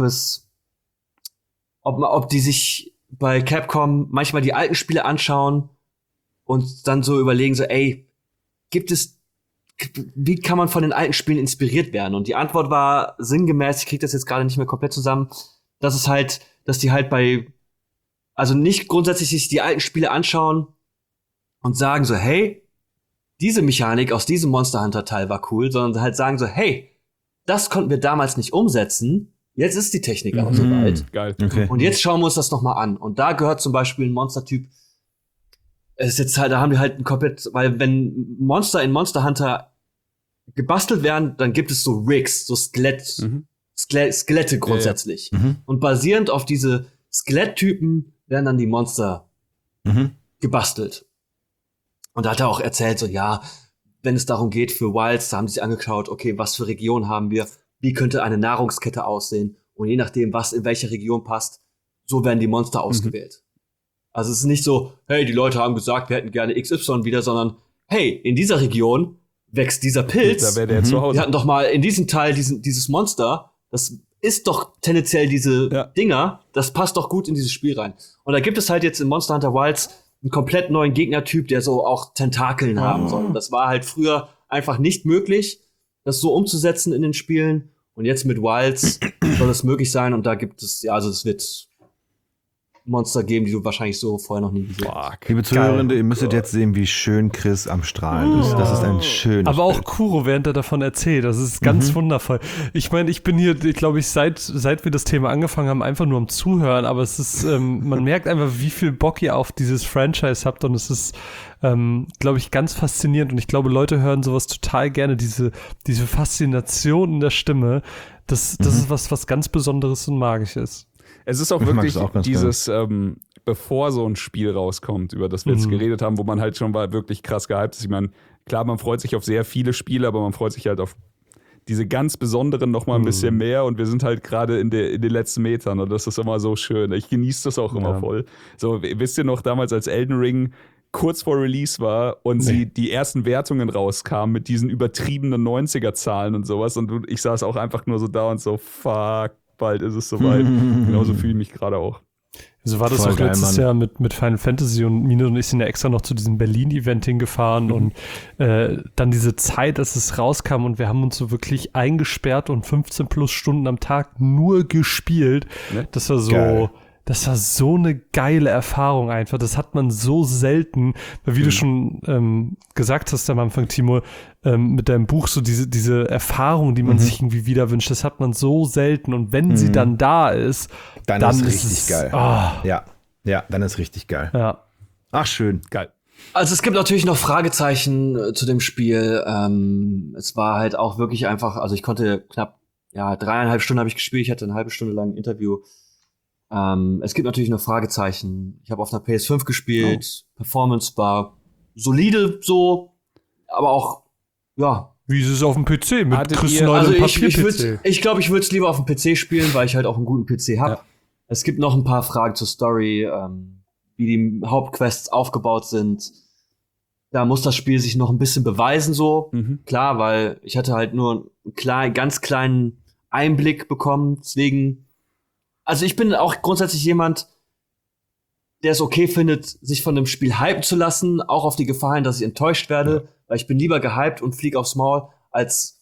die sich bei Capcom manchmal die alten Spiele anschauen und dann so überlegen, so, ey, wie kann man von den alten Spielen inspiriert werden? Und die Antwort war sinngemäß, ich krieg das jetzt gerade nicht mehr komplett zusammen, dass die halt also nicht grundsätzlich sich die alten Spiele anschauen und sagen so, hey, diese Mechanik aus diesem Monster Hunter Teil war cool, sondern halt sagen so, hey, das konnten wir damals nicht umsetzen. Jetzt ist die Technik auch so weit. Geil. Okay. Und jetzt schauen wir uns das noch mal an. Und da gehört zum Beispiel ein Monstertyp. Es ist jetzt halt, da haben wir halt ein komplett, weil wenn Monster in Monster Hunter gebastelt werden, dann gibt es so Rigs, so Skelette grundsätzlich. Ja. Und basierend auf diese Skeletttypen werden dann die Monster gebastelt. Und da hat er auch erzählt, so, ja, wenn es darum geht für Wilds, da haben sie sich angeschaut, okay, was für Regionen haben wir, wie könnte eine Nahrungskette aussehen, und je nachdem, was in welche Region passt, so werden die Monster ausgewählt. Also es ist nicht so, hey, die Leute haben gesagt, wir hätten gerne XY wieder, sondern hey, in dieser Region wächst dieser Pilz. Da wäre der zu Hause. Wir hatten doch mal in diesem Teil dieses Monster, das ist doch tendenziell diese Dinger, das passt doch gut in dieses Spiel rein. Und da gibt es halt jetzt in Monster Hunter Wilds einen komplett neuen Gegnertyp, der so auch Tentakeln haben soll. Und das war halt früher einfach nicht möglich, das so umzusetzen in den Spielen. Und jetzt mit Wilds soll es möglich sein. Und da gibt es, also es wird Monster geben, die du wahrscheinlich so vorher noch nie gesehen hast. Liebe Zuhörende, ihr müsstet jetzt sehen, wie schön Chris am Strahlen ist. Das ist ein schönes Aber auch Bild. Kuro, während er davon erzählt, das ist ganz wundervoll. Ich meine, ich bin hier, glaube ich, seit wir das Thema angefangen haben, einfach nur am Zuhören, aber es ist, man merkt einfach, wie viel Bock ihr auf dieses Franchise habt, und es ist, glaube ich, ganz faszinierend, und ich glaube, Leute hören sowas total gerne, diese Faszination in der Stimme, das ist was ganz Besonderes und Magisches. Es ist auch wirklich dieses, bevor so ein Spiel rauskommt, über das wir jetzt geredet haben, wo man halt schon wirklich krass gehypt ist. Ich meine, klar, man freut sich auf sehr viele Spiele, aber man freut sich halt auf diese ganz besonderen noch mal ein bisschen mehr, und wir sind halt gerade in den letzten Metern, und das ist immer so schön. Ich genieße das auch immer voll. So, wisst ihr noch damals, als Elden Ring kurz vor Release war und die ersten Wertungen rauskamen mit diesen übertriebenen 90er-Zahlen und sowas, und ich saß auch einfach nur so da und so, fuck, bald ist es soweit. Genauso fühle ich mich gerade auch. So war das Voll auch geil, letztes Mann. Jahr mit Final Fantasy, und Mine und ich sind ja extra noch zu diesem Berlin-Event hingefahren und dann diese Zeit, dass es rauskam, und wir haben uns so wirklich eingesperrt und 15 plus Stunden am Tag nur gespielt. Ne? Das war so... Geil. Das war so eine geile Erfahrung einfach. Das hat man so selten, weil wie du schon gesagt hast am Anfang, Timo, mit deinem Buch, so diese Erfahrung, die man sich irgendwie wieder wünscht, das hat man so selten. Und wenn sie dann da ist, dann ist richtig geil. Oh. Ja, dann ist richtig geil. Ja. Ach, schön. Geil. Also es gibt natürlich noch Fragezeichen zu dem Spiel. Es war halt auch wirklich einfach, also ich konnte knapp, 3,5 Stunden habe ich gespielt, ich hatte eine halbe Stunde lang ein Interview. Es gibt natürlich noch Fragezeichen. Ich habe auf einer PS5 gespielt. Performance war solide so, aber auch, Wie ist es auf dem PC mit Chris also Papier-PC? ich glaube, ich würde es lieber auf dem PC spielen, weil ich halt auch einen guten PC habe. Ja. Es gibt noch ein paar Fragen zur Story, wie die Hauptquests aufgebaut sind. Da muss das Spiel sich noch ein bisschen beweisen so. Klar, weil ich hatte halt nur einen ganz kleinen Einblick bekommen. Deswegen, also ich bin auch grundsätzlich jemand, der es okay findet, sich von dem Spiel hypen zu lassen, auch auf die Gefahr hin, dass ich enttäuscht werde, weil ich bin lieber gehypt und flieg aufs Maul, als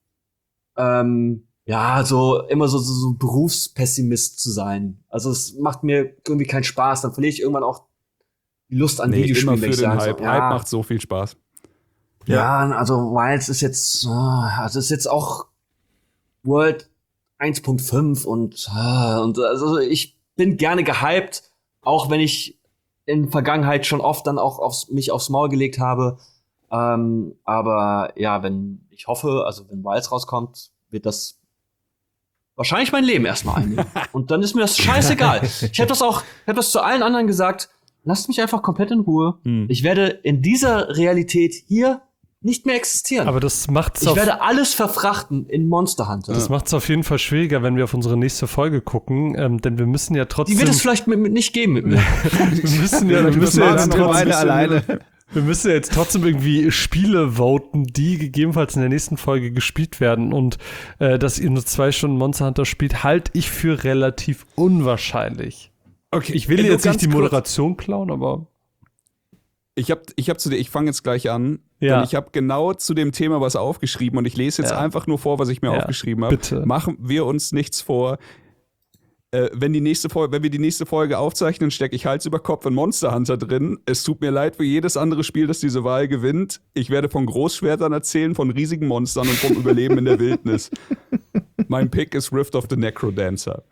so immer so Berufspessimist zu sein. Also es macht mir irgendwie keinen Spaß, dann verliere ich irgendwann auch die Lust an Videospielen. Immer für den Hype. Hype macht so viel Spaß. Ja, also Wilds ist jetzt auch World 1.5 und also ich bin gerne gehypt, auch wenn ich in Vergangenheit schon oft dann auch mich aufs Maul gelegt habe. Aber ja, wenn Wilds rauskommt, wird das wahrscheinlich mein Leben erstmal einnehmen. Und dann ist mir das scheißegal. Ich habe das zu allen anderen gesagt, lasst mich einfach komplett in Ruhe. Ich werde in dieser Realität hier nicht mehr existieren. Aber das macht's Ich werde alles verfrachten in Monster Hunter. Das macht es auf jeden Fall schwieriger, wenn wir auf unsere nächste Folge gucken, denn wir müssen ja trotzdem. Die wird es vielleicht nicht geben mit mir. Wir müssen ja jetzt trotzdem irgendwie Spiele voten, die gegebenenfalls in der nächsten Folge gespielt werden. Und dass ihr nur 2 Stunden Monster Hunter spielt, halte ich für relativ unwahrscheinlich. Okay, ich will jetzt nicht die Moderation klauen, aber ich fange jetzt gleich an. Ja. Und ich habe genau zu dem Thema was aufgeschrieben und ich lese jetzt einfach nur vor, was ich mir aufgeschrieben habe. Bitte. Machen wir uns nichts vor. Wenn wir die nächste Folge aufzeichnen, stecke ich Hals über Kopf in Monster Hunter drin. Es tut mir leid für jedes andere Spiel, das diese Wahl gewinnt. Ich werde von Großschwertern erzählen, von riesigen Monstern und vom Überleben in der Wildnis. Mein Pick ist Rift of the Necrodancer.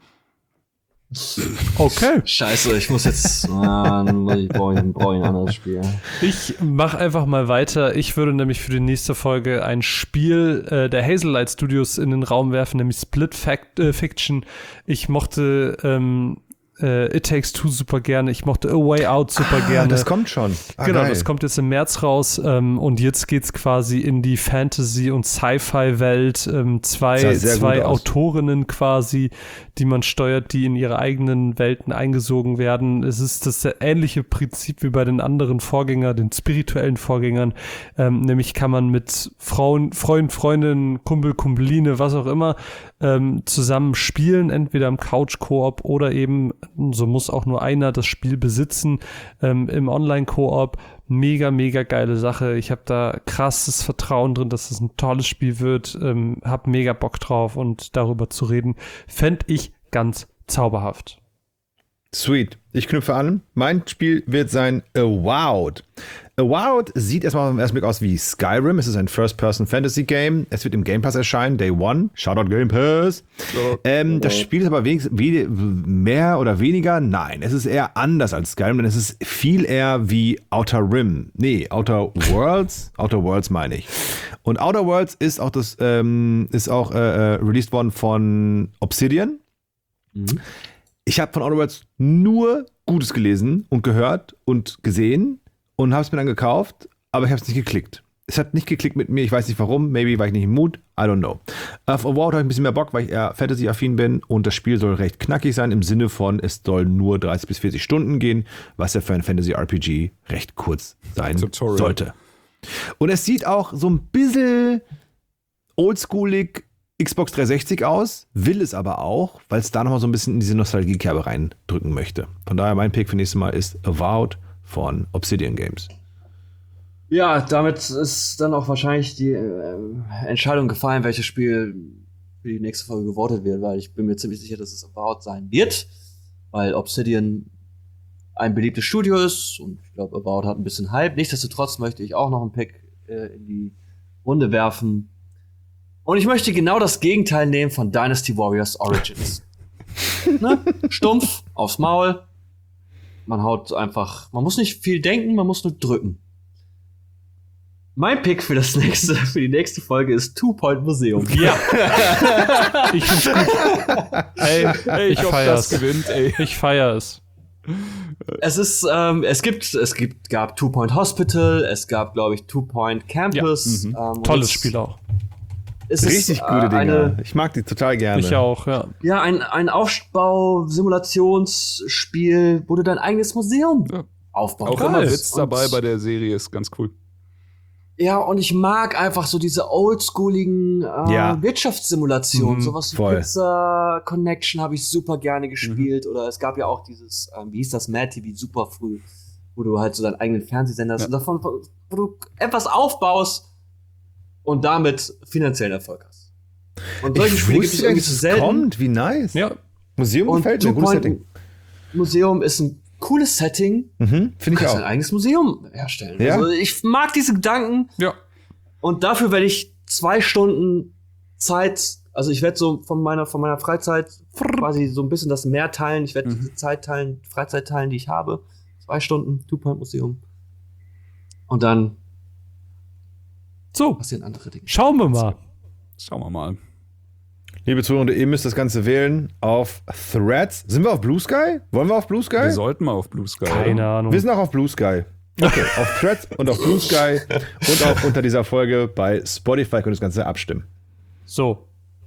okay. Scheiße, ich muss jetzt brauche ein anderes Spiel. Ich mache einfach mal weiter. Ich würde nämlich für die nächste Folge ein Spiel der Hazelight Studios in den Raum werfen, nämlich Split Fiction. Ich mochte It Takes Two super gerne. Ich mochte A Way Out super gerne. Das kommt schon. Genau, geil. das kommt jetzt im März raus. Und jetzt geht's quasi in die Fantasy- und Sci-Fi-Welt. Zwei Autorinnen quasi, die man steuert, die in ihre eigenen Welten eingesogen werden. Es ist das ähnliche Prinzip wie bei den anderen Vorgängern, den spirituellen Vorgängern. Nämlich kann man mit Freund, Freundin, Kumpel, Kumpeline, was auch immer, zusammen spielen, entweder im Couch-Koop oder eben, so muss auch nur einer das Spiel besitzen, im Online-Koop. Mega, mega geile Sache. Ich habe da krasses Vertrauen drin, dass es ein tolles Spiel wird. Hab mega Bock drauf und darüber zu reden, fände ich ganz zauberhaft. Sweet. Ich knüpfe an. Mein Spiel wird sein Avowed. Avowed sieht erstmal auf den ersten Blick aus wie Skyrim. Es ist ein First-Person-Fantasy-Game. Es wird im Game Pass erscheinen, Day One. Shoutout Game Pass. Das Spiel ist aber mehr oder weniger, nein, es ist eher anders als Skyrim, denn es ist viel eher wie Outer Rim. Nee, Outer Worlds. Outer Worlds meine ich. Und Outer Worlds ist auch released worden von Obsidian. Mhm. Ich habe von Outer Worlds nur Gutes gelesen und gehört und gesehen und habe es mir dann gekauft, aber ich habe es nicht geklickt. Es hat nicht geklickt mit mir, ich weiß nicht warum, maybe war ich nicht im Mut, I don't know. Auf Avowed habe ich ein bisschen mehr Bock, weil ich eher Fantasy-affin bin und das Spiel soll recht knackig sein, im Sinne von, es soll nur 30 bis 40 Stunden gehen, was ja für ein Fantasy-RPG recht kurz sein sollte. Und es sieht auch so ein bisschen oldschoolig Xbox 360 aus, will es aber auch, weil es da nochmal so ein bisschen in diese Nostalgiekerbe reindrücken möchte. Von daher mein Pick für nächstes Mal ist Avowed von Obsidian Games. Ja, damit ist dann auch wahrscheinlich die Entscheidung gefallen, welches Spiel für die nächste Folge gewotet wird, weil ich bin mir ziemlich sicher, dass es Avowed sein wird, weil Obsidian ein beliebtes Studio ist und ich glaube, Avowed hat ein bisschen Hype. Nichtsdestotrotz möchte ich auch noch einen Pick in die Runde werfen. Und ich möchte genau das Gegenteil nehmen von Dynasty Warriors Origins. Ne? Stumpf, aufs Maul. Man haut einfach, man muss nicht viel denken, man muss nur drücken. Mein Pick für die nächste Folge ist Two Point Museum. Ja. Ich find's gut. Ey, ich hoffe, das gewinnt, ey. Ich feiere es. Es ist, gab Two Point Hospital, es gab, glaube ich, Two Point Campus. Ja. Tolles Spiel auch. Richtig gute Dinge. Ich mag die total gerne. Ich auch, ja. Ja, ein Aufbau-Simulationsspiel, wo du dein eigenes Museum aufbauen kannst. Auch immer Witz dabei bei der Serie, ist ganz cool. Ja, und ich mag einfach so diese oldschooligen Wirtschaftssimulationen. Sowas wie Pizza Connection habe ich super gerne gespielt. Oder es gab ja auch dieses, wie hieß das, Mad TV super früh, wo du halt so deinen eigenen Fernsehsender hast und davon, wo du etwas aufbaust und damit finanziellen Erfolg hast. Und solche Spiele gibt es irgendwie zu selten. Kommt, wie nice. Ja. Museum gefällt mir, gutes Setting. Museum ist ein cooles Setting. Finde ich auch. Ein eigenes Museum herstellen. Ja? Also ich mag diese Gedanken. Ja. Und dafür werde ich 2 Stunden Zeit, also ich werde so von meiner Freizeit quasi so ein bisschen das mehr teilen. Ich werde diese Freizeit teilen, die ich habe. 2 Stunden, Two-Point-Museum. Und dann passieren andere Dinge. Schauen wir mal. Liebe Zuhörer, ihr müsst das Ganze wählen auf Threads. Sind wir auf Blue Sky? Wollen wir auf Blue Sky? Wir sollten mal auf Blue Sky. Keine Ahnung. Wir sind auch auf Blue Sky. Okay, auf Threads und auf Blue Sky und auch unter dieser Folge bei Spotify könnt ihr das Ganze abstimmen. So.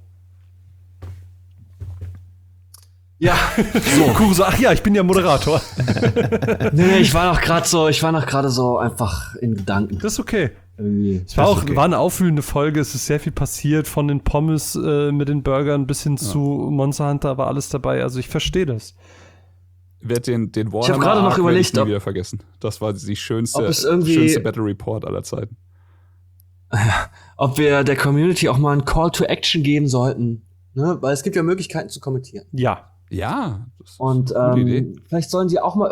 Ja, Kurse, ach ja, ich bin ja Moderator. Nee, ich war noch gerade so einfach in Gedanken. Das ist okay. Irgendwie. Es war eine aufwühlende Folge, es ist sehr viel passiert, von den Pommes mit den Burgern bis hin zu Monster Hunter war alles dabei, also ich verstehe das. Den Warhammer ich habe gerade noch überlegt, nie wieder vergessen. Das war die schönste Battle Report aller Zeiten. Ob wir der Community auch mal einen Call to Action geben sollten, ne? Weil es gibt ja Möglichkeiten zu kommentieren. Ja. Ja. Das ist Und eine gute Idee. vielleicht sollen sie auch mal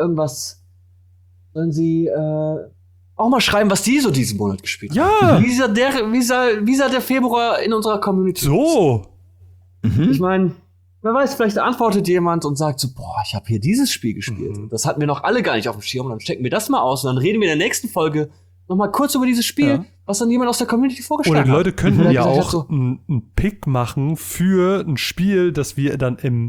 auch mal schreiben, was die so diesen Monat gespielt haben. Wie sah der Februar in unserer Community aus? Ich meine, wer weiß, vielleicht antwortet jemand und sagt so, boah, ich habe hier dieses Spiel gespielt. Das hatten wir noch alle gar nicht auf dem Schirm. Und dann stecken wir das mal aus und dann reden wir in der nächsten Folge noch mal kurz über dieses Spiel, was dann jemand aus der Community vorgeschlagen hat. Oder die Leute könnten ja auch so einen Pick machen für ein Spiel, das wir dann im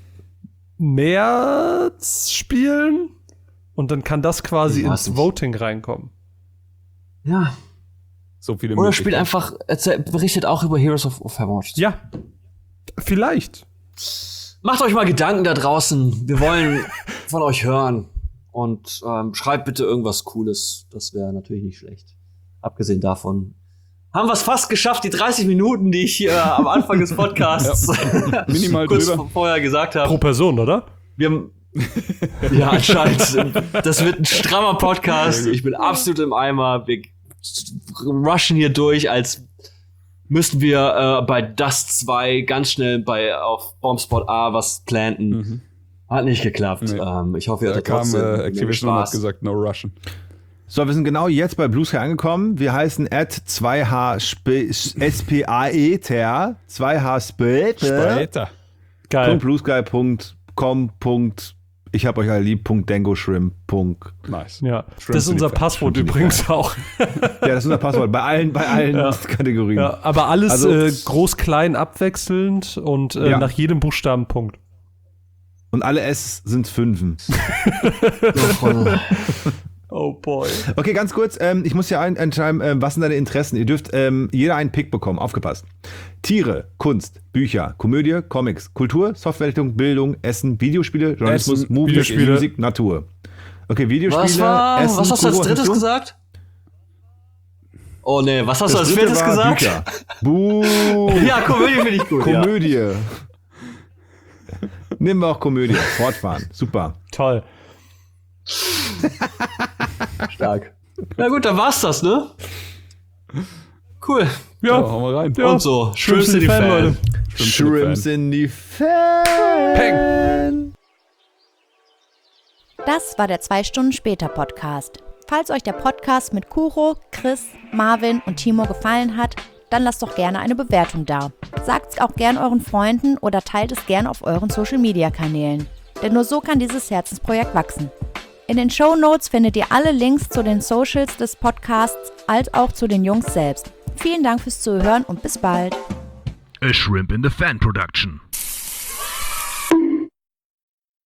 März spielen. Und dann kann das quasi ins Voting reinkommen. Ja. So viele Oder spielt einfach, berichtet auch über Heroes of Hammerwatch. Ja. Vielleicht. Macht euch mal Gedanken da draußen. Wir wollen von euch hören. Und schreibt bitte irgendwas Cooles. Das wäre natürlich nicht schlecht. Abgesehen davon haben wir es fast geschafft, die 30 Minuten, die ich am Anfang des Podcasts minimal kurz drüber vorher gesagt habe. Pro Person, oder? Wir haben ja, anscheinend. Das wird ein strammer Podcast. Ich bin absolut im Eimer. Wir rushen hier durch, als müssten wir bei Dust 2 ganz schnell auf Bombspot A was planten. Hat nicht geklappt. Nee. Ich hoffe, ihr hattet kam trotzdem Activision und hat gesagt, no Russian. So, wir sind genau jetzt bei Blue Sky angekommen. Wir heißen @2hspaeter, 2hspaeter. Geil. .bluesky.com. Ich hab euch alle lieb. .dangoshrimp. Nice. Ja, das ist unser Passwort übrigens auch. Ja, das ist unser Passwort bei allen Kategorien. Ja, aber alles Also, groß-klein abwechselnd und nach jedem Buchstaben Punkt. Und alle S sind 5. Oh boy. Okay, ganz kurz. Ich muss hier entscheiden, was sind deine Interessen? Ihr dürft jeder einen Pick bekommen. Aufgepasst. Tiere, Kunst, Bücher, Komödie, Comics, Kultur, Softwareentwicklung, Bildung, Essen, Videospiele, Journalismus, Movies, Musik, Natur. Okay, Videospiele, Essen, was hast du als Kultur, drittes Natur? gesagt? Oh nee, was hast du als dritte viertes war gesagt? Bücher. Buh. Ja, Komödie finde ich gut. Komödie. Nehmen wir auch Komödie. Fortfahren. Super. Toll. Stark. Na gut, dann war's das, ne? Cool. Ja, hauen wir rein. Ja. Und so. Shrimps in die Fan, Leute. Shrimps in die Fan. Das war der 2-Stunden-Später-Podcast. Falls euch der Podcast mit Kuro, Chris, Marvin und Timo gefallen hat, dann lasst doch gerne eine Bewertung da. Sagt's auch gern euren Freunden oder teilt es gern auf euren Social-Media-Kanälen. Denn nur so kann dieses Herzensprojekt wachsen. In den Shownotes findet ihr alle Links zu den Socials des Podcasts, als auch zu den Jungs selbst. Vielen Dank fürs Zuhören und bis bald. A Shrimp in the Fan Production.